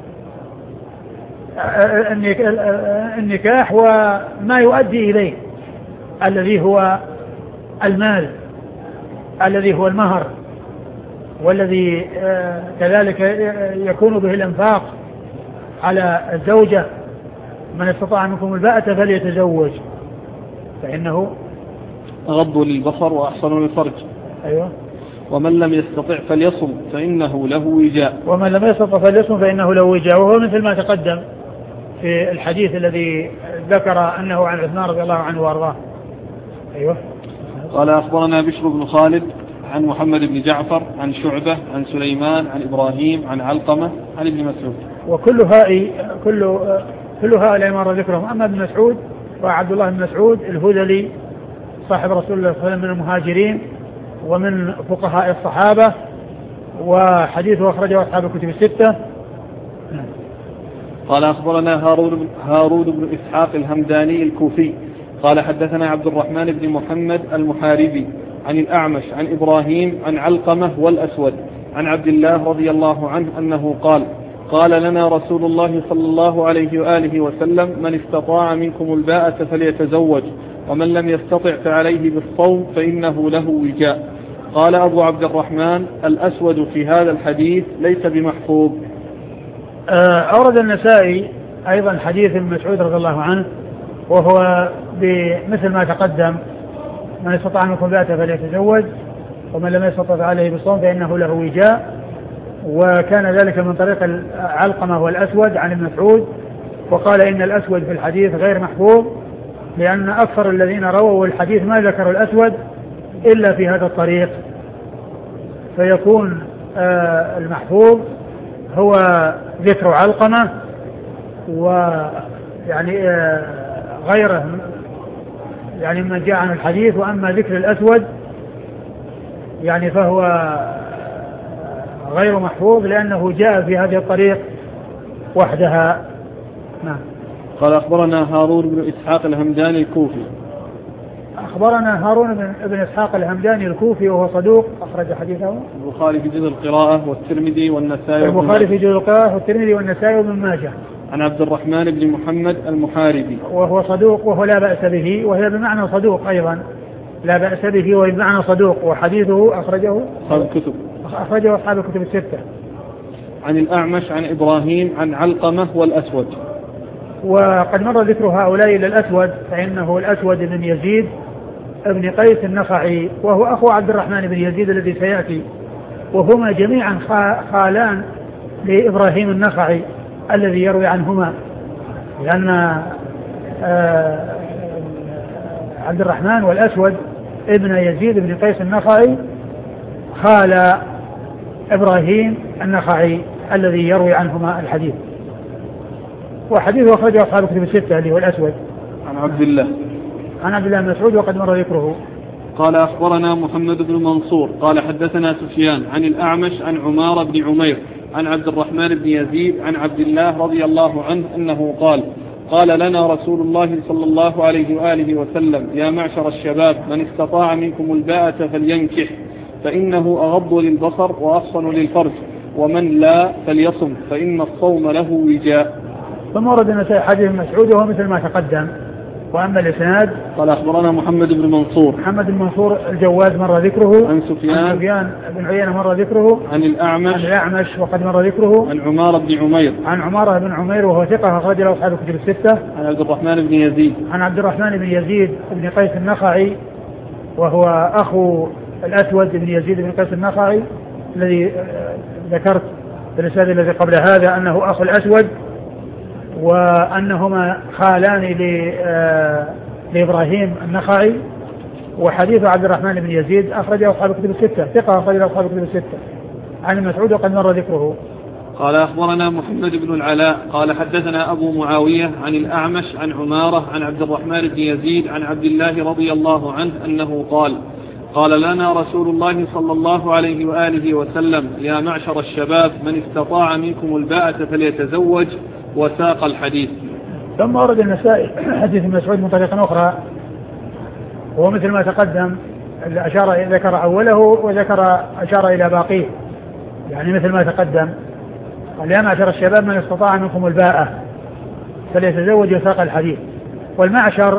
النكاح وما يؤدي إليه الذي هو المال الذي هو المهر، والذي كذلك يكون به الانفاق على الزوجة. من استطاع منكم الباءة فليتزوج فإنه أغض للبصر وأحصن للفرج. أيوة. ومن لم يستطع فليصم فإنه له وجاء. ومن لم يستطع فليصم فإنه له وجاء، وهو مثل ما تقدم في الحديث الذي ذكر أنه عن عثمان رضي الله عنه وأرضاه. أيوة. قال أخبرنا بشر بن خالد عن محمد بن جعفر عن شعبة عن سليمان عن إبراهيم عن علقمة عن ابن مسعود. وكل هؤلاء كل كل هؤلاء مر ذكرهم. أما ابن مسعود وعبد الله بن مسعود الهذلي صاحب رسول الله صلى الله عليه وسلم من المهاجرين ومن فقهاء الصحابة، وحديثه أخرجه أصحاب الكتب الستة. قال أخبرنا هارون هارون بن إسحاق الهمداني الكوفي قال حدثنا عبد الرحمن بن محمد المحاربي عن الأعمش عن إبراهيم عن علقمة والأسود عن عبد الله رضي الله عنه أنه قال قال لنا رسول الله صلى الله عليه وآله وسلم من استطاع منكم الباءة فليتزوج ومن لم يستطع فعليه بالصوم فإنه له وجاء. قال أبو عبد الرحمن الأسود في هذا الحديث ليس بمحفوظ. أورد النسائي أيضا حديث ابن مسعود رضي الله عنه وهو بمثل ما تقدم من استطاع منكم الباءة فليتزوج ومن لم يستطع فعليه بالصوم فإنه له وجاء، وكان ذلك من طريق علقمة والأسود عن ابن مسعود. وقال إن الأسود في الحديث غير محفوظ لأن أكثر الذين رووا الحديث ما ذكروا الأسود إلا في هذا الطريق، فيكون آه المحفوظ هو ذكر علقمة ويعني آه غيره يعني من جاء عن الحديث. وأما ذكر الأسود يعني فهو غير محفوظ لأنه جاء في هذه الطريق وحدها. نعم. قال أخبرنا هارون بن إسحاق الهمداني الكوفي. أخبرنا هارون بن إسحاق الهمداني الكوفي وهو صدوق أخرج حديثه البخاري في جزء القراءة والترمذي والنسائي. البخاري في جزء القراءة والترمذي والنسائي وابن ماجه. عن عبد الرحمن بن محمد المحاربي وهو صدوق وهو لا بأس به، وهي بمعنى صدوق أيضا لا بأس به وهي بمعنى صدوق، وحديثه أخرجه أصحاب الكتب أخرجه أصحاب الكتب الستة. عن الأعمش عن إبراهيم عن علقمة والأسود. وقد مر ذكر هؤلاء إلى الأسود، فإنه الأسود بن يزيد ابن قيس النخعي وهو أخو عبد الرحمن بن يزيد الذي سيأتي، وهما جميعا خالان لإبراهيم النخعي الذي يروي عنهما، لأن عبد الرحمن والأسود ابن يزيد بن قيس النخعي خال إبراهيم النخعي الذي يروي عنهما الحديث. وحديثه أخرجه أصحاب الكتب الستة اللي هو الأسود. عن عبد الله عن عبد الله بن مسعود وقد مر ذكره. قال أخبرنا محمد بن منصور قال حدثنا سفيان عن الأعمش عن عمار بن عمير عن عبد الرحمن بن يزيد عن عبد الله رضي الله عنه أنه قال قال لنا رسول الله صلى الله عليه وآله وسلم يا معشر الشباب من استطاع منكم الباءة فلينكح فإنه أغض للبصر وأحصن للفرج ومن لا فليصم فإن الصوم له وجاء. ثم ورد النسائي حديث مسعود وهو مثل ما تقدم. وأما الإسناد قال أخبرنا محمد بن منصور محمد بن منصور الجواد مر ذكره. عن سفيان عن سفيان بن عيينة مر ذكره. عن الأعمش عن الأعمش وقد مر ذكره. عن عمار بن عمير عن عمار بن عمير وهو ثقة أخرج له أصحاب الكتب الستة. عن عبد الرحمن بن يزيد عن عبد الرحمن بن يزيد بن قيس النخعي وهو أخو الأسود بن يزيد بن قيس النخعي الذي ذكرت في الإسناد الذي قبل هذا أنه أخو الأسود، وأنهما خالان لإبراهيم النخعي. وحديث عبد الرحمن بن يزيد أخرجه أصحاب الكتب الستة ثقة أخرجه أصحاب الكتب الستة عن مسعود وقد مر ذكره. قال أخبرنا محمد بن العلاء قال حدثنا أبو معاوية عن الأعمش عن عمارة عن عبد الرحمن بن يزيد عن عبد الله رضي الله عنه أنه قال قال لنا رسول الله صلى الله عليه وآله وسلم يا معشر الشباب من استطاع منكم الباءة فليتزوج، وساق الحديث. ثم ورد النسائي حديث ابن مسعود من طريق أخرى وهو مثل ما تقدم، أشار ذكر أوله وذكر أشار إلى باقيه، يعني مثل ما تقدم قال يا معشر الشباب من استطاع منكم الباءة فليتزوج، وساق الحديث. والمعشر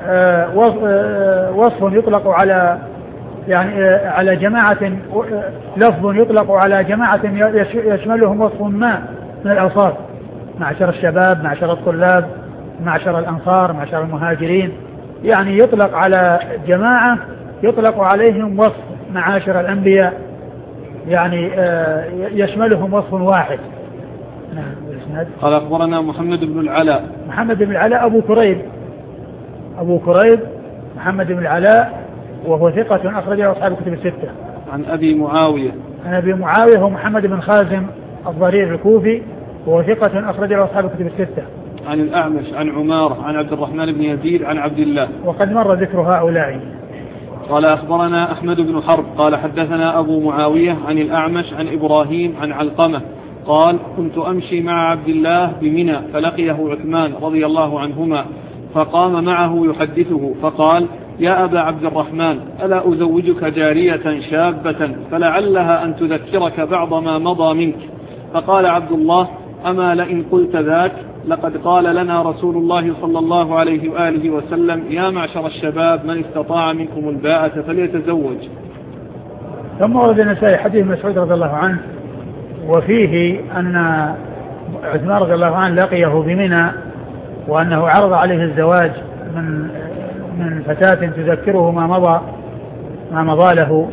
وصف يطلق على يعني على جماعة، لفظ يطلق على جماعة يشملهم وصف ما من الأوصاف، معشر الشباب، معشر الطلاب، معشر الأنصار، معشر المهاجرين، يعني يطلق على جماعة يطلق عليهم وصف معاشر الأنبياء، يعني يشملهم وصف واحد. قال أخبرنا محمد بن العلاء محمد بن العلاء أبو كريب أبو كريب محمد بن العلاء وهو ثقة أخرجه أصحاب الكتب الستة. عن أبي معاوية عن أبي معاوية هو محمد بن خازم الضرير الكوفي وهو ثقة أخرجه أصحاب الكتب الستة. عن الأعمش عن عمارة عن عبد الرحمن بن يزيد عن عبد الله، وقد مر ذكر هؤلاء. قال أخبرنا أحمد بن حرب قال حدثنا أبو معاوية عن الأعمش عن إبراهيم عن علقمة قال كنت أمشي مع عبد الله بمنى فلقيه عثمان رضي الله عنهما فقام معه يحدثه فقال يا أبا عبد الرحمن ألا أزوجك جارية شابة فلعلها أن تذكرك بعض ما مضى منك؟ فقال عبد الله أما لئن قلت ذاك لقد قال لنا رسول الله صلى الله عليه وآله وسلم يا معشر الشباب من استطاع منكم الباءة فليتزوج. ثم ورد النسائي حديث مسعود رضي الله عنه وفيه أن عثمان رضي الله عنه لقيه بمنى وأنه عرض عليه الزواج من من فتاة تذكره ما مضى ما مضى له.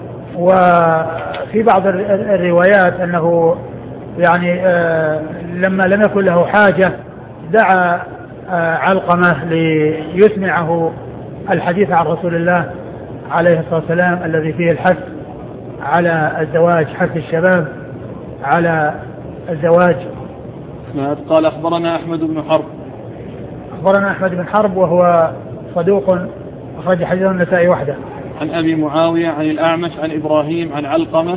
وفي بعض الروايات أنه يعني لما لم يكن له حاجة دعا علقمة ليسمعه الحديث عن رسول الله عليه الصلاة والسلام الذي فيه الحث على الزواج، حث الشباب على الزواج. قال أخبرنا أحمد بن حرب أخبرنا أحمد بن حرب وهو صدوق أخرج حديث النسائي وحده. عن أبي معاوية عن الأعمش عن إبراهيم عن علقمة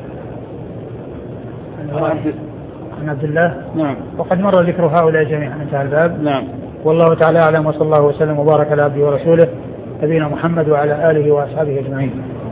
عن عبد الله. نعم. وقد مر ذكر هؤلاء جميعا. انتهى الباب. نعم. والله تعالى أعلم، وصلى الله وسلم وبارك على عبده ورسوله نبينا محمد وعلى آله وأصحابه أجمعين.